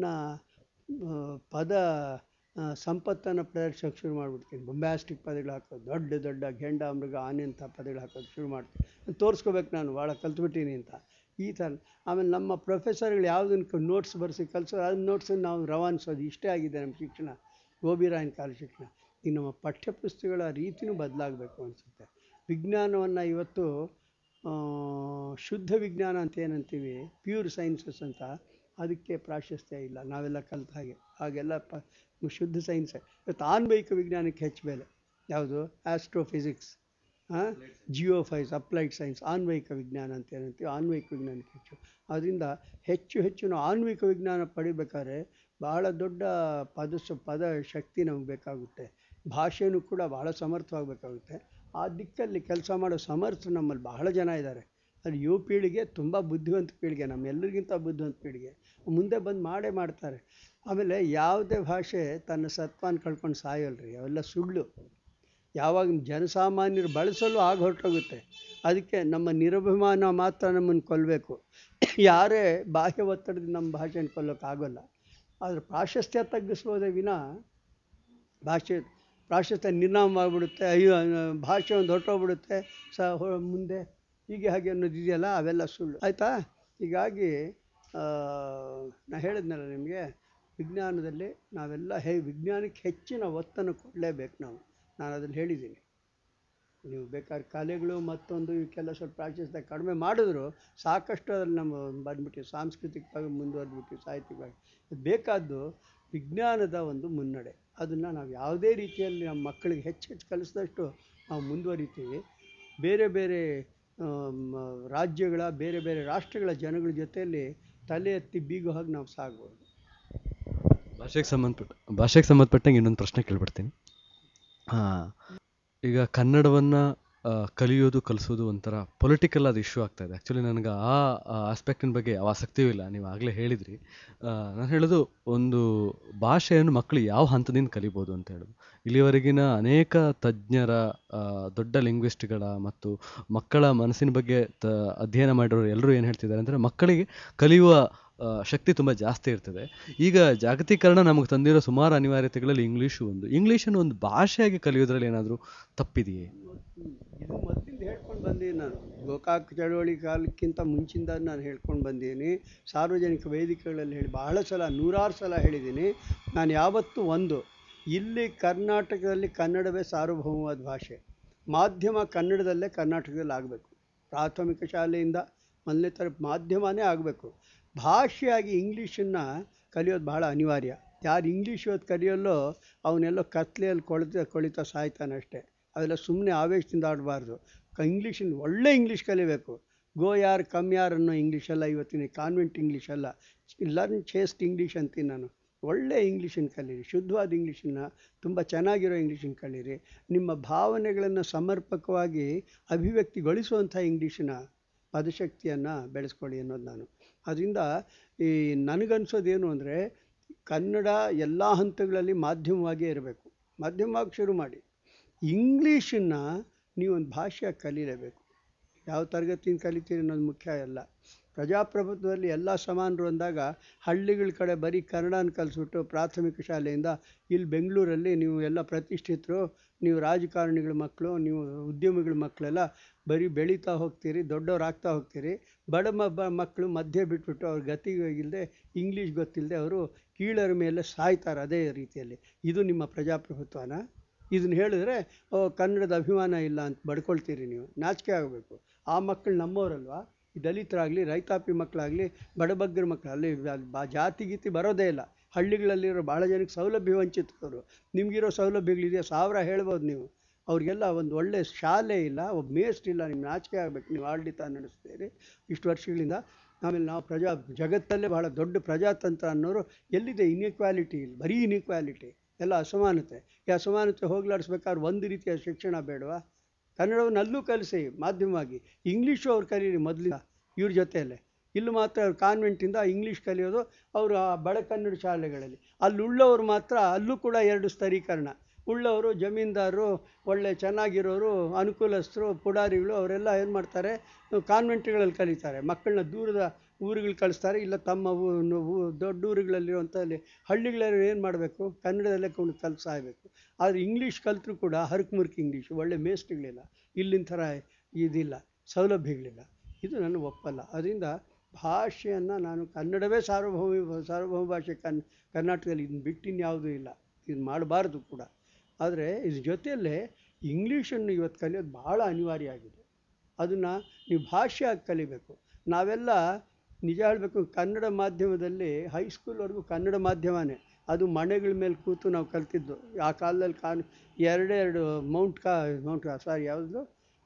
ಪದ ಸಂಪತ್ತನ್ನು ಪ್ರದರ್ಶಿಸೋಕ್ಕೆ ಶುರು ಮಾಡಿಬಿಡ್ತೀನಿ. ಬೊಂಬ್ಯಾಸ್ಟಿಕ್ ಪದಗಳು ಹಾಕೋದು, ದೊಡ್ಡ ಗೆಂಡ, ಮೃಗ, ಆನೆ ಅಂತ ಪದಗಳು ಹಾಕೋದು ಶುರು ಮಾಡ್ತೀನಿ. ತೋರಿಸ್ಕೋಬೇಕು ನಾನು ಭಾಳ ಕಲ್ತ್ಬಿಟ್ಟೀನಿ ಅಂತ ಈ ಥರ. ಆಮೇಲೆ ನಮ್ಮ ಪ್ರೊಫೆಸರ್ಗಳು ಯಾವುದನ್ನು ನೋಟ್ಸ್ ಬರೆಸಿ ಕಲಿಸೋದು, ಅದನ್ನ ನೋಟ್ಸನ್ನು ನಾವು ರವಾನಿಸೋದು. ಇಷ್ಟೇ ಆಗಿದೆ ನಮ್ಮ ಶಿಕ್ಷಣ, ಗೋಬಿರಾಯನ ಕಾಲ ಶಿಕ್ಷಣ. ಈಗ ನಮ್ಮ ಪಠ್ಯಪುಸ್ತಕಗಳ ರೀತಿಯೂ ಬದಲಾಗಬೇಕು ಅನಿಸುತ್ತೆ. ವಿಜ್ಞಾನವನ್ನು ಇವತ್ತು ಶುದ್ಧ ವಿಜ್ಞಾನ ಅಂತ ಏನಂತೀವಿ, ಪ್ಯೂರ್ ಸೈನ್ಸಸ್ ಅಂತ, ಅದಕ್ಕೆ ಪ್ರಾಶಸ್ತ್ಯ ಇಲ್ಲ ನಾವೆಲ್ಲ ಕಲಿತ ಹಾಗೆಲ್ಲ ಶುದ್ಧ ಸೈನ್ಸೇ. ಇವತ್ತು ಆನ್ವಯಿಕ ವಿಜ್ಞಾನಕ್ಕೆ ಹೆಚ್ಚು ಬೆಲೆ. ಯಾವುದು? Astrophysics, geophysics, applied science, ಆನ್ವಯಿಕ ವಿಜ್ಞಾನ ಅಂತ ಏನಂತೀವಿ, ಆನ್ವಯಿಕ ವಿಜ್ಞಾನಕ್ಕೆ ಹೆಚ್ಚು. ಅದರಿಂದ ಹೆಚ್ಚು ನಾವು ಆನ್ವಯಿಕ ವಿಜ್ಞಾನ ಪಡಿಬೇಕಾದ್ರೆ ಬಹಳ ದೊಡ್ಡ ಪದ ಶಕ್ತಿ ನಮ್ಗೆ ಬೇಕಾಗುತ್ತೆ. ಭಾಷೆಯೂ ಕೂಡ ಬಹಳ ಸಮರ್ಥವಾಗಬೇಕಾಗುತ್ತೆ. ಆ ದಿಕ್ಕಲ್ಲಿ ಕೆಲಸ ಮಾಡೋ ಸಮರ್ಥರು ನಮ್ಮಲ್ಲಿ ಬಹಳ ಜನ ಇದ್ದಾರೆ. ಅಲ್ಲಿ ಯುವ ಪೀಳಿಗೆ ತುಂಬ ಬುದ್ಧಿವಂತ ಪೀಳಿಗೆ, ನಮ್ಮೆಲ್ಲರಿಗಿಂತ ಬುದ್ಧಿವಂತ ಪೀಳಿಗೆ ಮುಂದೆ ಬಂದು ಮಾಡೇ ಮಾಡ್ತಾರೆ. ಆಮೇಲೆ ಯಾವುದೇ ಭಾಷೆ ತನ್ನ ಸತ್ವನ ಕಳ್ಕೊಂಡು ಸಾಯೋಲ್ರಿ, ಅವೆಲ್ಲ ಸುಳ್ಳು. ಯಾವಾಗ ಜನಸಾಮಾನ್ಯರು ಬಳಸಲು ಆಗ ಹೊರಟೋಗುತ್ತೆ. ಅದಕ್ಕೆ ನಮ್ಮ ನಿರಭಿಮಾನ ಮಾತ್ರ ನಮ್ಮನ್ನು ಕೊಲ್ಲಬೇಕು. ಯಾರೇ ಬಾಹ್ಯ ಒತ್ತಡದಿಂದ ನಮ್ಮ ಭಾಷೆಯನ್ನು ಕೊಲ್ಲೋಕ್ಕಾಗೋಲ್ಲ. ಆದರೆ ಪ್ರಾಶಸ್ತ್ಯ ತಗ್ಗಿಸ್ಬೋದೇ ವಿನಾ ಪ್ರಾಶಸ್ತ್ಯ ನಿರ್ನಾಮವಾಗಿಬಿಡುತ್ತೆ, ಅಯ್ಯೋ ಭಾಷೆ ಒಂದು ಹೊರಟೋಗ್ಬಿಡುತ್ತೆ ಮುಂದೆ ಹೀಗೆ ಹಾಗೆ ಅನ್ನೋದು ಇದೆಯಲ್ಲ, ಅವೆಲ್ಲ ಸುಳ್ಳು. ಆಯಿತಾ? ಹೀಗಾಗಿ ನಾನು ಹೇಳಿದ್ನಲ್ಲ ನಿಮಗೆ, ವಿಜ್ಞಾನದಲ್ಲಿ ನಾವೆಲ್ಲ ವಿಜ್ಞಾನಕ್ಕೆ ಹೆಚ್ಚಿನ ಒತ್ತನ್ನು ಕೊಡಲೇಬೇಕು ನಾವು. ನಾನು ಅದನ್ನು ಹೇಳಿದ್ದೀನಿ. ನೀವು ಬೇಕಾದ್ರೆ ಕಲೆಗಳು ಮತ್ತೊಂದು ಇವಕ್ಕೆಲ್ಲ ಸ್ವಲ್ಪ ಪ್ರಾಶಸ್ತ್ಯ ಕಡಿಮೆ ಮಾಡಿದ್ರು ಸಾಕಷ್ಟು ಅದ್ರಲ್ಲಿ ನಮ್ಮ ಬಂದ್ಬಿಟ್ಟು ಸಾಂಸ್ಕೃತಿಕವಾಗಿ ಮುಂದುವರೆದ್ಬಿಟ್ಟು ಸಾಹಿತ್ಯಿಕವಾಗಿ ಬೇಕಾದ್ದು ವಿಜ್ಞಾನದ ಒಂದು ಮುನ್ನಡೆ. ಅದನ್ನು ನಾವು ಯಾವುದೇ ರೀತಿಯಲ್ಲಿ ನಮ್ಮ ಮಕ್ಕಳಿಗೆ ಹೆಚ್ಚು ಕಲಿಸಿದಷ್ಟು ನಾವು ಮುಂದುವರಿತೀವಿ. ಬೇರೆ ಬೇರೆ ರಾಜ್ಯಗಳ ಬೇರೆ ಬೇರೆ ರಾಷ್ಟ್ರಗಳ ಜನಗಳ ಜೊತೆಯಲ್ಲಿ ತಲೆ ಎತ್ತಿ ಬೀಗೋ ಹಾಗೆ ನಾವು ಸಾಗ್ಬೋದು. ಭಾಷೆಗೆ ಸಂಬಂಧಪಟ್ಟಂಗೆ ಇನ್ನೊಂದು ಪ್ರಶ್ನೆ ಕೇಳ್ಬಿಡ್ತೀನಿ. ಈಗ ಕನ್ನಡವನ್ನು ಕಲಿಸೋದು ಒಂಥರ ಪೊಲಿಟಿಕಲ್ ಅದು ಇಶ್ಯೂ ಆಗ್ತಾ ಇದೆ. ಆ್ಯಕ್ಚುಲಿ ನನಗೆ ಆ ಆಸ್ಪೆಕ್ಟಿನ ಬಗ್ಗೆ ಯಾವ ಆಸಕ್ತಿಯೂ ಇಲ್ಲ. ನೀವು ಆಗಲೇ ಹೇಳಿದ್ರಿ. ನಾನು ಹೇಳೋದು, ಒಂದು ಭಾಷೆಯನ್ನು ಮಕ್ಕಳು ಯಾವ ಹಂತದಿಂದ ಕಲಿಬೋದು ಅಂತ ಹೇಳೋದು. ಇಲ್ಲಿವರೆಗಿನ ಅನೇಕ ತಜ್ಞರ, ದೊಡ್ಡ ಲಿಂಗ್ವಿಸ್ಟ್ಗಳ ಮತ್ತು ಮಕ್ಕಳ ಮನಸ್ಸಿನ ಬಗ್ಗೆ ಅಧ್ಯಯನ ಮಾಡಿರೋರು ಎಲ್ಲರೂ ಏನು ಹೇಳ್ತಿದ್ದಾರೆ ಅಂದರೆ, ಮಕ್ಕಳಿಗೆ ಕಲಿಯುವ ಶಕ್ತಿ ತುಂಬ ಜಾಸ್ತಿ ಇರ್ತದೆ. ಈಗ ಜಾಗತೀಕರಣ ನಮಗೆ ತಂದಿರೋ ಸುಮಾರು ಅನಿವಾರ್ಯತೆಗಳಲ್ಲಿ ಇಂಗ್ಲೀಷನ್ನು ಒಂದು ಭಾಷೆಯಾಗಿ ಕಲಿಯೋದ್ರಲ್ಲಿ ಏನಾದರೂ ತಪ್ಪಿದೆಯೇ? ಇದು ಮೊದಲಿಂದ ಹೇಳ್ಕೊಂಡು ಬಂದೀನಿ ನಾನು. ಗೋಕಾಕ್ ಚಳವಳಿ ಕಾಲಕ್ಕಿಂತ ಮುಂಚಿಂದ ನಾನು ಹೇಳ್ಕೊಂಡು ಬಂದೀನಿ. ಸಾರ್ವಜನಿಕ ವೇದಿಕೆಗಳಲ್ಲಿ ಬಹಳ ಸಲ, ನೂರಾರು ಸಲ ಹೇಳಿದ್ದೀನಿ. ನಾನು ಯಾವತ್ತೂ ಇಲ್ಲಿ ಕರ್ನಾಟಕದಲ್ಲಿ ಕನ್ನಡವೇ ಸಾರ್ವಭೌಮವಾದ ಭಾಷೆ. ಮಾಧ್ಯಮ ಕನ್ನಡದಲ್ಲೇ ಕರ್ನಾಟಕದಲ್ಲಿ ಆಗಬೇಕು. ಪ್ರಾಥಮಿಕ ಶಾಲೆಯಿಂದ ಮೊದಲನೇ ತರಗತಿ ಮಾಧ್ಯಮನೇ ಆಗಬೇಕು. ಭಾಷೆಯಾಗಿ ಇಂಗ್ಲೀಷನ್ನು ಕಲಿಯೋದು ಬಹಳ ಅನಿವಾರ್ಯ. ಯಾರು ಇಂಗ್ಲೀಷ್ ಇವತ್ತು ಕಲಿಯೋಲ್ಲೋ ಅವನ್ನೆಲ್ಲೋ ಕತ್ಲೆಯಲ್ಲಿ ಕೊಳಿತಾ ಸಾಯ್ತಾನೆ ಅಷ್ಟೇ. ಅವೆಲ್ಲ ಸುಮ್ಮನೆ ಆವೇಶದಿಂದ ಆಡಬಾರ್ದು. ಇಂಗ್ಲೀಷನ್ನು ಒಳ್ಳೆ ಇಂಗ್ಲೀಷ್ ಕಲಿಬೇಕು. ಗೋ ಯಾರ್ ಕಮ್ ಯಾರ್ ಅನ್ನೋ ಇಂಗ್ಲೀಷಲ್ಲ ಇವತ್ತಿನ ಕಾನ್ವೆಂಟ್ ಇಂಗ್ಲೀಷಲ್ಲ. ಲರ್ನ್ ಚೇಸ್ಟ್ ಇಂಗ್ಲೀಷ್ ಅಂತೀನಿ ನಾನು. ಒಳ್ಳೆ ಇಂಗ್ಲೀಷನ್ನು ಕಲೀರಿ, ಶುದ್ಧವಾದ ಇಂಗ್ಲೀಷನ್ನು, ತುಂಬ ಚೆನ್ನಾಗಿರೋ ಇಂಗ್ಲೀಷನ್ನು ಕಲೀರಿ. ನಿಮ್ಮ ಭಾವನೆಗಳನ್ನು ಸಮರ್ಪಕವಾಗಿ ಅಭಿವ್ಯಕ್ತಿಗೊಳಿಸುವಂಥ ಇಂಗ್ಲೀಷಿನ ಪದಶಕ್ತಿಯನ್ನು ಬೆಳೆಸ್ಕೊಳ್ಳಿ ಅನ್ನೋದು ನಾನು. ಅದರಿಂದ ನನಗನ್ಸೋದೇನು ಅಂದರೆ, ಕನ್ನಡ ಎಲ್ಲ ಹಂತಗಳಲ್ಲಿ ಮಾಧ್ಯಮವಾಗಿಯೇ ಇರಬೇಕು. ಮಾಧ್ಯಮವಾಗಿ ಶುರು ಮಾಡಿ. ಇಂಗ್ಲೀಷನ್ನು ನೀವೊಂದು ಭಾಷೆಯಾಗಿ ಕಲೀಲೇಬೇಕು. ಯಾವ ತರಗತಿಯಿಂದ ಕಲಿತೀರಿ ಅನ್ನೋದು ಮುಖ್ಯ ಅಲ್ಲ. ಪ್ರಜಾಪ್ರಭುತ್ವದಲ್ಲಿ ಎಲ್ಲ ಸಮಾನರು ಅಂದಾಗ ಹಳ್ಳಿಗಳ ಕಡೆ ಬರೀ ಕನ್ನಡನ ಕಲಿಸ್ಬಿಟ್ಟು ಪ್ರಾಥಮಿಕ ಶಾಲೆಯಿಂದ ಇಲ್ಲಿ ಬೆಂಗಳೂರಲ್ಲಿ ನೀವು ಎಲ್ಲ ಪ್ರತಿಷ್ಠಿತರು, ನೀವು ರಾಜಕಾರಣಿಗಳ ಮಕ್ಕಳು, ನೀವು ಉದ್ಯಮಿಗಳ ಮಕ್ಕಳೆಲ್ಲ ಬರೀ ಬೆಳೀತಾ ಹೋಗ್ತೀರಿ, ದೊಡ್ಡವರಾಗ್ತಾ ಹೋಗ್ತೀರಿ. ಬಡ ಮಕ್ಕಳು ಮಧ್ಯೆ ಬಿಟ್ಬಿಟ್ಟು ಅವ್ರ ಗತಿ ಇಲ್ಲದೆ, ಇಂಗ್ಲೀಷ್ ಗೊತ್ತಿಲ್ಲದೆ ಅವರು ಕೀಳರ ಮೇಲೆ ಸಾಯ್ತಾರೆ. ಅದೇ ರೀತಿಯಲ್ಲಿ ಇದು ನಿಮ್ಮ ಪ್ರಜಾಪ್ರಭುತ್ವನ? ಇದನ್ನು ಹೇಳಿದ್ರೆ ಕನ್ನಡದ ಅಭಿಮಾನ ಇಲ್ಲ ಅಂತ ಬಡ್ಕೊಳ್ತೀರಿ ನೀವು. ನಾಚಿಕೆ ಆಗಬೇಕು. ಆ ಮಕ್ಕಳು ನಮ್ಮವರಲ್ವಾ? ದಲಿತರಾಗಲಿ, ರೈತಾಪಿ ಮಕ್ಕಳಾಗಲಿ, ಬಡಬಗ್ಗರ ಮಕ್ಕಳು, ಅಲ್ಲಿ ಜಾತಿ ಗೀತಿ ಬರೋದೇ ಇಲ್ಲ. ಹಳ್ಳಿಗಳಲ್ಲಿರೋ ಭಾಳ ಜನಕ್ಕೆ ಸೌಲಭ್ಯ ವಂಚಿತರು. ನಿಮಗಿರೋ ಸೌಲಭ್ಯಗಳಿದೆಯಾ? 1000 ಹೇಳ್ಬೋದು ನೀವು. ಅವ್ರಿಗೆಲ್ಲ ಒಂದು ಒಳ್ಳೆ ಶಾಲೆ ಇಲ್ಲ, ಒಬ್ಬ ಮೇಸ್ಟ್ ಇಲ್ಲ. ನಿಮ್ಮ ನಾಚಿಕೆ ಆಗಬೇಕು. ನೀವು ಆಡಳಿತ ನಡೆಸ್ತೀರಿ ಇಷ್ಟು ವರ್ಷಗಳಿಂದ. ಆಮೇಲೆ ನಾವು ಜಗತ್ತಲ್ಲೇ ಬಹಳ ದೊಡ್ಡ ಪ್ರಜಾತಂತ್ರ ಅನ್ನೋರು ಎಲ್ಲಿದೆ? ಇನ್ಇಕ್ವಾಲಿಟಿ ಇಲ್ಲ, ಬರೀ ಇನ್ಇಕ್ವಾಲಿಟಿ, ಎಲ್ಲ ಅಸಮಾನತೆ. ಈ ಅಸಮಾನತೆ ಹೋಗ್ಲಾಡಿಸ್ಬೇಕಾದ್ರೆ ಒಂದು ರೀತಿಯ ಶಿಕ್ಷಣ ಬೇಡವಾ? ಕನ್ನಡವನ್ನು ಅಲ್ಲೂ ಕಲಿಸಿ ಮಾಧ್ಯಮವಾಗಿ. ಇಂಗ್ಲೀಷು ಅವ್ರು ಕಲೀರಿ ಮೊದಲಿಂದ ಇವ್ರ ಜೊತೆಯಲ್ಲೇ. ಇಲ್ಲಿ ಮಾತ್ರ ಅವ್ರು ಕಾನ್ವೆಂಟಿಂದ ಇಂಗ್ಲೀಷ್ ಕಲಿಯೋದು ಅವರು ಆ ಬಡ ಕನ್ನಡ ಶಾಲೆಗಳಲ್ಲಿ. ಅಲ್ಲುಳ್ಳವರು ಮಾತ್ರ ಅಲ್ಲೂ ಕೂಡ 2 ಸ್ತರೀಕರಣ. ಉಳ್ಳವರು, ಜಮೀನ್ದಾರರು, ಒಳ್ಳೆ ಚೆನ್ನಾಗಿರೋರು, ಅನುಕೂಲಸ್ಥರು, ಪುಡಾರಿಗಳು, ಅವರೆಲ್ಲ ಏನು ಮಾಡ್ತಾರೆ? ಕಾನ್ವೆಂಟ್ಗಳಲ್ಲಿ ಕಲಿತಾರೆ. ಮಕ್ಕಳನ್ನ ದೂರದ ಊರುಗಳು ಕಳಿಸ್ತಾರೆ. ಇಲ್ಲ ತಮ್ಮ ದೊಡ್ಡ ಊರುಗಳಲ್ಲಿರುವಂಥಲ್ಲಿ ಹಳ್ಳಿಗಳಲ್ಲಿ ಏನು ಮಾಡಬೇಕು? ಕನ್ನಡದಲ್ಲೇ ಕಲಿಸಾಗಬೇಕು. ಆದರೆ ಇಂಗ್ಲೀಷ್ ಕಲಿತರೂ ಕೂಡ ಹರಕು ಇಂಗ್ಲೀಷು, ಒಳ್ಳೆ ಮೇಸ್ಟ್ಗಳಿಲ್ಲ, ಇಲ್ಲಿನ ಥರ ಇದಿಲ್ಲ, ಸೌಲಭ್ಯಗಳಿಲ್ಲ. ಇದು ನನ್ನ ಒಪ್ಪಲ್ಲ. ಅದರಿಂದ ಭಾಷೆಯನ್ನು ನಾನು ಕನ್ನಡವೇ ಸಾರ್ವಭೌಮ ಭಾಷೆ ಕರ್ನಾಟಕದಲ್ಲಿ ಇದನ್ನು ಬಿಟ್ಟಿನ್ಯಾವುದೂ ಇಲ್ಲ. ಇದು ಮಾಡಬಾರ್ದು ಕೂಡ. ಆದರೆ ಇದ್ರ ಜೊತೆಯಲ್ಲೇ ಇಂಗ್ಲೀಷನ್ನು ಇವತ್ತು ಕಲಿಯೋದು ಭಾಳ ಅನಿವಾರ್ಯ ಆಗಿದೆ. ಅದನ್ನು ನೀವು ಭಾಷೆಯಾಗಿ ಕಲಿಬೇಕು. ನಾವೆಲ್ಲ ನಿಜ ಹೇಳಬೇಕು, ಕನ್ನಡ ಮಾಧ್ಯಮದಲ್ಲಿ ಹೈಸ್ಕೂಲ್ವರೆಗೂ ಕನ್ನಡ ಮಾಧ್ಯಮನೇ. ಅದು ಮನೆಗಳ ಮೇಲೆ ಕೂತು ನಾವು ಕಲ್ತಿದ್ದು. ಆ ಕಾಲದಲ್ಲಿ 2 ಮೌಂಟ್ ಯಾವುದು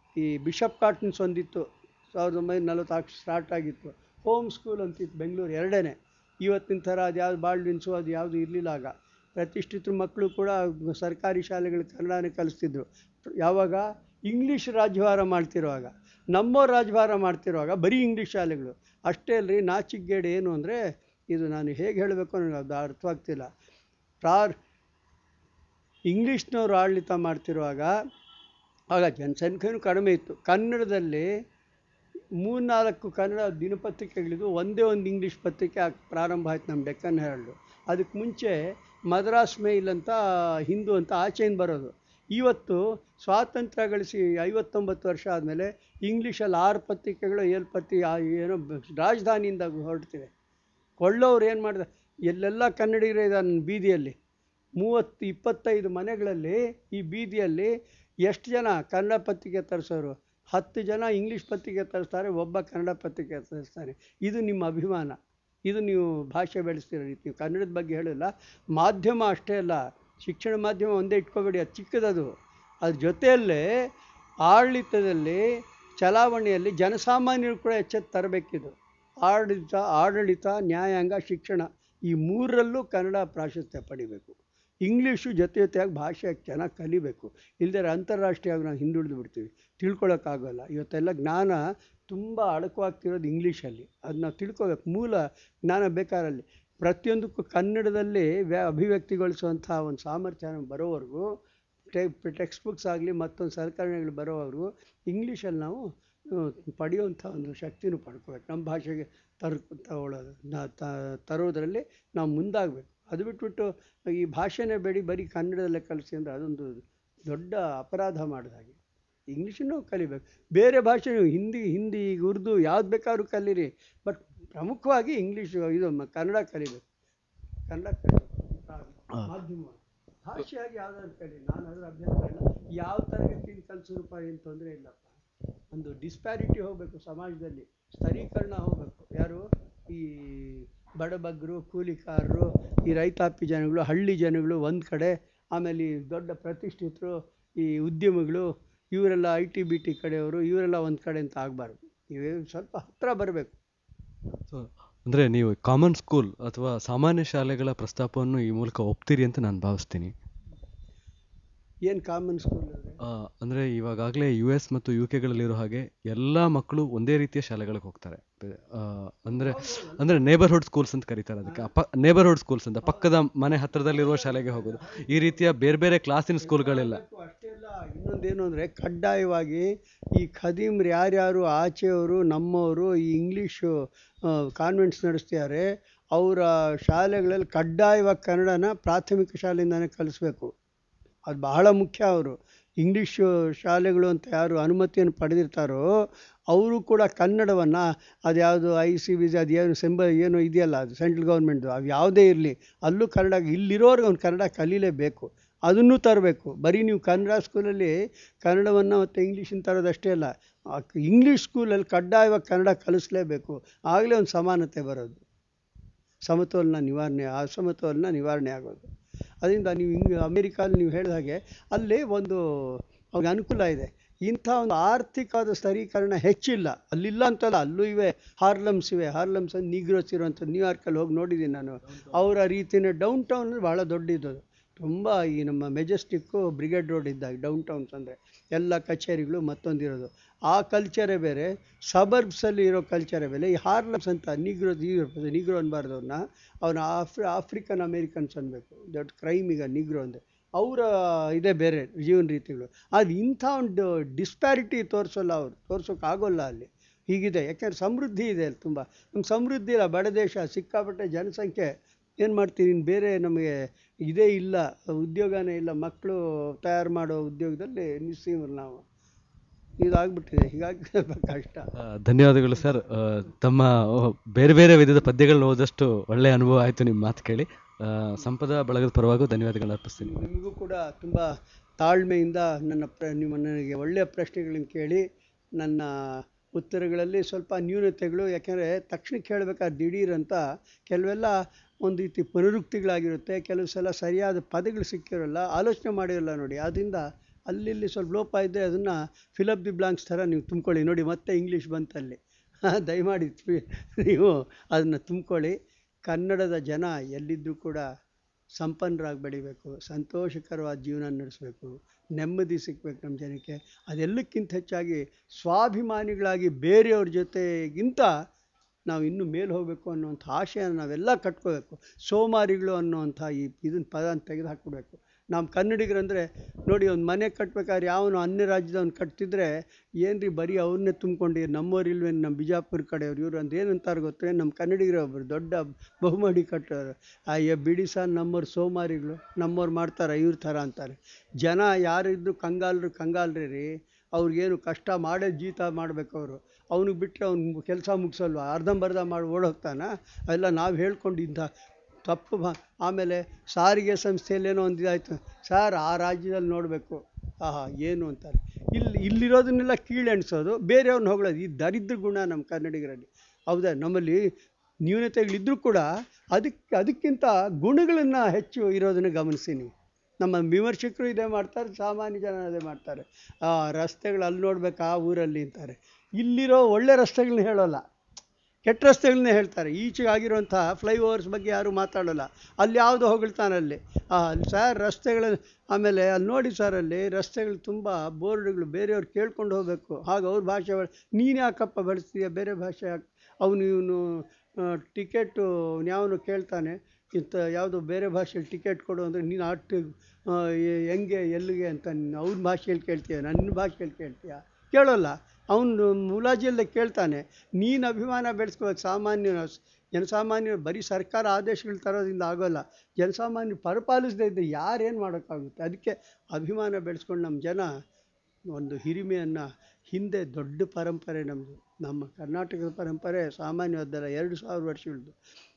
ಈ ಬಿಷಪ್ ಕಾಟನ್ಸ್ ಒಂದಿತ್ತು, 1944 ಸ್ಟಾರ್ಟ್ ಆಗಿತ್ತು. ಹೋಮ್ ಸ್ಕೂಲ್ ಅಂತಿತ್ತು ಬೆಂಗಳೂರು, ಎರಡೇ. ಇವತ್ತಿನ ಥರ ಅದು ಯಾವುದು ಬಾಲ್ಡ್ವಿನ್ಸು ಅದು ಯಾವುದು ಇರಲಿಲ್ಲ ಆಗ. ಪ್ರತಿಷ್ಠಿತ ಮಕ್ಕಳು ಕೂಡ ಸರ್ಕಾರಿ ಶಾಲೆಗಳು ಕನ್ನಡನೇ ಕಲಿಸ್ತಿದ್ರು. ಯಾವಾಗ ಇಂಗ್ಲೀಷ್ ರಾಜ್ಯಭಾರ ಮಾಡ್ತಿರುವಾಗ, ನಮ್ಮವ್ರು ರಾಜ್ಯಭಾರ ಮಾಡ್ತಿರುವಾಗ ಬರೀ ಇಂಗ್ಲೀಷ್ ಶಾಲೆಗಳು. ಅಷ್ಟೇ ಅಲ್ರಿ, ನಾಚಿಕೆಗೇಡು ಏನು ಅಂದರೆ, ಇದು ನಾನು ಹೇಗೆ ಹೇಳಬೇಕು ನನಗೆ ಅದು ಅರ್ಥವಾಗ್ತಿಲ್ಲ. ಇಂಗ್ಲೀಷ್ನವರು ಆಡಳಿತ ಮಾಡ್ತಿರುವಾಗ ಆಗ ಜನಸಂಖ್ಯೆಯೂ ಕಡಿಮೆ ಇತ್ತು. ಕನ್ನಡದಲ್ಲಿ 3-4 ಕನ್ನಡ ದಿನಪತ್ರಿಕೆಗಳಿದ್ದು, ಒಂದೇ ಒಂದು ಇಂಗ್ಲೀಷ್ ಪತ್ರಿಕೆ ಪ್ರಾರಂಭ ಆಯ್ತು, ನಮ್ಮ ಡೆಕ್ಕನ್ ಹೆರಾಲ್ಡು. ಅದಕ್ಕೆ ಮುಂಚೆ ಮದ್ರಾಸ್ ಮೇಲ್ ಅಂತ, ಹಿಂದೂ ಅಂತ ಆಚೆಯಿಂದ ಬರೋದು. ಇವತ್ತು ಸ್ವಾತಂತ್ರ್ಯ ಗಳಿಸಿ 59 ವರ್ಷ ಆದಮೇಲೆ ಇಂಗ್ಲೀಷಲ್ಲಿ 6 ಪತ್ರಿಕೆಗಳು 7 ಏನೋ ರಾಜಧಾನಿಯಿಂದ ಹೊರಡ್ತಿವೆ. ಕೊಳ್ಳೋರು ಏನು ಮಾಡಿದೆ, ಎಲ್ಲೆಲ್ಲ ಕನ್ನಡಿಗರೇ ಇದ್ದಾರೆ ನನ್ನ ಬೀದಿಯಲ್ಲಿ. 30-25 ಮನೆಗಳಲ್ಲಿ ಈ ಬೀದಿಯಲ್ಲಿ ಎಷ್ಟು ಜನ ಕನ್ನಡ ಪತ್ರಿಕೆ ತರಿಸೋರು? 10 ಜನ ಇಂಗ್ಲೀಷ್ ಪತ್ರಿಕೆ ತರಿಸ್ತಾರೆ, ಒಬ್ಬ ಕನ್ನಡ ಪತ್ರಿಕೆ ತರಿಸ್ತಾನೆ. ಇದು ನಿಮ್ಮ ಅಭಿಮಾನ, ಇದು ನೀವು ಭಾಷೆ ಬೆಳೆಸ್ತಿರೋ ರೀತಿ. ನೀವು ಕನ್ನಡದ ಬಗ್ಗೆ ಹೇಳಿಲ್ಲ. ಮಾಧ್ಯಮ ಅಷ್ಟೇ ಅಲ್ಲ, ಶಿಕ್ಷಣ ಮಾಧ್ಯಮ ಒಂದೇ ಇಟ್ಕೋಬೇಡಿ, ಅದು ಚಿಕ್ಕದದು. ಅದ್ರ ಜೊತೆಯಲ್ಲೇ ಆಡಳಿತದಲ್ಲಿ, ಚಲಾವಣೆಯಲ್ಲಿ ಜನಸಾಮಾನ್ಯರು ಕೂಡ ಎಚ್ಚೆತ್ತು ತರಬೇಕಿದು. ಆಡಳಿತ, ನ್ಯಾಯಾಂಗ, ಶಿಕ್ಷಣ, ಈ ಮೂರರಲ್ಲೂ ಕನ್ನಡ ಪ್ರಾಶಸ್ತ್ಯ ಪಡಿಬೇಕು. ಇಂಗ್ಲೀಷು ಜೊತೆಯಾಗಿ ಭಾಷೆ ಚೆನ್ನಾಗಿ ಕಲಿಬೇಕು. ಇಲ್ಲದೇ ಅಂತಾರಾಷ್ಟ್ರೀಯವಾಗಿ ನಾವು ಹಿಂದುಳಿದು ಬಿಡ್ತೀವಿ, ತಿಳ್ಕೊಳ್ಳೋಕ್ಕಾಗೋಲ್ಲ. ಇವತ್ತೆಲ್ಲ ಜ್ಞಾನ ತುಂಬ ಅಡಕವಾಗ್ತಿರೋದು ಇಂಗ್ಲೀಷಲ್ಲಿ. ಅದು ನಾವು ತಿಳ್ಕೊಬೇಕು. ಮೂಲ ಜ್ಞಾನ ಬೇಕಾರಲ್ಲಿ. ಪ್ರತಿಯೊಂದಕ್ಕೂ ಕನ್ನಡದಲ್ಲಿ ಅಭಿವ್ಯಕ್ತಿಗೊಳಿಸುವಂಥ ಒಂದು ಸಾಮರ್ಥ್ಯ ಬರೋವರೆಗೂ, ಟೆಕ್ಸ್ಟ್ ಬುಕ್ಸ್ ಆಗಲಿ ಮತ್ತೊಂದು ಸಲಕರಣೆಗಳು ಬರೋವರೆಗೂ ಇಂಗ್ಲೀಷಲ್ಲಿ ನಾವು ಪಡೆಯುವಂಥ ಒಂದು ಶಕ್ತಿನೂ ಪಡ್ಕೋಬೇಕು. ನಮ್ಮ ಭಾಷೆಗೆ ತರೋದರಲ್ಲಿ ನಾವು ಮುಂದಾಗಬೇಕು. ಅದು ಬಿಟ್ಬಿಟ್ಟು ಈ ಭಾಷೆನೇ ಬರೀ ಕನ್ನಡದಲ್ಲೇ ಕಲಿಸಿ ಅಂದರೆ ಅದೊಂದು ದೊಡ್ಡ ಅಪರಾಧ ಮಾಡಿದ ಹಾಗೆ. ಇಂಗ್ಲೀಷನ್ನು ಕಲಿಬೇಕು, ಬೇರೆ ಭಾಷೆ ಹಿಂದಿ ಉರ್ದು ಯಾವ್ದು ಬೇಕಾದ್ರೂ ಕಲೀರಿ, ಬಟ್ ಪ್ರಮುಖವಾಗಿ ಇಂಗ್ಲೀಷು ಕನ್ನಡ ಕಲಿಬೇಕು. ಕನ್ನಡ ಮಾಧ್ಯಮ ಭಾಷೆಯಾಗಿ ಯಾವ್ದಾದ್ರು ಕಲಿ, ನಾನು ಅದರ ಅಭ್ಯಂತರ ಇಲ್ಲ. ಯಾವ ತರಗತಿಯಿಂದ ಕಲಿಸೋರಪ್ಪ ಏನು ತೊಂದರೆ ಇಲ್ಲಪ್ಪ. ಒಂದು ಡಿಸ್ಪ್ಯಾರಿಟಿ ಹೋಗಬೇಕು ಸಮಾಜದಲ್ಲಿ, ಸ್ತರೀಕರಣ ಹೋಗಬೇಕು. ಯಾರು ಈ ಬಡಬಗ್ಗರು, ಕೂಲಿಕಾರರು, ಈ ರೈತಾಪಿ ಜನಗಳು, ಹಳ್ಳಿ ಜನಗಳು ಒಂದು ಕಡೆ, ಆಮೇಲೆ ಈ ದೊಡ್ಡ ಪ್ರತಿಷ್ಠಿತರು, ಈ ಉದ್ಯಮಿಗಳು, ಇವರೆಲ್ಲ IT-BT ಕಡೆಯವರು, ಇವರೆಲ್ಲ ಒಂದು ಕಡೆ ಅಂತ ಆಗಬಾರ್ದು. ಇವೇ ಸ್ವಲ್ಪ ಹತ್ತಿರ ಬರಬೇಕು. ಅಂದರೆ ನೀವು ಕಾಮನ್ ಸ್ಕೂಲ್ ಅಥವಾ ಸಾಮಾನ್ಯ ಶಾಲೆಗಳ ಪ್ರಸ್ತಾಪವನ್ನು ಈ ಮೂಲಕ ಒಪ್ತೀರಿ ಅಂತ ನಾನು ಭಾವಿಸ್ತೀನಿ. ಏನು ಕಾಮನ್ ಸ್ಕೂಲ್ ಅಂದರೆ ಇವಾಗಲೇ US ಮತ್ತು UKಗಳಲ್ಲಿರೋ ಹಾಗೆ ಎಲ್ಲ ಮಕ್ಕಳು ಒಂದೇ ರೀತಿಯ ಶಾಲೆಗಳಿಗೆ ಹೋಗ್ತಾರೆ. ಅಂದರೆ ನೇಬರ್ಹುಡ್ ಸ್ಕೂಲ್ಸ್ ಅಂತ ಕರೀತಾರೆ ಅದಕ್ಕೆ. ನೇಬರ್ಹುಡ್ ಸ್ಕೂಲ್ಸ್ ಅಂತ, ಪಕ್ಕದ ಮನೆ ಹತ್ತಿರದಲ್ಲಿರುವ ಶಾಲೆಗೆ ಹೋಗೋದು. ಈ ರೀತಿಯ ಬೇರೆ ಬೇರೆ ಕ್ಲಾಸಿನ ಸ್ಕೂಲ್ಗಳಿಲ್ಲ. ಅಷ್ಟೇ ಅಲ್ಲ, ಇನ್ನೊಂದೇನು ಅಂದರೆ ಕಡ್ಡಾಯವಾಗಿ ಈ ಖದೀಮ್ರು ಯಾರ್ಯಾರು ಆಚೆಯವರು, ನಮ್ಮವರು ಈ ಇಂಗ್ಲೀಷು ಕಾನ್ವೆಂಟ್ಸ್ ನಡೆಸ್ತಿದ್ದಾರೆ, ಅವರ ಶಾಲೆಗಳಲ್ಲಿ ಕಡ್ಡಾಯವಾಗಿ ಕನ್ನಡನ ಪ್ರಾಥಮಿಕ ಶಾಲೆಯಿಂದನೇ ಕಲಿಸ್ಬೇಕು. ಅದು ಬಹಳ ಮುಖ್ಯ. ಅವರು ಇಂಗ್ಲೀಷು ಶಾಲೆಗಳು ಅಂತ ಯಾರು ಅನುಮತಿಯನ್ನು ಪಡೆದಿರ್ತಾರೋ ಅವರು ಕೂಡ ಕನ್ನಡವನ್ನು, ಅದ್ಯಾವುದು ICBC ಅದು ಏನು ಇದೆಯಲ್ಲ, ಅದು ಸೆಂಟ್ರಲ್ ಗೌರ್ಮೆಂಟ್ದು, ಅದು ಯಾವುದೇ ಇರಲಿ, ಅಲ್ಲೂ ಕನ್ನಡ, ಇಲ್ಲಿರೋರ್ಗೆ ಅವ್ನು ಕನ್ನಡ ಕಲೀಲೇಬೇಕು. ಅದನ್ನು ತರಬೇಕು. ಬರೀ ನೀವು ಕನ್ನಡ ಸ್ಕೂಲಲ್ಲಿ ಕನ್ನಡವನ್ನು ಮತ್ತು ಇಂಗ್ಲೀಷನ್ನು ತರೋದಷ್ಟೇ ಅಲ್ಲ, ಇಂಗ್ಲೀಷ್ ಸ್ಕೂಲಲ್ಲಿ ಕಡ್ಡಾಯವಾಗಿ ಕನ್ನಡ ಕಲಿಸ್ಲೇಬೇಕು. ಆಗಲೇ ಒಂದು ಸಮಾನತೆ ಬರೋದು, ಅಸಮತೋಲನ ನಿವಾರಣೆ ಆಗೋದು. ಅದರಿಂದ ನೀವು ಅಮೇರಿಕಾದಲ್ಲಿ ನೀವು ಹೇಳಿದ ಹಾಗೆ ಅಲ್ಲಿ ಒಂದು ಅವ್ರಿಗೆ ಅನುಕೂಲ ಇದೆ. ಇಂಥ ಒಂದು ಆರ್ಥಿಕವಾದ ಸ್ಥಳೀಕರಣ ಹೆಚ್ಚಿಲ್ಲ, ಅಲ್ಲಿಲ್ಲ ಅಂತಲ್ಲ, ಅಲ್ಲೂ ಇವೆ. ಹಾರ್ಲಮ್ಸ್ ಅಂತ ನೀಗ್ರೋಸ್ ಇರುವಂಥದ್ದು. ನ್ಯೂಯಾರ್ಕಲ್ಲಿ ಹೋಗಿ ನೋಡಿದ್ದೀನಿ ನಾನು. ಅವರ ರೀತಿಯೇ ಡೌನ್ ಟೌನ್ ಭಾಳ ದೊಡ್ಡದು, ತುಂಬ. ಈ ನಮ್ಮ ಮೆಜೆಸ್ಟಿಕ್ಕು, ಬ್ರಿಗೇಡ್ ರೋಡ್ ಇದ್ದಾಗ ಡೌನ್ ಟೌನ್ಸ್ ಅಂದರೆ ಎಲ್ಲ ಕಚೇರಿಗಳು ಮತ್ತೊಂದಿರೋದು. ಆ ಕಲ್ಚರೇ ಬೇರೆ, ಸಬರ್ಬ್ಸಲ್ಲಿ ಇರೋ ಕಲ್ಚರೇ ಬೇರೆ. ಈ ಹಾರ್ಲಮ್ಸ್ ಅಂತ ನೀಗ್ರೋ ಅನ್ಬಾರ್ದು ಅವ್ರನ್ನ, ಅವನ ಆಫ್ರಿಕನ್ ಅಮೇರಿಕನ್ಸ್ ಅನ್ಬೇಕು. ದೊಡ್ಡ ಕ್ರೈಮ್ ಈಗ ನೀಗ್ರೋ ಅಂದರೆ. ಅವರ ಇದೇ ಬೇರೆ ಜೀವನ ರೀತಿಗಳು. ಅದು ಇಂಥ ಒಂದು ಡಿಸ್ಪ್ಯಾರಿಟಿ ತೋರಿಸೋಲ್ಲ, ಅವರು ತೋರ್ಸೋಕ್ಕಾಗೋಲ್ಲ ಅಲ್ಲಿ. ಹೀಗಿದೆ, ಯಾಕೆಂದರೆ ಸಮೃದ್ಧಿ ಇದೆ ಅಲ್ಲಿ ತುಂಬ. ನಮ್ಗೆ ಸಮೃದ್ಧಿ ಇಲ್ಲ, ಬಡ ದೇಶ, ಸಿಕ್ಕಾಪಟ್ಟೆ ಜನಸಂಖ್ಯೆ. ಏನು ಮಾಡ್ತೀವಿ, ಬೇರೆ ನಮಗೆ ಇದೇ ಇಲ್ಲ, ಉದ್ಯೋಗನೇ ಇಲ್ಲ. ಮಕ್ಕಳು ತಯಾರು ಮಾಡೋ ಉದ್ಯೋಗದಲ್ಲಿ ನಿಸ್ಸೀಮರು ನಾವು. ಇದಾಗ್ಬಿಟ್ಟಿದೆ, ಹೀಗಾಗಿ ಕಷ್ಟ. ಧನ್ಯವಾದಗಳು ಸರ್. ತಮ್ಮ ಬೇರೆ ಬೇರೆ ವಿಧದ ಪದ್ಯಗಳನ್ನ ಓದಷ್ಟು ಒಳ್ಳೆಯ ಅನುಭವ ಆಯಿತು ನಿಮ್ಮ ಮಾತು ಕೇಳಿ. ಸಂಪದ ಬಳಗದ ಪರವಾಗೂ ಧನ್ಯವಾದಗಳನ್ನ ಅರ್ಪಿಸ್ತೀನಿ. ನಿಮಗೂ ಕೂಡ ತುಂಬ ತಾಳ್ಮೆಯಿಂದ ನಿಮ್ಮ ನನಗೆ ಒಳ್ಳೆಯ ಪ್ರಶ್ನೆಗಳನ್ನು ಕೇಳಿ, ನನ್ನ ಉತ್ತರಗಳಲ್ಲಿ ಸ್ವಲ್ಪ ನ್ಯೂನತೆಗಳು, ಯಾಕೆಂದರೆ ತಕ್ಷಣಕ್ಕೆ ಹೇಳಬೇಕಾದ್ರೆ ದಿಢೀರಂತ ಕೆಲವೆಲ್ಲ ಒಂದು ರೀತಿ ಪುನರುಕ್ತಿಗಳಾಗಿರುತ್ತೆ, ಕೆಲವು ಸಲ ಸರಿಯಾದ ಪದಗಳು ಸಿಕ್ಕಿರೋಲ್ಲ, ಆಲೋಚನೆ ಮಾಡಿರಲ್ಲ ನೋಡಿ. ಆದ್ದರಿಂದ ಅಲ್ಲಿ ಸ್ವಲ್ಪ ಲೋಪ ಇದ್ದರೆ ಅದನ್ನು ಫಿಲಪ್ ದಿ ಬ್ಲಾಂಕ್ಸ್ ಥರ ನೀವು ತುಂಬ್ಕೊಳ್ಳಿ. ನೋಡಿ ಮತ್ತೆ ಇಂಗ್ಲೀಷ್ ಬಂತಲ್ಲಿ. ದಯಮಾಡಿ ನೀವು ಅದನ್ನು ತುಂಬ್ಕೊಳ್ಳಿ. ಕನ್ನಡದ ಜನ ಎಲ್ಲಿದ್ದರೂ ಕೂಡ ಸಂಪನ್ನರಾಗಿ ಬೆಳಿಬೇಕು, ಸಂತೋಷಕರವಾದ ಜೀವನ ನಡೆಸಬೇಕು, ನೆಮ್ಮದಿ ಸಿಗಬೇಕು ನಮ್ಮ ಜನಕ್ಕೆ. ಅದೆಲ್ಲಕ್ಕಿಂತ ಹೆಚ್ಚಾಗಿ ಸ್ವಾಭಿಮಾನಿಗಳಾಗಿ ಬೇರೆಯವ್ರ ಜೊತೆಗಿಂತ ನಾವು ಇನ್ನೂ ಮೇಲೆ ಹೋಗಬೇಕು ಅನ್ನೋವಂಥ ಆಶೆಯನ್ನು ನಾವೆಲ್ಲ ಕಟ್ಕೋಬೇಕು. ಸೋಮಾರಿಗಳು ಅನ್ನೋವಂಥ ಇದನ್ನು ಪದನ ತೆಗೆದು ಹಾಕ್ಬಿಡ್ಬೇಕು. ನಮ್ಮ ಕನ್ನಡಿಗರಂದರೆ ನೋಡಿ, ಒಂದು ಮನೆ ಕಟ್ಬೇಕಾದ್ರೆ ಯಾವನು ಅನ್ಯ ರಾಜ್ಯದವ್ನು ಕಟ್ತಿದ್ರೆ ಏನ್ರಿ ಬರೀ ಅವ್ರನ್ನೇ ತುಂಬ್ಕೊಂಡು ನಮ್ಮವ್ರು ಇಲ್ವೇನು, ನಮ್ಮ ಬಿಜಾಪುರ ಕಡೆಯವ್ರು ಇವರು ಅಂತ ಏನಂತಾರೆ ಗೊತ್ತೇ, ನಮ್ಮ ಕನ್ನಡಿಗರು ಒಬ್ಬರು ದೊಡ್ಡ ಬಹುಮಹಡಿ ಕಟ್ಟೋರು. ಅಯ್ಯ ಬಿಡಿ ಸರ್, ನಮ್ಮವ್ರು ಸೋಮಾರಿಗಳು, ನಮ್ಮವ್ರು ಮಾಡ್ತಾರೆ ಇವ್ರ ಥರ ಅಂತಾರೆ. ಜನ ಯಾರಿದ್ರು ಕಂಗಾಲ್ರಿ ರೀ. ಅವ್ರಿಗೇನು ಕಷ್ಟ ಮಾಡೇ ಜೀತ ಮಾಡಬೇಕು. ಅವ್ನಿಗೆ ಬಿಟ್ಟರೆ ಅವ್ನು ಕೆಲಸ ಮುಗಿಸಲ್ವ, ಅರ್ಧಂಬರ್ಧ ಮಾಡಿ ಓಡೋಗ್ತಾನೆ. ಅವೆಲ್ಲ ನಾವು ಹೇಳ್ಕೊಂಡು ಇಂಥ ತಪ್ಪು. ಆಮೇಲೆ ಸಾರಿಗೆ ಸಂಸ್ಥೆಯಲ್ಲೇನೋ ಒಂದು ಇದಾಯ್ತು ಸರ್, ಆ ರಾಜ್ಯದಲ್ಲಿ ನೋಡಬೇಕು, ಆಹಾ ಏನು ಅಂತಾರೆ. ಇಲ್ಲಿರೋದನ್ನೆಲ್ಲ ಕೀಳೆಣಿಸೋದು, ಬೇರೆಯವ್ರನ್ನ ಹೊಗಳೋದು, ಈ ದರಿದ್ರ ಗುಣ ನಮ್ಮ ಕನ್ನಡಿಗರಲ್ಲಿ. ಹೌದಾ, ನಮ್ಮಲ್ಲಿ ನ್ಯೂನತೆಗಳಿದ್ದರೂ ಕೂಡ ಅದಕ್ಕಿಂತ ಗುಣಗಳನ್ನು ಹೆಚ್ಚು ಇರೋದನ್ನು ಗಮನಿಸಿ ನೀವು. ನಮ್ಮ ವಿಮರ್ಶಕರು ಇದೇ ಮಾಡ್ತಾರೆ, ಸಾಮಾನ್ಯ ಜನ ಅದೇ ಮಾಡ್ತಾರೆ. ರಸ್ತೆಗಳು ಅಲ್ಲಿ ನೋಡ್ಬೇಕು ಆ ಊರಲ್ಲಿ ಅಂತಾರೆ. ಇಲ್ಲಿರೋ ಒಳ್ಳೆ ರಸ್ತೆಗಳನ್ನ ಹೇಳೋಲ್ಲ, ಕೆಟ್ಟ ರಸ್ತೆಗಳನ್ನೇ ಹೇಳ್ತಾರೆ. ಈಚೆಗೆ ಆಗಿರುವಂಥ ಫ್ಲೈಓವರ್ಸ್ ಬಗ್ಗೆ ಯಾರೂ ಮಾತಾಡೋಲ್ಲ. ಅಲ್ಲಿ ಯಾವುದು ಹೊಗಳ್ತಾನಲ್ಲಿ ಸರ್ ರಸ್ತೆಗಳು. ಆಮೇಲೆ ಅಲ್ಲಿ ನೋಡಿ ಸರ್, ಅಲ್ಲಿ ರಸ್ತೆಗಳು ತುಂಬ ಬೋರ್ಡ್ಗಳು, ಬೇರೆಯವ್ರು ಕೇಳ್ಕೊಂಡು ಹೋಗಬೇಕು. ಹಾಗೆ ಅವ್ರ ಭಾಷೆ ನೀನು ಯಾಕಪ್ಪ ಬಳಸ್ತೀಯ ಬೇರೆ ಭಾಷೆ ಯಾಕೆ? ಇವನು ಟಿಕೆಟು ಯಾವನು ಕೇಳ್ತಾನೆ, ಇಂಥ ಯಾವುದೋ ಬೇರೆ ಭಾಷೆಯಲ್ಲಿ ಟಿಕೆಟ್ ಕೊಡು ಅಂದರೆ ನೀನು ಹೆಂಗೆ ಎಲ್ಲಿಗೆ ಅಂತ ಅವ್ನ ಭಾಷೆಯಲ್ಲಿ ಕೇಳ್ತೀಯ, ನನ್ನ ಭಾಷೆಯಲ್ಲಿ ಕೇಳ್ತೀಯ? ಕೇಳೋಲ್ಲ. ಅವನು ಮುಲಾಜಿಯಲ್ಲೇ ಕೇಳ್ತಾನೆ. ನೀನು ಅಭಿಮಾನ ಬೆಳೆಸ್ಕೋಬೇಕು. ಜನಸಾಮಾನ್ಯರು ಬರೀ ಸರ್ಕಾರ ಆದೇಶಗಳು ತರೋದ್ರಿಂದ ಆಗೋಲ್ಲ. ಜನಸಾಮಾನ್ಯರು ಪರಿಪಾಲಿಸದೇ ಇದ್ದರೆ ಯಾರೇನು ಮಾಡೋಕ್ಕಾಗುತ್ತೆ? ಅದಕ್ಕೆ ಅಭಿಮಾನ ಬೆಳೆಸ್ಕೊಂಡು ನಮ್ಮ ಜನ ಒಂದು ಹಿರಿಮೆಯನ್ನು, ಹಿಂದೆ ದೊಡ್ಡ ಪರಂಪರೆ ನಮ್ಮದು, ನಮ್ಮ ಕರ್ನಾಟಕದ ಪರಂಪರೆ ಸಾಮಾನ್ಯವಾದ್ದಲ್ಲ. 2000 ವರ್ಷಗಳದ್ದು.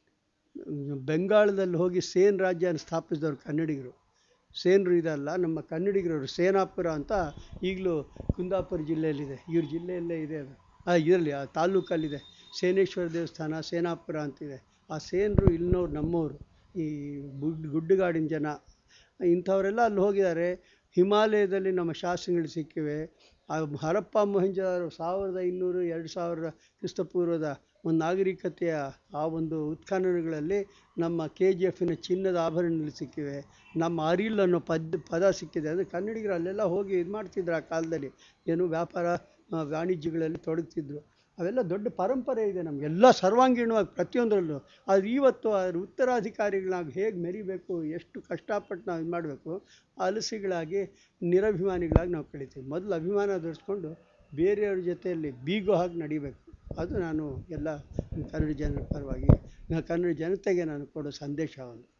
ಬೆಂಗಾಳದಲ್ಲಿ ಹೋಗಿ ಸೇನ್ ರಾಜ್ಯನ ಸ್ಥಾಪಿಸಿದವರು ಕನ್ನಡಿಗರು. ಸೇನರು ಇದಲ್ಲ, ನಮ್ಮ ಕನ್ನಡಿಗರವರು. ಸೇನಾಪುರ ಅಂತ ಈಗಲೂ ಕುಂದಾಪುರ ಜಿಲ್ಲೆಯಲ್ಲಿದೆ, ಇವ್ರ ಜಿಲ್ಲೆಯಲ್ಲೇ ಇದೆ ಅದು. ಇದರಲ್ಲಿ ಆ ತಾಲೂಕಲ್ಲಿದೆ ಸೇನೇಶ್ವರ ದೇವಸ್ಥಾನ, ಸೇನಾಪುರ ಅಂತಿದೆ. ಆ ಸೇನರು ಇಲ್ಲಿನವ್ರು, ನಮ್ಮವರು, ಈ ಗುಡ್ಡಗಾಡಿನ ಜನ. ಇಂಥವರೆಲ್ಲ ಅಲ್ಲಿ ಹೋಗಿದ್ದಾರೆ. ಹಿಮಾಲಯದಲ್ಲಿ ನಮ್ಮ ಶಾಸನಗಳು ಸಿಕ್ಕಿವೆ. ಹರಪ್ಪ ಮೊಹೆಂಜೊದಾರೋ 1500-2000 ಕ್ರಿಸ್ತಪೂರ್ವದ ಒಂದು ನಾಗರಿಕತೆಯ ಆ ಒಂದು ಉತ್ಖನನಗಳಲ್ಲಿ ನಮ್ಮ KGFನ ಚಿನ್ನದ ಆಭರಣಗಳು ಸಿಕ್ಕಿವೆ. ನಮ್ಮ ಅರಿಲ್ ಅನ್ನೋ ಪದ ಸಿಕ್ಕಿದೆ. ಅಂದರೆ ಕನ್ನಡಿಗರು ಅಲ್ಲೆಲ್ಲ ಹೋಗಿ ಇದು ಮಾಡ್ತಿದ್ರು ಆ ಕಾಲದಲ್ಲಿ. ಏನು ವ್ಯಾಪಾರ ವಾಣಿಜ್ಯಗಳಲ್ಲಿ ತೊಡಗ್ತಿದ್ರು. ಅವೆಲ್ಲ ದೊಡ್ಡ ಪರಂಪರೆ ಇದೆ ನಮಗೆಲ್ಲ, ಸರ್ವಾಂಗೀಣವಾಗಿ ಪ್ರತಿಯೊಂದರಲ್ಲೂ. ಆದರೆ ಇವತ್ತು ಅದ್ರ ಉತ್ತರಾಧಿಕಾರಿಗಳಾಗಿ ಹೇಗೆ ಮೆರಿಬೇಕು, ಎಷ್ಟು ಕಷ್ಟಪಟ್ಟು ನಾವು ಇದು ಮಾಡಬೇಕು, ಅಲಸಿಗಳಾಗಿ ನಿರಭಿಮಾನಿಗಳಾಗಿ ನಾವು ಕಳಿತೀವಿ. ಮೊದಲು ಅಭಿಮಾನ ಧರಿಸ್ಕೊಂಡು ಬೇರೆಯವ್ರ ಜೊತೆಯಲ್ಲಿ ಬೀಗೋ ಹಾಗೆ ನಡಿಬೇಕು. ಅದು ನಾನು ಎಲ್ಲ ಕನ್ನಡ ಜನರ ಪರವಾಗಿ, ಕನ್ನಡ ಜನತೆಗೆ ನಾನು ಕೊಡೋ ಸಂದೇಶ ಒಂದು.